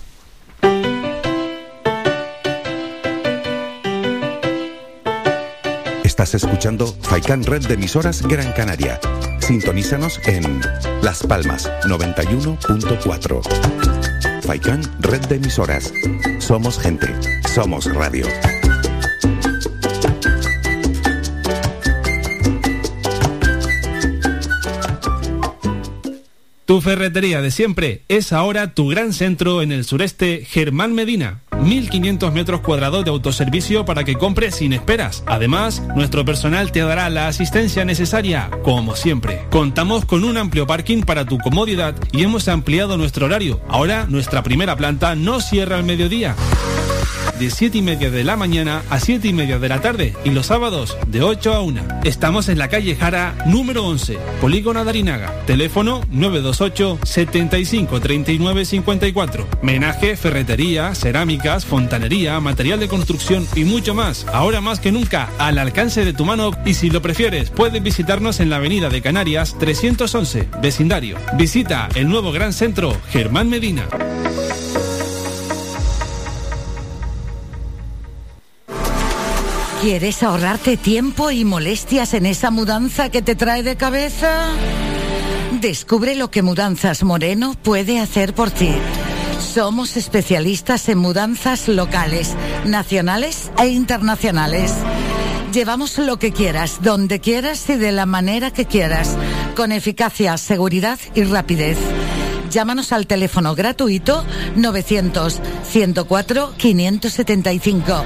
Estás escuchando Faikan Red de Emisoras Gran Canaria. Sintonízanos en Las Palmas 91.4. Faikan Red de Emisoras. Somos gente. Somos radio. Tu ferretería de siempre es ahora tu gran centro en el sureste, Germán Medina. 1.500 metros cuadrados de autoservicio para que compres sin esperas. Además, nuestro personal te dará la asistencia necesaria, como siempre. Contamos con un amplio parking para tu comodidad y hemos ampliado nuestro horario. Ahora, nuestra primera planta no cierra al mediodía, de 7:30 de la mañana a 7:30 de la tarde, y los sábados de 8 a 1. Estamos en la calle Jara, número 11, Polígono Darinaga. Teléfono 928 75 39 54. Menaje, ferretería, cerámicas, fontanería, material de construcción y mucho más. Ahora más que nunca, al alcance de tu mano, y si lo prefieres, puedes visitarnos en la avenida de Canarias 311, vecindario. Visita el nuevo gran centro, Germán Medina. ¿Quieres ahorrarte tiempo y molestias en esa mudanza que te trae de cabeza? Descubre lo que Mudanzas Moreno puede hacer por ti. Somos especialistas en mudanzas locales, nacionales e internacionales. Llevamos lo que quieras, donde quieras y de la manera que quieras, con eficacia, seguridad y rapidez. Llámanos al teléfono gratuito 900-104-575,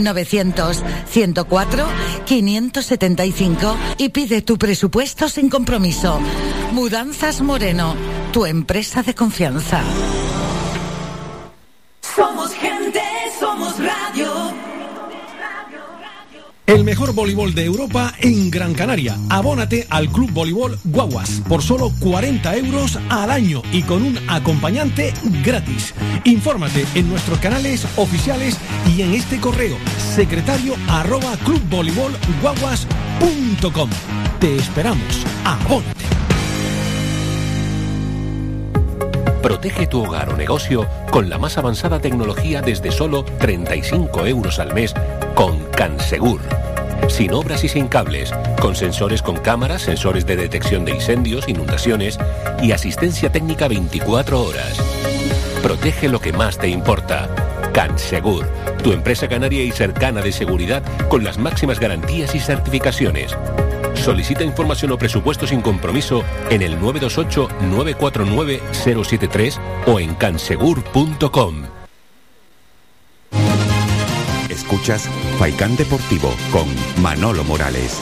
900-104-575 y pide tu presupuesto sin compromiso. Mudanzas Moreno, tu empresa de confianza. Somos gente, somos radio. El mejor voleibol de Europa en Gran Canaria. Abónate al Club Voleibol Guaguas por solo 40 euros al año y con un acompañante gratis. Infórmate en nuestros canales oficiales y en este correo secretario@clubvoleibolguaguas.com. Te esperamos. Abónate. Protege tu hogar o negocio con la más avanzada tecnología desde solo 35 euros al mes con Cansegur. Sin obras y sin cables, con sensores con cámaras, sensores de detección de incendios, inundaciones y asistencia técnica 24 horas. Protege lo que más te importa. Cansegur, tu empresa canaria y cercana de seguridad con las máximas garantías y certificaciones. Solicita información o presupuesto sin compromiso en el 928-949-073 o en cansegur.com. Escuchas Faikan Deportivo con Manolo Morales.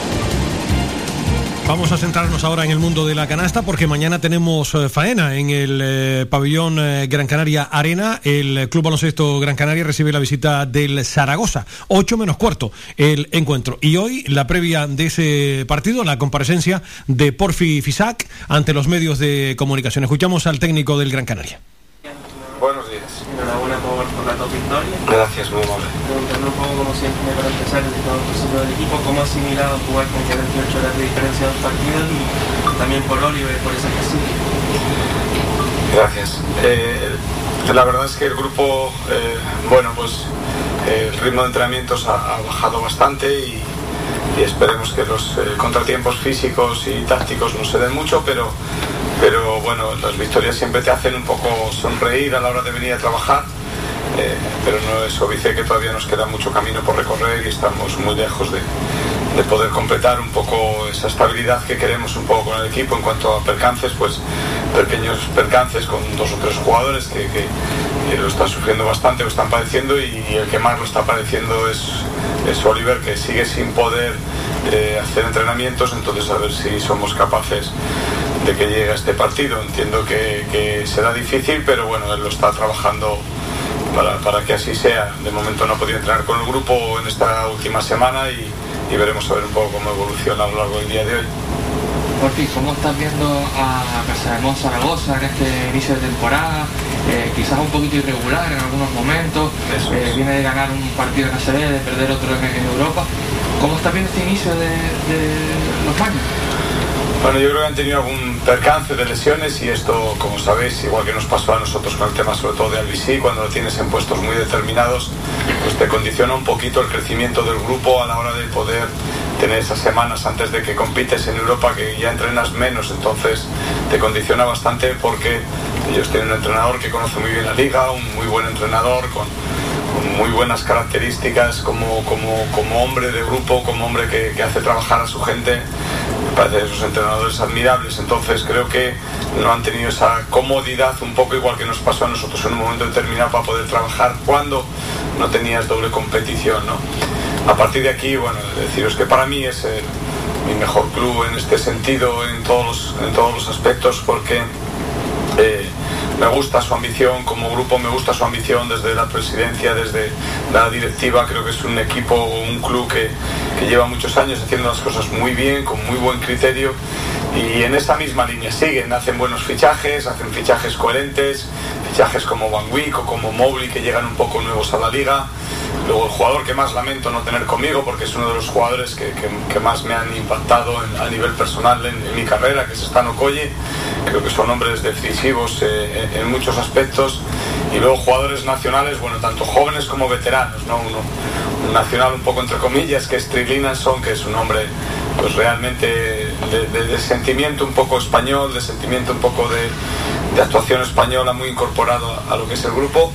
Vamos a centrarnos ahora en el mundo de la canasta porque mañana tenemos faena en el pabellón Gran Canaria Arena. El Club Baloncesto Gran Canaria recibe la visita del Zaragoza, 8:15 el encuentro. Y hoy la previa de ese partido, la comparecencia de Porfi Fisac ante los medios de comunicación. Escuchamos al técnico del Gran Canaria. Buenos días. Enhorabuena por la top victoria. Gracias, muy amable. Preguntando un poco, como siempre, para empezar, el todo el proceso del equipo, cómo ha asimilado jugar con 48 horas de diferencia en los partidos y también por Oliver, por esa presión. Gracias. La verdad es que el grupo, el ritmo de entrenamientos ha bajado bastante y esperemos que los contratiempos físicos y tácticos no se den mucho, pero bueno, las victorias siempre te hacen un poco sonreír a la hora de venir a trabajar, pero no es obvio que todavía nos queda mucho camino por recorrer y estamos muy lejos poder completar un poco esa estabilidad que queremos un poco con el equipo. En cuanto a percances, pues pequeños percances con 2 o 3 jugadores que lo están sufriendo bastante, lo están padeciendo, y el que más lo está padeciendo es Oliver, que sigue sin poder hacer entrenamientos. Entonces, a ver si somos capaces de que llegue a este partido. Entiendo que será difícil, pero bueno, él lo está trabajando para que así sea. De momento no ha podido entrenar con el grupo en esta última semana y veremos a ver un poco cómo evoluciona a lo largo del día de hoy. Por fin, ¿cómo estás viendo a Casademón Zaragoza en este inicio de temporada? Quizás un poquito irregular en algunos momentos, viene de ganar un partido en ACB, de perder otro en Europa. ¿Cómo estás viendo este inicio de los años? Bueno, yo creo que han tenido algún percance de lesiones, y esto, como sabéis, igual que nos pasó a nosotros con el tema sobre todo de Albisí, cuando lo tienes en puestos muy determinados, pues te condiciona un poquito el crecimiento del grupo a la hora de poder tener esas semanas antes de que compites en Europa, que ya entrenas menos. Entonces te condiciona bastante, porque ellos tienen un entrenador que conoce muy bien la liga, un muy buen entrenador con muy buenas características como hombre de grupo, como hombre que hace trabajar a su gente. Me parece esos entrenadores admirables. Entonces creo que no han tenido esa comodidad, un poco igual que nos pasó a nosotros en un momento determinado, para poder trabajar cuando no tenías doble competición, ¿no? A partir de aquí, bueno, deciros que para mí es mi mejor club en este sentido, en todos los aspectos, porque me gusta su ambición como grupo, me gusta su ambición desde la presidencia, desde la directiva. Creo que es un equipo, un club que lleva muchos años haciendo las cosas muy bien, con muy buen criterio, y en esa misma línea siguen. Hacen buenos fichajes, hacen fichajes coherentes, fichajes como Van Wyk o como Mowbray, que llegan un poco nuevos a la liga. Luego, el jugador que más lamento no tener conmigo, porque es uno de los jugadores que más me han impactado a nivel personal en mi carrera, que es Stan Okoye. Creo que son hombres decisivos en muchos aspectos. Y luego jugadores nacionales, bueno, tanto jóvenes como veteranos, ¿no? Un nacional un poco entre comillas, que es Trill Linnason, que es un hombre pues realmente de sentimiento un poco español, de sentimiento un poco de actuación española, muy incorporado a lo que es el grupo.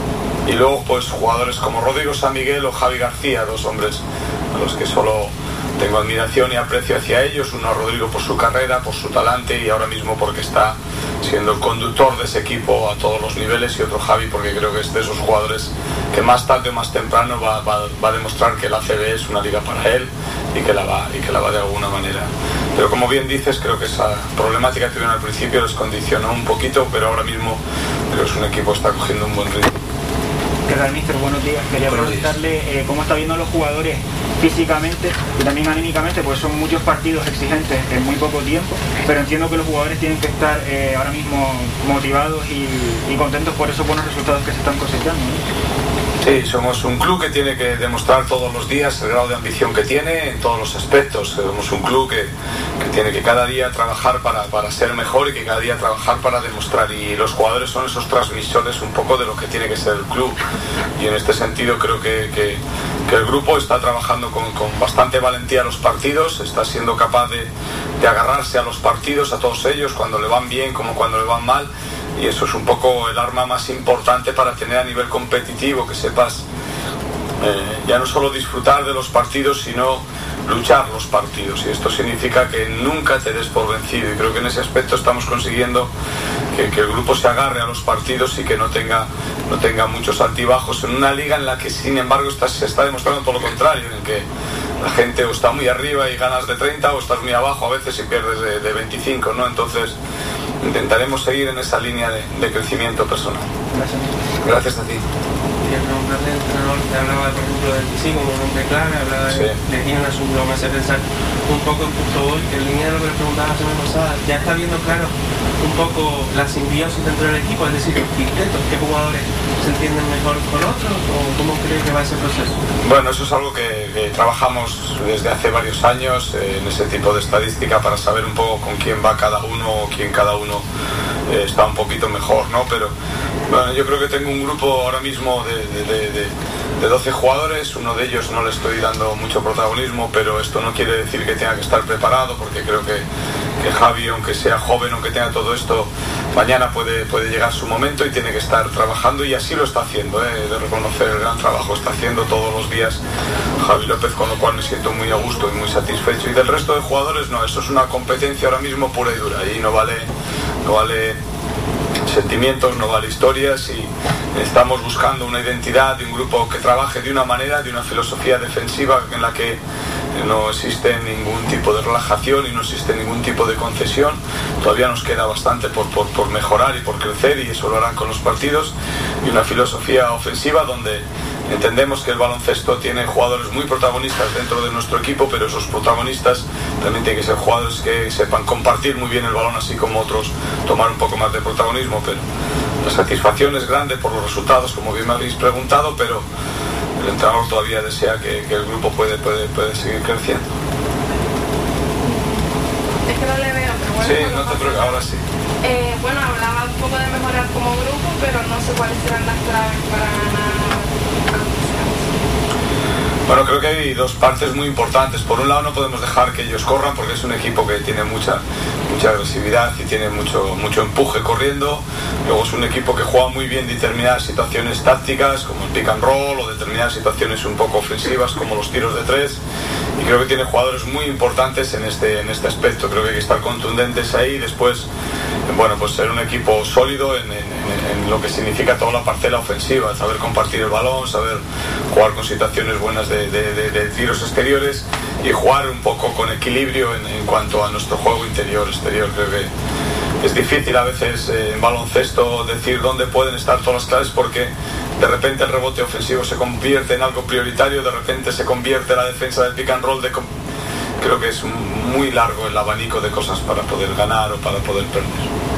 Y luego pues jugadores como Rodrigo San Miguel o Javi García, 2 hombres a los que solo tengo admiración y aprecio hacia ellos. Uno a Rodrigo por su carrera, por su talante, y ahora mismo porque está siendo el conductor de ese equipo a todos los niveles, y otro Javi porque creo que es de esos jugadores que más tarde o más temprano va a demostrar que la ACB es una liga para él y que la va de alguna manera. Pero como bien dices, creo que esa problemática que tuvieron al principio les condicionó un poquito, pero ahora mismo creo que es un equipo que está cogiendo un buen ritmo. ¿Qué tal, mister? Buenos días. Quería preguntarle cómo está viendo a los jugadores físicamente y también anímicamente, porque son muchos partidos exigentes en muy poco tiempo, pero entiendo que los jugadores tienen que estar ahora mismo motivados y contentos por esos buenos resultados que se están cosechando, ¿no? Sí, somos un club que tiene que demostrar todos los días el grado de ambición que tiene en todos los aspectos. Somos un club que tiene que cada día trabajar para ser mejor, y que cada día trabajar para demostrar. Y los jugadores son esos transmisores un poco de lo que tiene que ser el club. Y en este sentido creo que el grupo está trabajando con bastante valentía los partidos, está siendo capaz de agarrarse a los partidos, a todos ellos, cuando le van bien como cuando le van mal. Y eso es un poco el arma más importante para tener a nivel competitivo, que sepas ya no solo disfrutar de los partidos, sino luchar los partidos. Y esto significa que nunca te des por vencido. Y creo que en ese aspecto estamos consiguiendo que el grupo se agarre a los partidos y que no tenga muchos altibajos en una liga en la que, sin embargo, se está demostrando todo lo contrario, en que la gente o está muy arriba y ganas de 30, o estás muy abajo a veces y pierdes de 25, ¿no? Entonces intentaremos seguir en esa línea de crecimiento personal. Gracias a ti. Quería preguntarle al entrenador, te hablaba por ejemplo del sí como un hombre clave, hablaba de Gina, lo me hace pensar un poco en punto gol, que en línea de lo que le preguntaba la semana pasada, ya está viendo claro un poco la simbiosis dentro del equipo, es decir, los quintetos, qué jugadores se entienden mejor con otros, o cómo cree que va ese proceso. Bueno, eso es algo que trabajamos desde hace varios años en ese tipo de estadística, para saber un poco con quién va cada uno, o quién cada uno está un poquito mejor, ¿no? Pero bueno, yo creo que tengo un grupo ahora mismo de 12 jugadores. Uno de ellos no le estoy dando mucho protagonismo, pero esto no quiere decir que tenga que estar preparado, porque creo que Javi, aunque sea joven, aunque tenga todo esto, mañana puede llegar su momento y tiene que estar trabajando, y así lo está haciendo, de reconocer el gran trabajo está haciendo todos los días Javi López, con lo cual me siento muy a gusto y muy satisfecho. Y del resto de jugadores, no, eso es una competencia ahora mismo pura y dura, y no vale sentimientos, no vale historias, y estamos buscando una identidad de un grupo que trabaje de una manera, de una filosofía defensiva en la que no existe ningún tipo de relajación y no existe ningún tipo de concesión. Todavía nos queda bastante por mejorar y por crecer, y eso lo harán con los partidos, y una filosofía ofensiva donde entendemos que el baloncesto tiene jugadores muy protagonistas dentro de nuestro equipo, pero esos protagonistas también tienen que ser jugadores que sepan compartir muy bien el balón, así como otros tomar un poco más de protagonismo. Pero la satisfacción es grande por los resultados, como bien me habéis preguntado, pero el entrenador todavía desea que el grupo puede seguir creciendo. Es que no le veo, pero bueno. Sí, no te preocupes, ahora sí. Bueno, hablaba un poco de mejorar como grupo, pero no sé cuáles serán las claves para ganar. Bueno, creo que hay dos partes muy importantes. Por un lado, no podemos dejar que ellos corran, porque es un equipo que tiene mucha agresividad y tiene mucho empuje corriendo. Luego es un equipo que juega muy bien determinadas situaciones tácticas, como el pick and roll, o determinadas situaciones un poco ofensivas, como los tiros de tres. Y creo que tiene jugadores muy importantes en este aspecto. Creo que hay que estar contundentes ahí. Después, bueno, pues ser un equipo sólido en lo que significa toda la parcela ofensiva, saber compartir el balón, saber jugar con situaciones buenas de tiros exteriores, y jugar un poco con equilibrio en cuanto a nuestro juego interior-exterior. Creo que es difícil a veces en baloncesto decir dónde pueden estar todas las claves, porque de repente el rebote ofensivo se convierte en algo prioritario, de repente se convierte la defensa del pick and roll. Creo que es muy largo el abanico de cosas para poder ganar o para poder perder.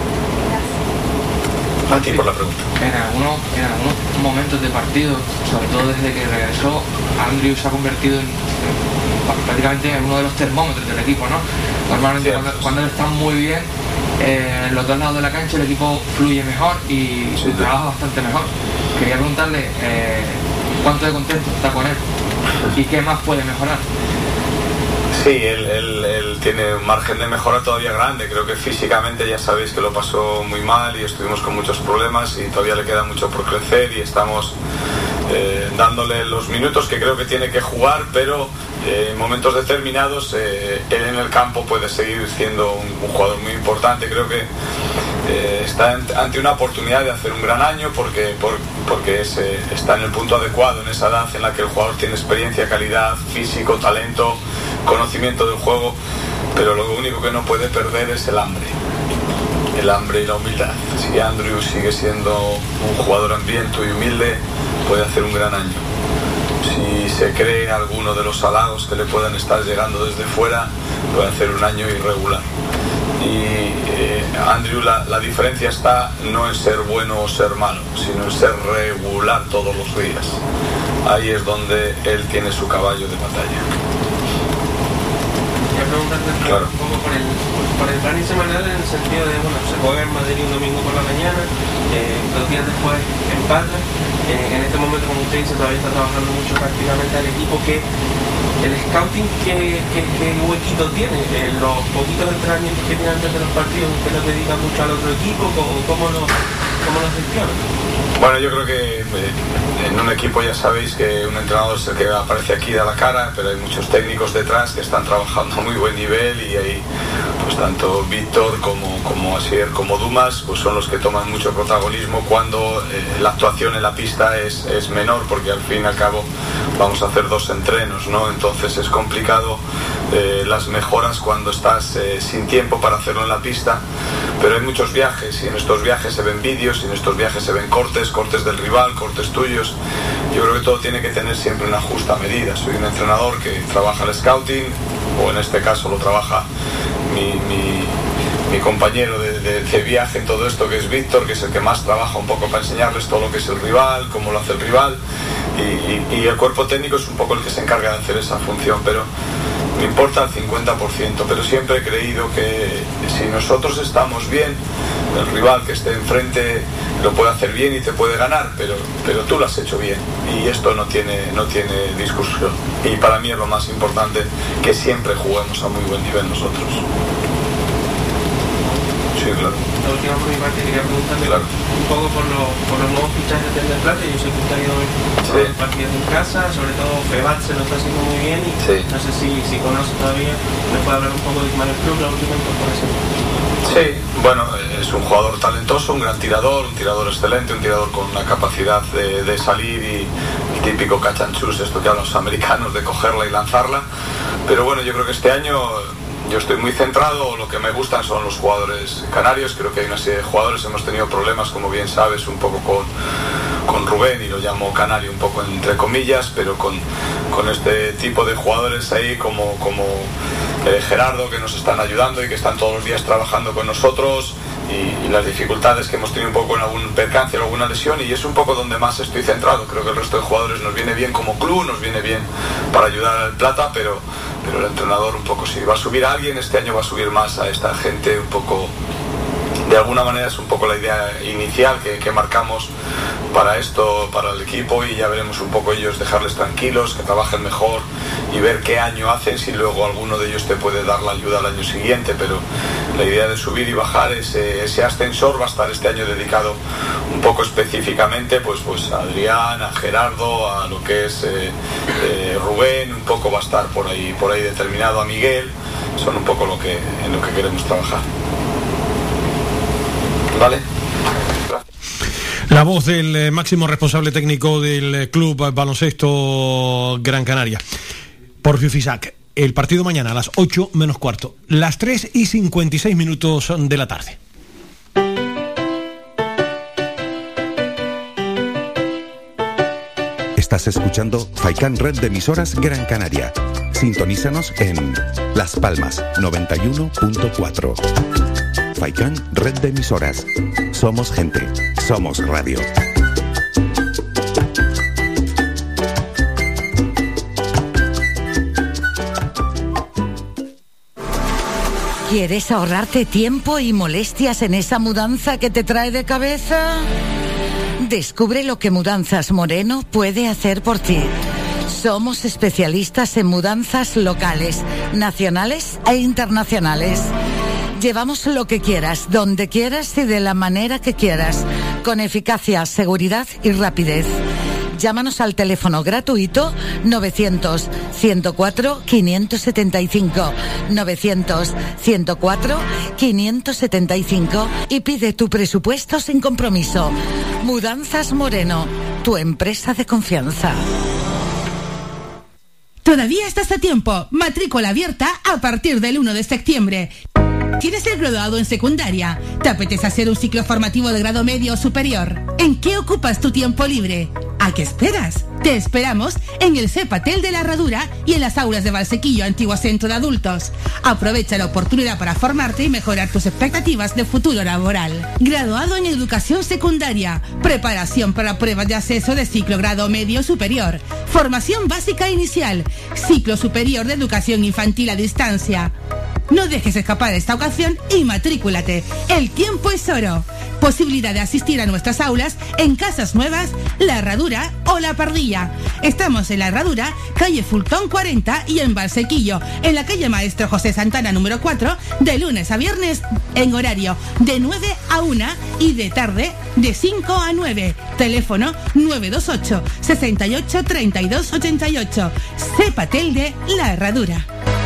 A ti por la pregunta. En algunos momentos de partido, sobre todo desde que regresó, Andrew se ha convertido prácticamente en uno de los termómetros del equipo, ¿no? Normalmente cuando él está muy bien, en los dos lados de la cancha el equipo fluye mejor y trabaja bastante mejor. Quería preguntarle cuánto de contento está con él y qué más puede mejorar. Sí, él tiene un margen de mejora todavía grande. Creo que físicamente ya sabéis que lo pasó muy mal y estuvimos con muchos problemas, y todavía le queda mucho por crecer, y estamos dándole los minutos que creo que tiene que jugar, pero en momentos determinados él en el campo puede seguir siendo un jugador muy importante. Creo que está ante una oportunidad de hacer un gran año, porque está en el punto adecuado, en esa edad en la que el jugador tiene experiencia, calidad, físico, talento, conocimiento del juego, pero lo único que no puede perder es el hambre y la humildad. Si Andrew sigue siendo un jugador hambriento y humilde, puede hacer un gran año. Si se cree alguno de los halagos que le puedan estar llegando desde fuera, puede hacer un año irregular. Y Andrew, la diferencia está no en ser bueno o ser malo, sino en ser regular todos los días. Ahí es donde él tiene su caballo de batalla. Claro. Un poco por el plan semanal, en el sentido de, bueno, se juega en Madrid un domingo por la mañana, 2 días después en Palma. En este momento, como usted dice, todavía está trabajando mucho prácticamente al equipo. El scouting, ¿qué huequito tiene? Los poquitos entrenamientos que tiene antes de los partidos, ¿usted los dedica mucho al otro equipo? ¿Cómo lo gestiona? Bueno, yo creo que en un equipo ya sabéis que un entrenador es el que aparece aquí, da la cara, pero hay muchos técnicos detrás que están trabajando a muy buen nivel, y ahí pues tanto Víctor como Asier como Dumas pues son los que toman mucho protagonismo cuando la actuación en la pista es menor, porque al fin y al cabo vamos a hacer 2 entrenos, ¿no? Entonces es complicado las mejoras cuando estás sin tiempo para hacerlo en la pista, pero hay muchos viajes, y en estos viajes se ven vídeos, y en estos viajes se ven cortes del rival, cortes tuyos. Yo creo que todo tiene que tener siempre una justa medida. Soy un entrenador que trabaja el scouting, o en este caso lo trabaja mi compañero de viaje en todo esto, que es Víctor, que es el que más trabaja un poco para enseñarles todo lo que es el rival, cómo lo hace el rival, y el cuerpo técnico es un poco el que se encarga de hacer esa función, pero me importa el 50%, pero siempre he creído que si nosotros estamos bien, el rival que esté enfrente lo puede hacer bien y te puede ganar, pero tú lo has hecho bien, y esto no tiene discusión, y para mí es lo más importante, que siempre juguemos a muy buen nivel nosotros. la última por mi parte quería preguntarle un poco por los nuevos fichajes del Plata. Yo sé que usted ha ido todos los partidos en casa, sobre todo Febat se lo está haciendo muy bien y no sé si conoce todavía, me puede hablar un poco de Ismael Club, la última incorporación. Sí, bueno, es un jugador talentoso, un gran tirador, un tirador excelente, un tirador con la capacidad de salir y el típico catch and choose, esto que hablan los americanos, de cogerla y lanzarla. Pero bueno, yo creo que este año yo estoy muy centrado, lo que me gustan son los jugadores canarios, creo que hay una serie de jugadores, hemos tenido problemas, como bien sabes, un poco con Rubén, y lo llamo canario un poco entre comillas, pero con este tipo de jugadores ahí como Gerardo, que nos están ayudando y que están todos los días trabajando con nosotros, y las dificultades que hemos tenido un poco en algún percance o alguna lesión, y es un poco donde más estoy centrado. Creo que el resto de jugadores nos viene bien como club, nos viene bien para ayudar al Plata, pero el entrenador un poco, si va a subir a alguien, este año va a subir más a esta gente un poco, de alguna manera es un poco la idea inicial que marcamos para esto, para el equipo, y ya veremos un poco ellos, dejarles tranquilos, que trabajen mejor y ver qué año hacen, si luego alguno de ellos te puede dar la ayuda al año siguiente. Pero la idea de subir y bajar ese ascensor va a estar este año dedicado un poco específicamente pues a Adrián, a Gerardo, a lo que es Rubén, un poco va a estar por ahí determinado, a Miguel. Son un poco en lo que queremos trabajar. ¿Vale? La voz del máximo responsable técnico del Club Baloncesto Gran Canaria, Porfiu Fisac. El partido mañana a las 8 menos cuarto, las 3:56 de la tarde. Estás escuchando Faikan Red de Emisoras Gran Canaria. Sintonízanos en Las Palmas 91.4. Faikan Red de Emisoras. Somos gente, somos radio. ¿Quieres ahorrarte tiempo y molestias en esa mudanza que te trae de cabeza? Descubre lo que Mudanzas Moreno puede hacer por ti. Somos especialistas en mudanzas locales, nacionales e internacionales. Llevamos lo que quieras, donde quieras y de la manera que quieras, con eficacia, seguridad y rapidez. Llámanos al teléfono gratuito 900-104-575, 900-104-575 y pide tu presupuesto sin compromiso. Mudanzas Moreno, tu empresa de confianza. Todavía estás a tiempo. Matrícula abierta a partir del 1 de septiembre. ¿Quieres ser graduado en secundaria? ¿Te apetece hacer un ciclo formativo de grado medio o superior? ¿En qué ocupas tu tiempo libre? ¿A qué esperas? Te esperamos en el CEPATEL de la Herradura y en las aulas de Valsequillo, antiguo centro de adultos. Aprovecha la oportunidad para formarte y mejorar tus expectativas de futuro laboral. Graduado en educación secundaria, preparación para pruebas de acceso de ciclo grado medio superior, formación básica inicial, ciclo superior de educación infantil a distancia. No dejes escapar esta ocasión y matrículate. El tiempo es oro. Posibilidad de asistir a nuestras aulas en Casas Nuevas, La Herradura o La Pardilla. Estamos en La Herradura, calle Fultón 40 y en Valsequillo, en la calle Maestro José Santana número 4, de lunes a viernes en horario de 9 a 1 y de tarde de 5 a 9. Teléfono 928 68 32 88. CEPATEL de La Herradura.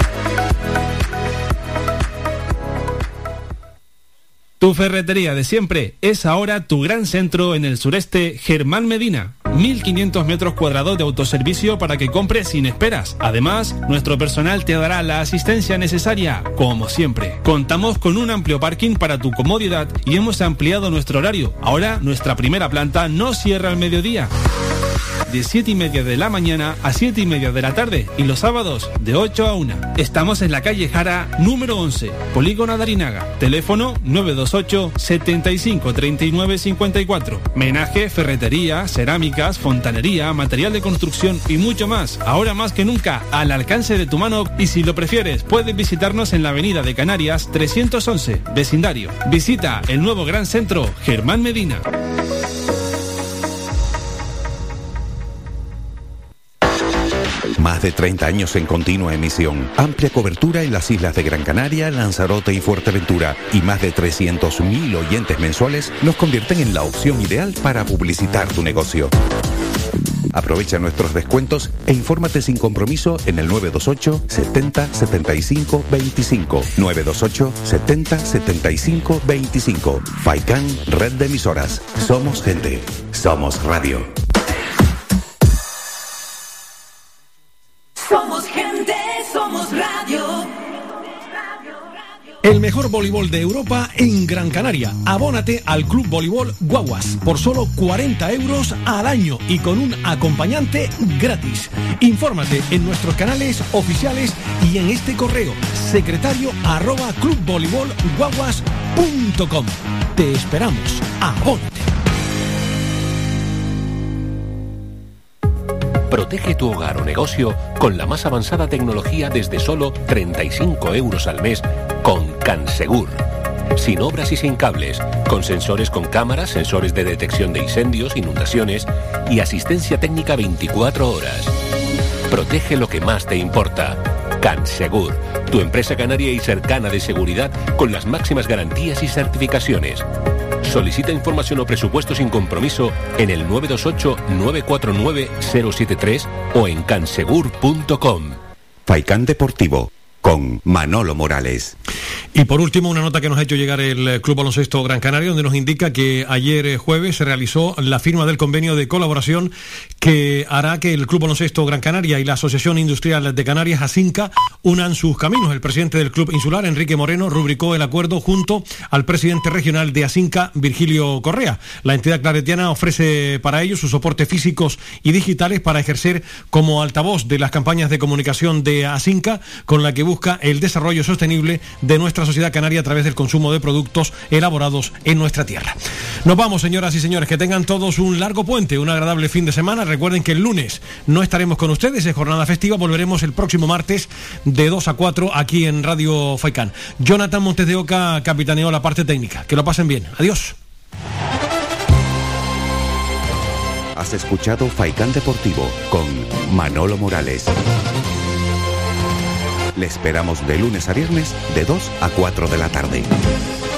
Tu ferretería de siempre es ahora tu gran centro en el sureste, Germán Medina. 1.500 metros cuadrados de autoservicio para que compres sin esperas. Además, nuestro personal te dará la asistencia necesaria, como siempre. Contamos con un amplio parking para tu comodidad y hemos ampliado nuestro horario. Ahora, nuestra primera planta no cierra al mediodía, de 7:30 de la mañana a 7:30 de la tarde, y los sábados de 8 a 1. Estamos en la calle Jara número 11, Polígono Darinaga. Teléfono 928 75 39 54. Menaje, ferretería, cerámicas, fontanería, material de construcción y mucho más. Ahora más que nunca al alcance de tu mano, y si lo prefieres puedes visitarnos en la avenida de Canarias 311, vecindario. Visita el nuevo gran centro Germán Medina. Más de 30 años en continua emisión, amplia cobertura en las islas de Gran Canaria, Lanzarote y Fuerteventura y más de 300.000 oyentes mensuales nos convierten en la opción ideal para publicitar tu negocio. Aprovecha nuestros descuentos e infórmate sin compromiso en el 928 70 75 25. 928 70 75 25. Faikan, red de emisoras. Somos gente. Somos radio. Somos gente, somos radio. El mejor voleibol de Europa en Gran Canaria. Abónate al Club Voleibol Guaguas por solo 40 euros al año y con un acompañante gratis. Infórmate en nuestros canales oficiales y en este correo secretario@clubvoleibolguaguas.com. Te esperamos. Abónate. Protege tu hogar o negocio con la más avanzada tecnología desde solo 35 euros al mes con Cansegur. Sin obras y sin cables, con sensores con cámaras, sensores de detección de incendios, inundaciones y asistencia técnica 24 horas. Protege lo que más te importa. Cansegur, tu empresa canaria y cercana de seguridad con las máximas garantías y certificaciones. Solicita información o presupuesto sin compromiso en el 928-949-073 o en cansegur.com. Faikan Deportivo con Manolo Morales. Y por último, una nota que nos ha hecho llegar el Club Baloncesto Gran Canaria, donde nos indica que ayer jueves se realizó la firma del convenio de colaboración que hará que el Club Baloncesto Gran Canaria y la Asociación Industrial de Canarias, ASINCA, unan sus caminos. El presidente del Club Insular, Enrique Moreno, rubricó el acuerdo junto al presidente regional de ASINCA, Virgilio Correa. La entidad claretiana ofrece para ellos sus soportes físicos y digitales para ejercer como altavoz de las campañas de comunicación de ASINCA, con la que busca el desarrollo sostenible de nuestra sociedad canaria a través del consumo de productos elaborados en nuestra tierra. Nos vamos, señoras y señores, que tengan todos un largo puente, un agradable fin de semana. Recuerden que el lunes no estaremos con ustedes, es jornada festiva, volveremos el próximo martes de 2 a 4 aquí en Radio Faikan. Jonathan Montes de Oca capitaneó la parte técnica. Que lo pasen bien. Adiós. Has escuchado Faikan Deportivo con Manolo Morales. Le esperamos de lunes a viernes de 2 a 4 de la tarde.